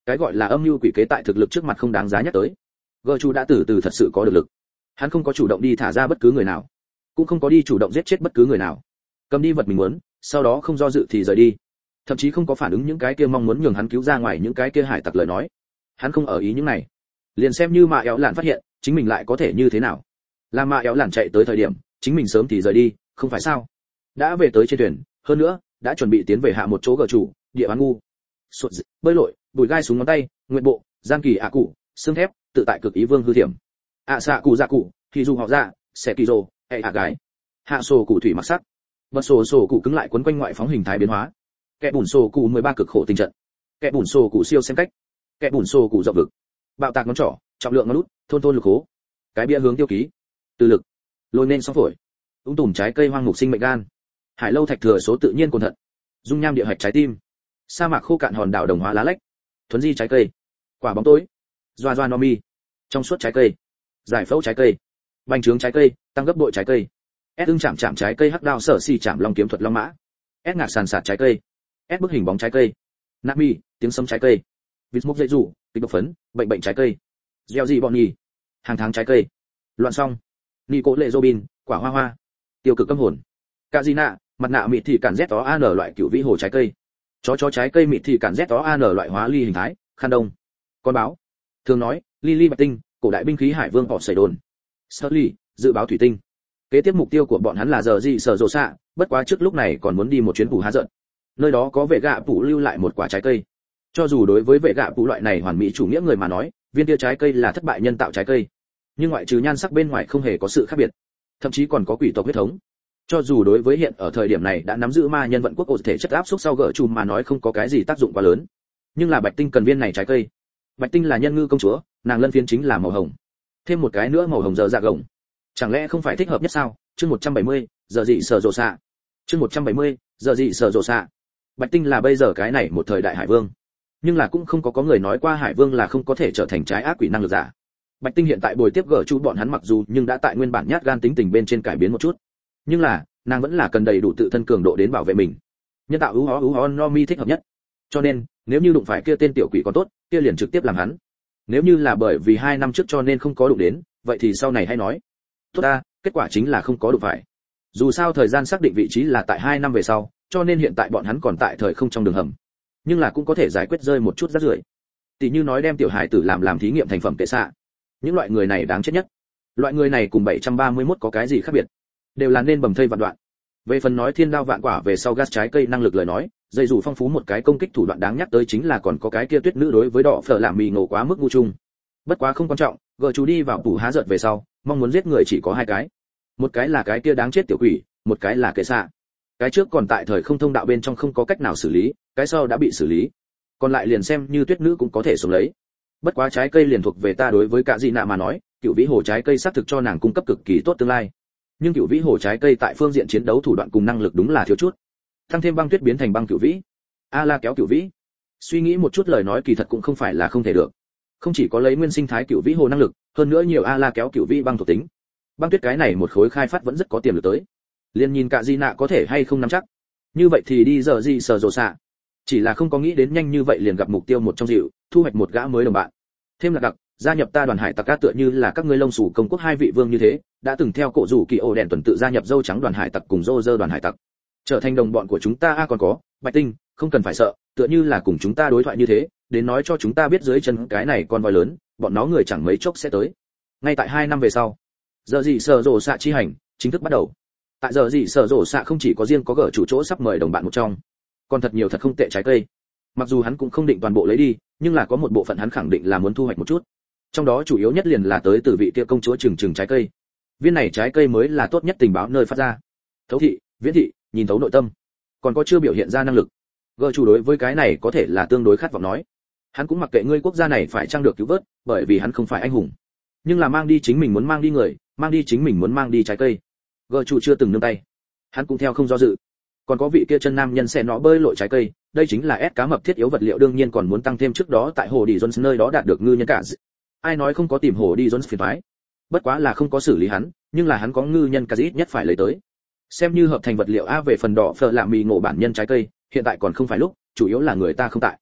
Cái gọi là âm mưu quỷ kế tại thực lực trước mặt không đáng giá nhắc tới. Gờ chủ đã từ từ thật sự có được lực. Hắn không có chủ động đi thả ra bất cứ người nào, cũng không có đi chủ động giết chết bất cứ người nào. Cầm đi vật mình muốn, sau đó không do dự thì rời đi. Thậm chí không có phản ứng những cái kia mong muốn nhường hắn cứu ra ngoài những cái kia hải tặc lời nói. Hắn không ở ý những này. Liền xem như mà éo lạn phát hiện, chính mình lại có thể như thế nào? Làm mà éo lạn chạy tới thời điểm, chính mình sớm thì rời đi, không phải sao? Đã về tới trên thuyền, hơn nữa, đã chuẩn bị tiến về hạ một chỗ gờ chủ, địa bán ngu. Sụt, bơi lội, bùi gai xuống ngón tay, nguyện bộ, gian kỳ ạ cụ, xương thép, tự tại cực ý vương hư thiểm. Xạ cụ dạ cụ, thì dù họ ra, sẽ kỳ rồ, hệ hạ gái. Hạ sổ cụ thủy mặc sắc. Bật sổ cụ cứng lại quấn quanh ngoại phóng hình thái biến hóa. Kẻ bùn sổ cụ 13 cực khổ tình trận. Kẻ bùn sổ cụ siêu xem cách. Kẻ bùn sổ cụ rộng vực. Bạo tạc ngón trỏ, trọng lượng ngón út, thôn lực hố. Cái bia hướng tiêu ký. Từ lực. Lôi nên sóng phổi. Tùm trái cây hoang mục sinh mệnh gan. Hải lâu thạch thừa số tự nhiên cồn thận. Dung nham địa hạch trái tim. Sa mạc khô cạn hòn đảo đồng hóa lá lách. Thuấn di trái cây. Quả bóng tối. Doa no mi. Trong suốt trái cây. Giải phẫu trái cây. Bành trướng trái cây, tăng gấp bội trái cây. S ưng chạm trái cây hắc đao sở xì chạm long kiếm thuật long mã. S ngạc sàn sạt trái cây. S bức hình bóng trái cây. Nami, tiếng sấm trái cây. Vịt mốc dây rủ, kịch độc phấn, bệnh trái cây. Gieo gì bọn nhì. Hàng tháng trái cây. Loạn song. Nico lệ Robin, quả hoa. Tiêu cực âm hồn. Kazina, mặt nạ mịt thì cản Z an loại cửu vĩ hồ trái cây. Chó trái cây mịt thì cản Z an loại hóa ly hình thái, khăn đông. Con báo. Thường nói, Lily bạch tinh, cổ đại binh khí hải vương họ sẩy đồn. Sully, dự báo thủy tinh. Kế tiếp mục tiêu của bọn hắn là giờ gì sở rồ xạ, bất quá trước lúc này còn muốn đi một chuyến phủ há giận. Nơi đó có vệ gạ phủ lưu lại một quả trái cây. Cho dù đối với vệ gạ phủ loại này hoàn mỹ chủ nghĩa người mà nói, viên tia trái cây là thất bại nhân tạo trái cây. Nhưng ngoại trừ nhan sắc bên ngoài không hề có sự khác biệt, thậm chí còn có quỷ tộc huyết thống. Cho dù đối với hiện ở thời điểm này đã nắm giữ ma nhân vận quốc ổ thể chất áp xúc sau gỡ chùm mà nói không có cái gì tác dụng quá lớn. Nhưng là Bạch Tinh cần viên này trái cây. Bạch Tinh là nhân ngư công chúa, nàng lân phiến chính là màu hồng. Thêm một cái nữa màu hồng giờ dạ gồng. Chẳng lẽ không phải thích hợp nhất sao? Chương 170, giờ dị sở rồ xạ. Chương 170, giờ dị sở rồ xạ. Bạch Tinh là bây giờ cái này một thời đại hải vương. Nhưng là cũng không có người nói qua hải vương là không có thể trở thành trái ác quỷ năng lực giả. Bạch Tinh hiện tại bồi tiếp gỡ chú bọn hắn mặc dù nhưng đã tại nguyên bản nhát gan tính tình bên trên cải biến một chút. Nhưng là, nàng vẫn là cần đầy đủ tự thân cường độ đến bảo vệ mình. Nhân tạo ú hó no mi thích hợp nhất. Cho nên, nếu như đụng phải kia tên tiểu quỷ còn tốt, kia liền trực tiếp làm hắn. Nếu như là bởi vì 2 năm trước cho nên không có đụng đến, vậy thì sau này hay nói. Tốt ta, kết quả chính là không có đụng phải. Dù sao thời gian xác định vị trí là tại 2 năm về sau, cho nên hiện tại bọn hắn còn tại thời không trong đường hầm. Nhưng là cũng có thể giải quyết rơi một chút rác rưởi. Tỷ như nói đem tiểu hải tử làm thí nghiệm thành phẩm kệ xạ. Những loại người này đáng chết nhất. Loại người này cùng 731 có cái gì khác biệt? Đều là nên bầm thây vạn đoạn. Về phần nói thiên đao vạn quả về sau gas trái cây năng lực lời nói, dây dù phong phú một cái công kích thủ đoạn đáng nhắc tới chính là còn có cái kia tuyết nữ đối với đỏ phở làm mì ngộ quá mức ngu chung. Bất quá không quan trọng, gờ chú đi vào tủ há giận về sau, mong muốn giết người chỉ có 2 cái. Một cái là cái kia đáng chết tiểu quỷ, một cái là kệ xạ. Cái trước còn tại thời không thông đạo bên trong không có cách nào xử lý, cái sau đã bị xử lý. Còn lại liền xem như tuyết nữ cũng có thể sống lấy. Bất quá trái cây liền thuộc về ta đối với cả gì nạ mà nói, cựu vĩ hồ trái cây xác thực cho nàng cung cấp cực kỳ tốt tương lai. Nhưng cựu vĩ hồ trái cây tại phương diện chiến đấu thủ đoạn cùng năng lực đúng là thiếu chút. Tăng thêm băng tuyết biến thành băng cựu vĩ. La kéo cựu vĩ. Suy nghĩ một chút lời nói kỳ thật cũng không phải là không thể được. Không chỉ có lấy nguyên sinh thái cựu vĩ hồ năng lực, hơn nữa nhiều La kéo cựu vĩ băng thuộc tính. Băng tuyết cái này một khối khai phát vẫn rất có tiềm lực tới. Liên nhìn cả gì nạ có thể hay không nắm chắc. Như vậy thì đi giờ gì sờ rồ xạ. Chỉ là không có nghĩ đến nhanh như vậy liền gặp mục tiêu một trong dịu, thu hoạch một gã mới đồng bạn. Thêm là đặc, gia nhập ta đoàn hải tặc cá tựa như là các ngươi lông sủ công quốc 2 vị vương như thế, đã từng theo cổ rủ kỳ ổ đèn tuần tự gia nhập dâu trắng đoàn hải tặc cùng rô rơ đoàn hải tặc. Trở thành đồng bọn của chúng ta còn có, Bạch Tinh, không cần phải sợ, tựa như là cùng chúng ta đối thoại như thế, đến nói cho chúng ta biết dưới chân cái này con voi lớn, bọn nó người chẳng mấy chốc sẽ tới. Ngay tại 2 năm về sau, giờ gì sở rồ xạ chi hành chính thức bắt đầu. Tại giờ gì sở rồ xạ không chỉ có riêng có gỡ chủ chỗ sắp mời đồng bạn một trong, còn thật nhiều thật không tệ trái cây. Mặc dù hắn cũng không định toàn bộ lấy đi, nhưng là có một bộ phận hắn khẳng định là muốn thu hoạch một chút. Trong đó chủ yếu nhất liền là tới từ vị kia công chúa trừng trái cây. Viên này trái cây mới là tốt nhất tình báo nơi phát ra. Thấu thị, viễn thị, nhìn thấu nội tâm, còn có chưa biểu hiện ra năng lực. Gờ chủ đối với cái này có thể là tương đối khát vọng nói. Hắn cũng mặc kệ ngươi quốc gia này phải chăng được cứu vớt, bởi vì hắn không phải anh hùng. Nhưng là mang đi chính mình muốn mang đi người, mang đi chính mình muốn mang đi trái cây. Gờ chủ chưa từng nương tay. Hắn cũng theo không do dự. Còn có vị kia chân nam nhân sẽ nó bơi lội trái cây, đây chính là ép cá mập thiết yếu vật liệu đương nhiên còn muốn tăng thêm trước đó tại hồ đi Jones nơi đó đạt được ngư nhân cả. Ai nói không có tìm hồ đi Jones phiền toái. Bất quá là không có xử lý hắn, nhưng là hắn có ngư nhân cả ít nhất phải lấy tới. Xem như hợp thành vật liệu A về phần đỏ phở lạ mì ngộ bản nhân trái cây, hiện tại còn không phải lúc, chủ yếu là người ta không tại.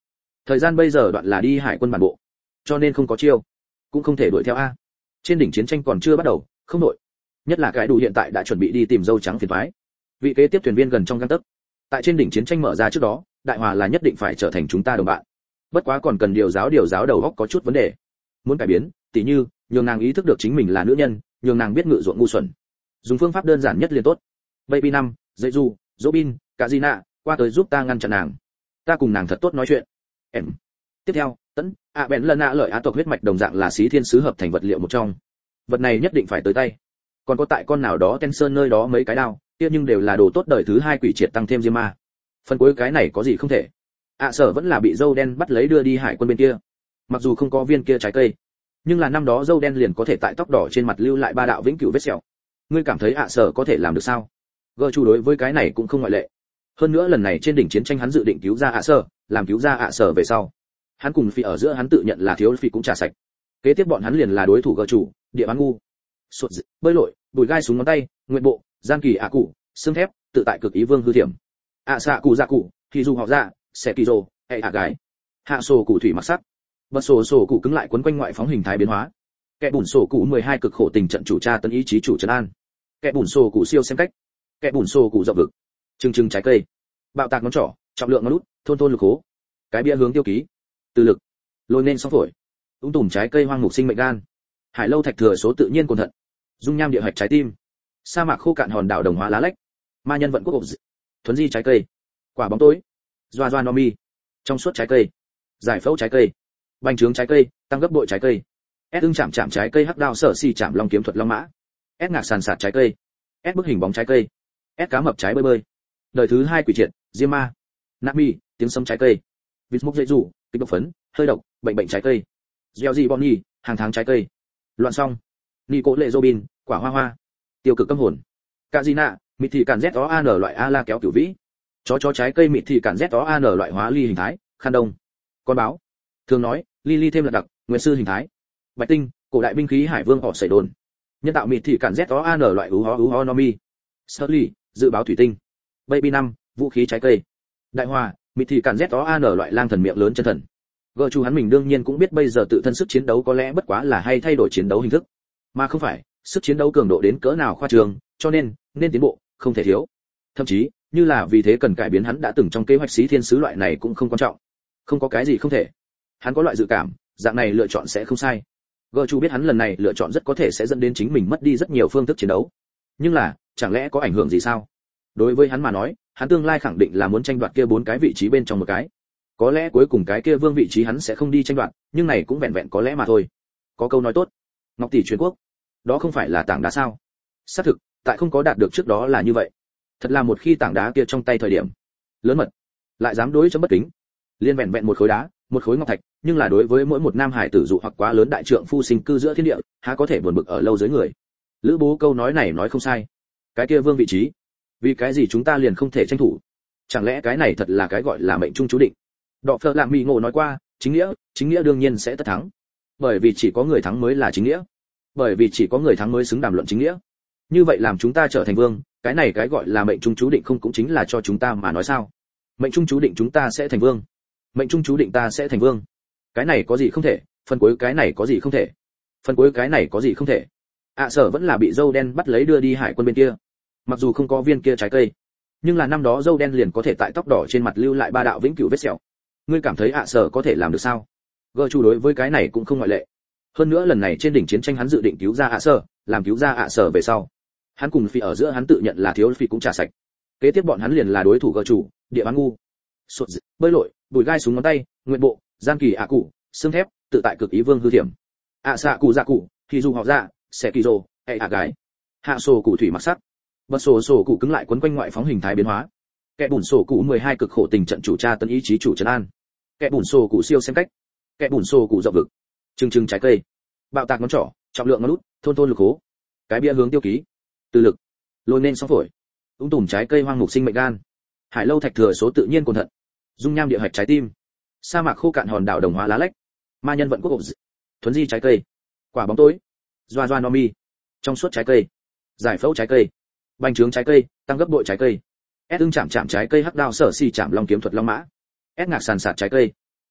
Thời gian bây giờ đoạn là đi hải quân bản bộ, cho nên không có chiêu, cũng không thể đuổi theo a. Trên đỉnh chiến tranh còn chưa bắt đầu, không đội. Nhất là cái đủ hiện tại đã chuẩn bị đi tìm dâu trắng phiền toái. Vị kế tiếp thuyền viên gần trong gang tấc. Tại trên đỉnh chiến tranh mở ra trước đó, đại hòa là nhất định phải trở thành chúng ta đồng bạn. Bất quá còn cần điều giáo đầu óc có chút vấn đề. Muốn cải biến, tỉ như nhường nàng ý thức được chính mình là nữ nhân, nhường nàng biết ngự ruộng ngu xuẩn. Dùng phương pháp đơn giản nhất liền tốt. Baby 5, dậy du, Robin, cả Gina, qua tới giúp ta ngăn chặn nàng. Ta cùng nàng thật tốt nói chuyện. Em. Tiếp theo, tấn, bèn lần lợi tộc huyết mạch đồng dạng là xí thiên sứ hợp thành vật liệu một trong. Vật này nhất định phải tới tay. Còn có tại con nào đó Tenson nơi đó mấy cái đao, kia nhưng đều là đồ tốt đời thứ 2 quỷ triệt tăng thêm diêm ma. Phần cuối cái này có gì không thể. Sở vẫn là bị dâu đen bắt lấy đưa đi hải quân bên kia. Mặc dù không có viên kia trái cây, nhưng là năm đó dâu đen liền có thể tại tóc đỏ trên mặt lưu lại 3 đạo vĩnh cửu vết sẹo. Ngươi cảm thấy Sở có thể làm được sao? Gơ chủ đối với cái này cũng không ngoại lệ. Hơn nữa lần này trên đỉnh chiến tranh hắn dự định cứu ra Sở, làm cứu ra Sở về sau, hắn cùng phi ở giữa hắn tự nhận là thiếu phi cũng trả sạch. Kế tiếp bọn hắn liền là đối thủ gơ chủ, địa bán ngu. Sụt dị, bơi lội, bùi gai súng ngón tay, nguyện bộ, gian kỳ cụ, xương thép, tự tại cực ý vương hư thiểm. Xạ cụ dạ cụ, thì dù họ ra, sẽ kỳ rồ, hệ gái. Hạ sổ cụ thủy mặc sắc. Bật sổ cụ cứng lại quấn quanh ngoại phóng hình thái biến hóa. Kẻ bùn sổ cụ 12 cực khổ tình trận chủ tra tấn ý chí chủ trấn an. Kẻ bùn sổ cụ siêu xem cách. Kẻ bùn sổ cụ rộng vực. Trừng trái cây. Bạo tạc ngón trỏ, trọng lượng ngón út, thôn lực hố. Cái bia hướng tiêu ký. Từ lực. Lôi nên sóng phổi. Tùm trái cây hoang mục sinh mệnh gan. Hải lâu thạch thừa số tự nhiên cồn thận. Dung nham địa hạch trái tim. Sa mạc khô cạn hòn đảo đồng hóa lá lách. Ma nhân vận quốc ộp. Thuấn di trái cây. Quả bóng tối. Doa nomi. Trong suốt trái cây. Giải phẫu trái cây. Bành trướng trái cây, tăng gấp bội trái cây. S ưng chạm trái cây hắc đao sở xì chạm long kiếm thuật long mã. S ngạc sàn sạt trái cây. S bức hình bóng trái cây. S cá mập trái bơi. Đời thứ 2 quỷ triệt, diêm ma. Nami, tiếng sấm trái cây. Vịt mốc dây rủ, kích độc phấn, hơi độc, bệnh trái cây. Gieo gì Bonnie, hàng tháng trái cây. Loạn song. Nico lệ Robin, quả hoa. Tiêu cực tâm hồn. Kazina, mịt thị cản ZOAN loại A la kéo kiểu vĩ. Chó trái cây mịt thị cản ZOAN loại hóa ly hình thái, khăn đông. Con báo. Thường nói, ly thêm là đặc, nguyệt sư hình thái. Bạch tinh, cổ đại binh khí hải vương họ sẩy đồn. Nhân tạo mịt thị cản ZOAN loại ú ho nomi. Sully, dự báo thủy tinh. Baby 5, vũ khí trái cây. Đại hòa, mịt thị cản ZOAN loại lang thần miệng lớn chân thần. Gơ chu hắn mình đương nhiên cũng biết bây giờ tự thân sức chiến đấu có lẽ bất quá là hay thay đổi chiến đấu hình thức, mà không phải sức chiến đấu cường độ đến cỡ nào khoa trương, cho nên tiến bộ không thể thiếu. Thậm chí như là vì thế cần cải biến hắn đã từng trong kế hoạch xí thiên sứ loại này cũng không quan trọng, không có cái gì không thể. Hắn có loại dự cảm dạng này lựa chọn sẽ không sai. Gơ chu biết hắn lần này lựa chọn rất có thể sẽ dẫn đến chính mình mất đi rất nhiều phương thức chiến đấu, nhưng là chẳng lẽ có ảnh hưởng gì sao? Đối với hắn mà nói, hắn tương lai khẳng định là muốn tranh đoạt kia 4 cái vị trí bên trong một cái. Có lẽ cuối cùng cái kia vương vị trí hắn sẽ không đi tranh đoạt, nhưng này cũng vẹn vẹn có lẽ mà thôi. Có câu nói tốt, ngọc tỷ truyền quốc, đó không phải là tảng đá sao? Xác thực, tại không có đạt được trước đó là như vậy. Thật là một khi tảng đá kia trong tay thời điểm lớn mật, lại dám đối chấm bất kính, liên vẹn vẹn một khối đá, một khối ngọc thạch, nhưng là đối với mỗi một nam hải tử dụ hoặc quá lớn đại trượng phu sinh cư giữa thiên địa, há có thể buồn bực ở lâu dưới người. Lữ Bố câu nói này nói không sai. Cái kia vương vị trí, vì cái gì chúng ta liền không thể tranh thủ? Chẳng lẽ cái này thật là cái gọi là mệnh trung chú định? Đọ Phở Lạm Mị Ngộ nói qua, chính nghĩa đương nhiên sẽ tất thắng. Bởi vì chỉ có người thắng mới là chính nghĩa. Bởi vì chỉ có người thắng mới xứng đàm luận chính nghĩa. Như vậy làm chúng ta trở thành vương, cái này cái gọi là mệnh trung chú định không cũng chính là cho chúng ta mà nói sao? Mệnh trung chú định chúng ta sẽ thành vương. Mệnh trung chú định ta sẽ thành vương. Cái này có gì không thể, phần cuối cái này có gì không thể. Phần cuối cái này có gì không thể. Sở vẫn là bị dâu đen bắt lấy đưa đi hải quân bên kia. Mặc dù không có viên kia trái cây, nhưng là năm đó dâu đen liền có thể tại tóc đỏ trên mặt lưu lại 3 đạo vĩnh cửu vết sẹo. Ngươi cảm thấy Sở có thể làm được sao? Gơ chu đối với cái này cũng không ngoại lệ. Hơn nữa lần này trên đỉnh chiến tranh hắn dự định cứu ra Sở, làm cứu ra Sở về sau, hắn cùng phi ở giữa hắn tự nhận là thiếu phi cũng trả sạch. Kế tiếp bọn hắn liền là đối thủ gơ chủ, địa bán ngu. Sụt dị, bơi lội, bùi gai súng ngón tay, nguyện bộ, gian kỳ cụ, xương thép, tự tại cực ý vương hư thiểm. Xạ cụ dạ cụ, thì dù họ ra, sẽ kỳ rồ, hệ gái. Hạ sổ cụ thủy mặc sắc. Bật sổ cụ cứng lại quấn quanh ngoại phóng hình thái biến hóa. Kẻ bùn sổ cụ 12 cực khổ tình trận chủ tra tấn ý chí chủ trấn an. Kẻ bùn sổ cụ siêu xem cách. Kẻ bùn sổ cụ rộng vực. Trừng trái cây. Bạo tạc ngón trỏ, trọng lượng ngón út, thôn lực hố. Cái bia hướng tiêu ký. Từ lực. Lôi nên sóng phổi. Tùm trái cây hoang mục sinh mệnh gan. Hải lâu thạch thừa số tự nhiên cồn thận. Dung nham địa hạch trái tim. Sa mạc khô cạn hòn đảo đồng hóa lá lách. Ma nhân vận quốc ộp. Thuấn di trái cây. Quả bóng tối. Doa nomi. Trong suốt trái cây. Giải phẫu trái cây. Bành trướng trái cây, tăng gấp bội trái cây. S ưng chạm trái cây hắc đao sở xì chạm long kiếm thuật long mã. S ngạc sàn sạt trái cây.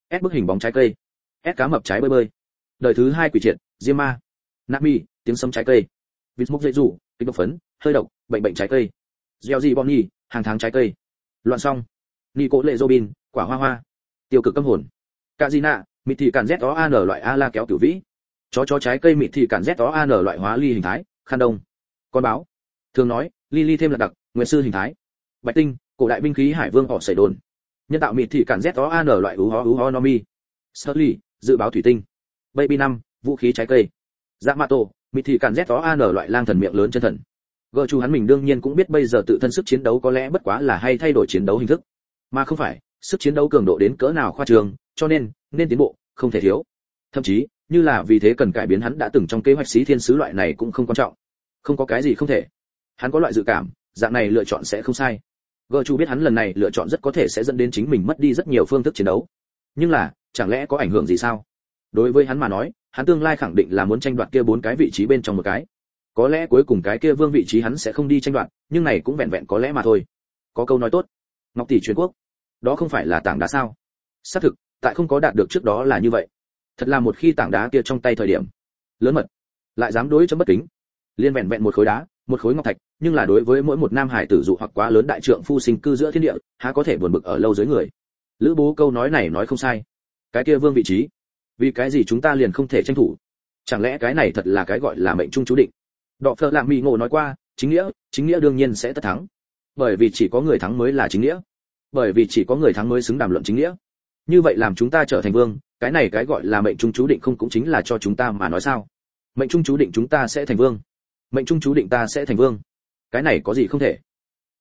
S bức hình bóng trái cây, S cá mập trái bơi bơi, đời thứ 2 quỷ triệt, diêm ma, Nami, tiếng sấm trái cây, vịt mục dây rủ, kịch độc phấn, hơi độc, bệnh trái cây, gieo gì Bonnie, hàng tháng trái cây, loạn song, Nico lệ Robin, quả hoa hoa, tiêu cực tâm hồn, Kazina, mịt thị cản ZOAN loại A la kéo cửu vĩ, chó trái cây mịt thị cản ZOAN loại hóa ly hình thái, khăn đông, con báo, thường nói, ly thêm là đặc, nguyệt sư hình thái, bạch tinh, cổ đại binh khí hải vương họ sẩy đồn, nhân tạo mịt thị cản ZOAN loại ú ho nomi, Sterling, dự báo thủy tinh, baby 5, vũ khí trái cây, Yamato, mịt thị cản ZOAN loại lang thần miệng lớn chân thần. Gờ chu hắn mình đương nhiên cũng biết bây giờ tự thân sức chiến đấu có lẽ bất quá là hay thay đổi chiến đấu hình thức, mà không phải sức chiến đấu cường độ đến cỡ nào khoa trương, cho nên tiến bộ không thể thiếu. Thậm chí, như là vì thế cần cải biến hắn đã từng trong kế hoạch xí thiên sứ loại này cũng không quan trọng. Không có cái gì không thể. Hắn có loại dự cảm, dạng này lựa chọn sẽ không sai. Gờ chu biết hắn lần này lựa chọn rất có thể sẽ dẫn đến chính mình mất đi rất nhiều phương thức chiến đấu. Nhưng là, chẳng lẽ có ảnh hưởng gì sao? Đối với hắn mà nói, hắn tương lai khẳng định là muốn tranh đoạt kia 4 cái vị trí bên trong một cái. Có lẽ cuối cùng cái kia vương vị trí hắn sẽ không đi tranh đoạt, nhưng này cũng vẹn vẹn có lẽ mà thôi. Có câu nói tốt, ngọc tỷ truyền quốc, đó không phải là tảng đá sao? Xác thực, tại không có đạt được trước đó là như vậy. Thật là một khi tảng đá kia trong tay thời điểm lớn mật, lại dám đối chấm bất kính. Liên vẹn vẹn một khối đá, một khối ngọc thạch, nhưng là đối với mỗi một nam hải tử dụ hoặc quá lớn đại trượng phu sinh cư giữa thiên địa, há có thể buồn bực ở lâu dưới người. Lữ Bố câu nói này nói không sai. Cái kia vương vị trí, vì cái gì chúng ta liền không thể tranh thủ? Chẳng lẽ cái này thật là cái gọi là mệnh trung chú định? Đọ Phở Lạng Mị Ngộ nói qua, chính nghĩa đương nhiên sẽ tất thắng. Bởi vì chỉ có người thắng mới là chính nghĩa. Bởi vì chỉ có người thắng mới xứng đàm luận chính nghĩa. Như vậy làm chúng ta trở thành vương, cái này cái gọi là mệnh trung chú định không cũng chính là cho chúng ta mà nói sao? Mệnh trung chú định chúng ta sẽ thành vương. Mệnh trung chú định ta sẽ thành vương. Cái này có gì không thể?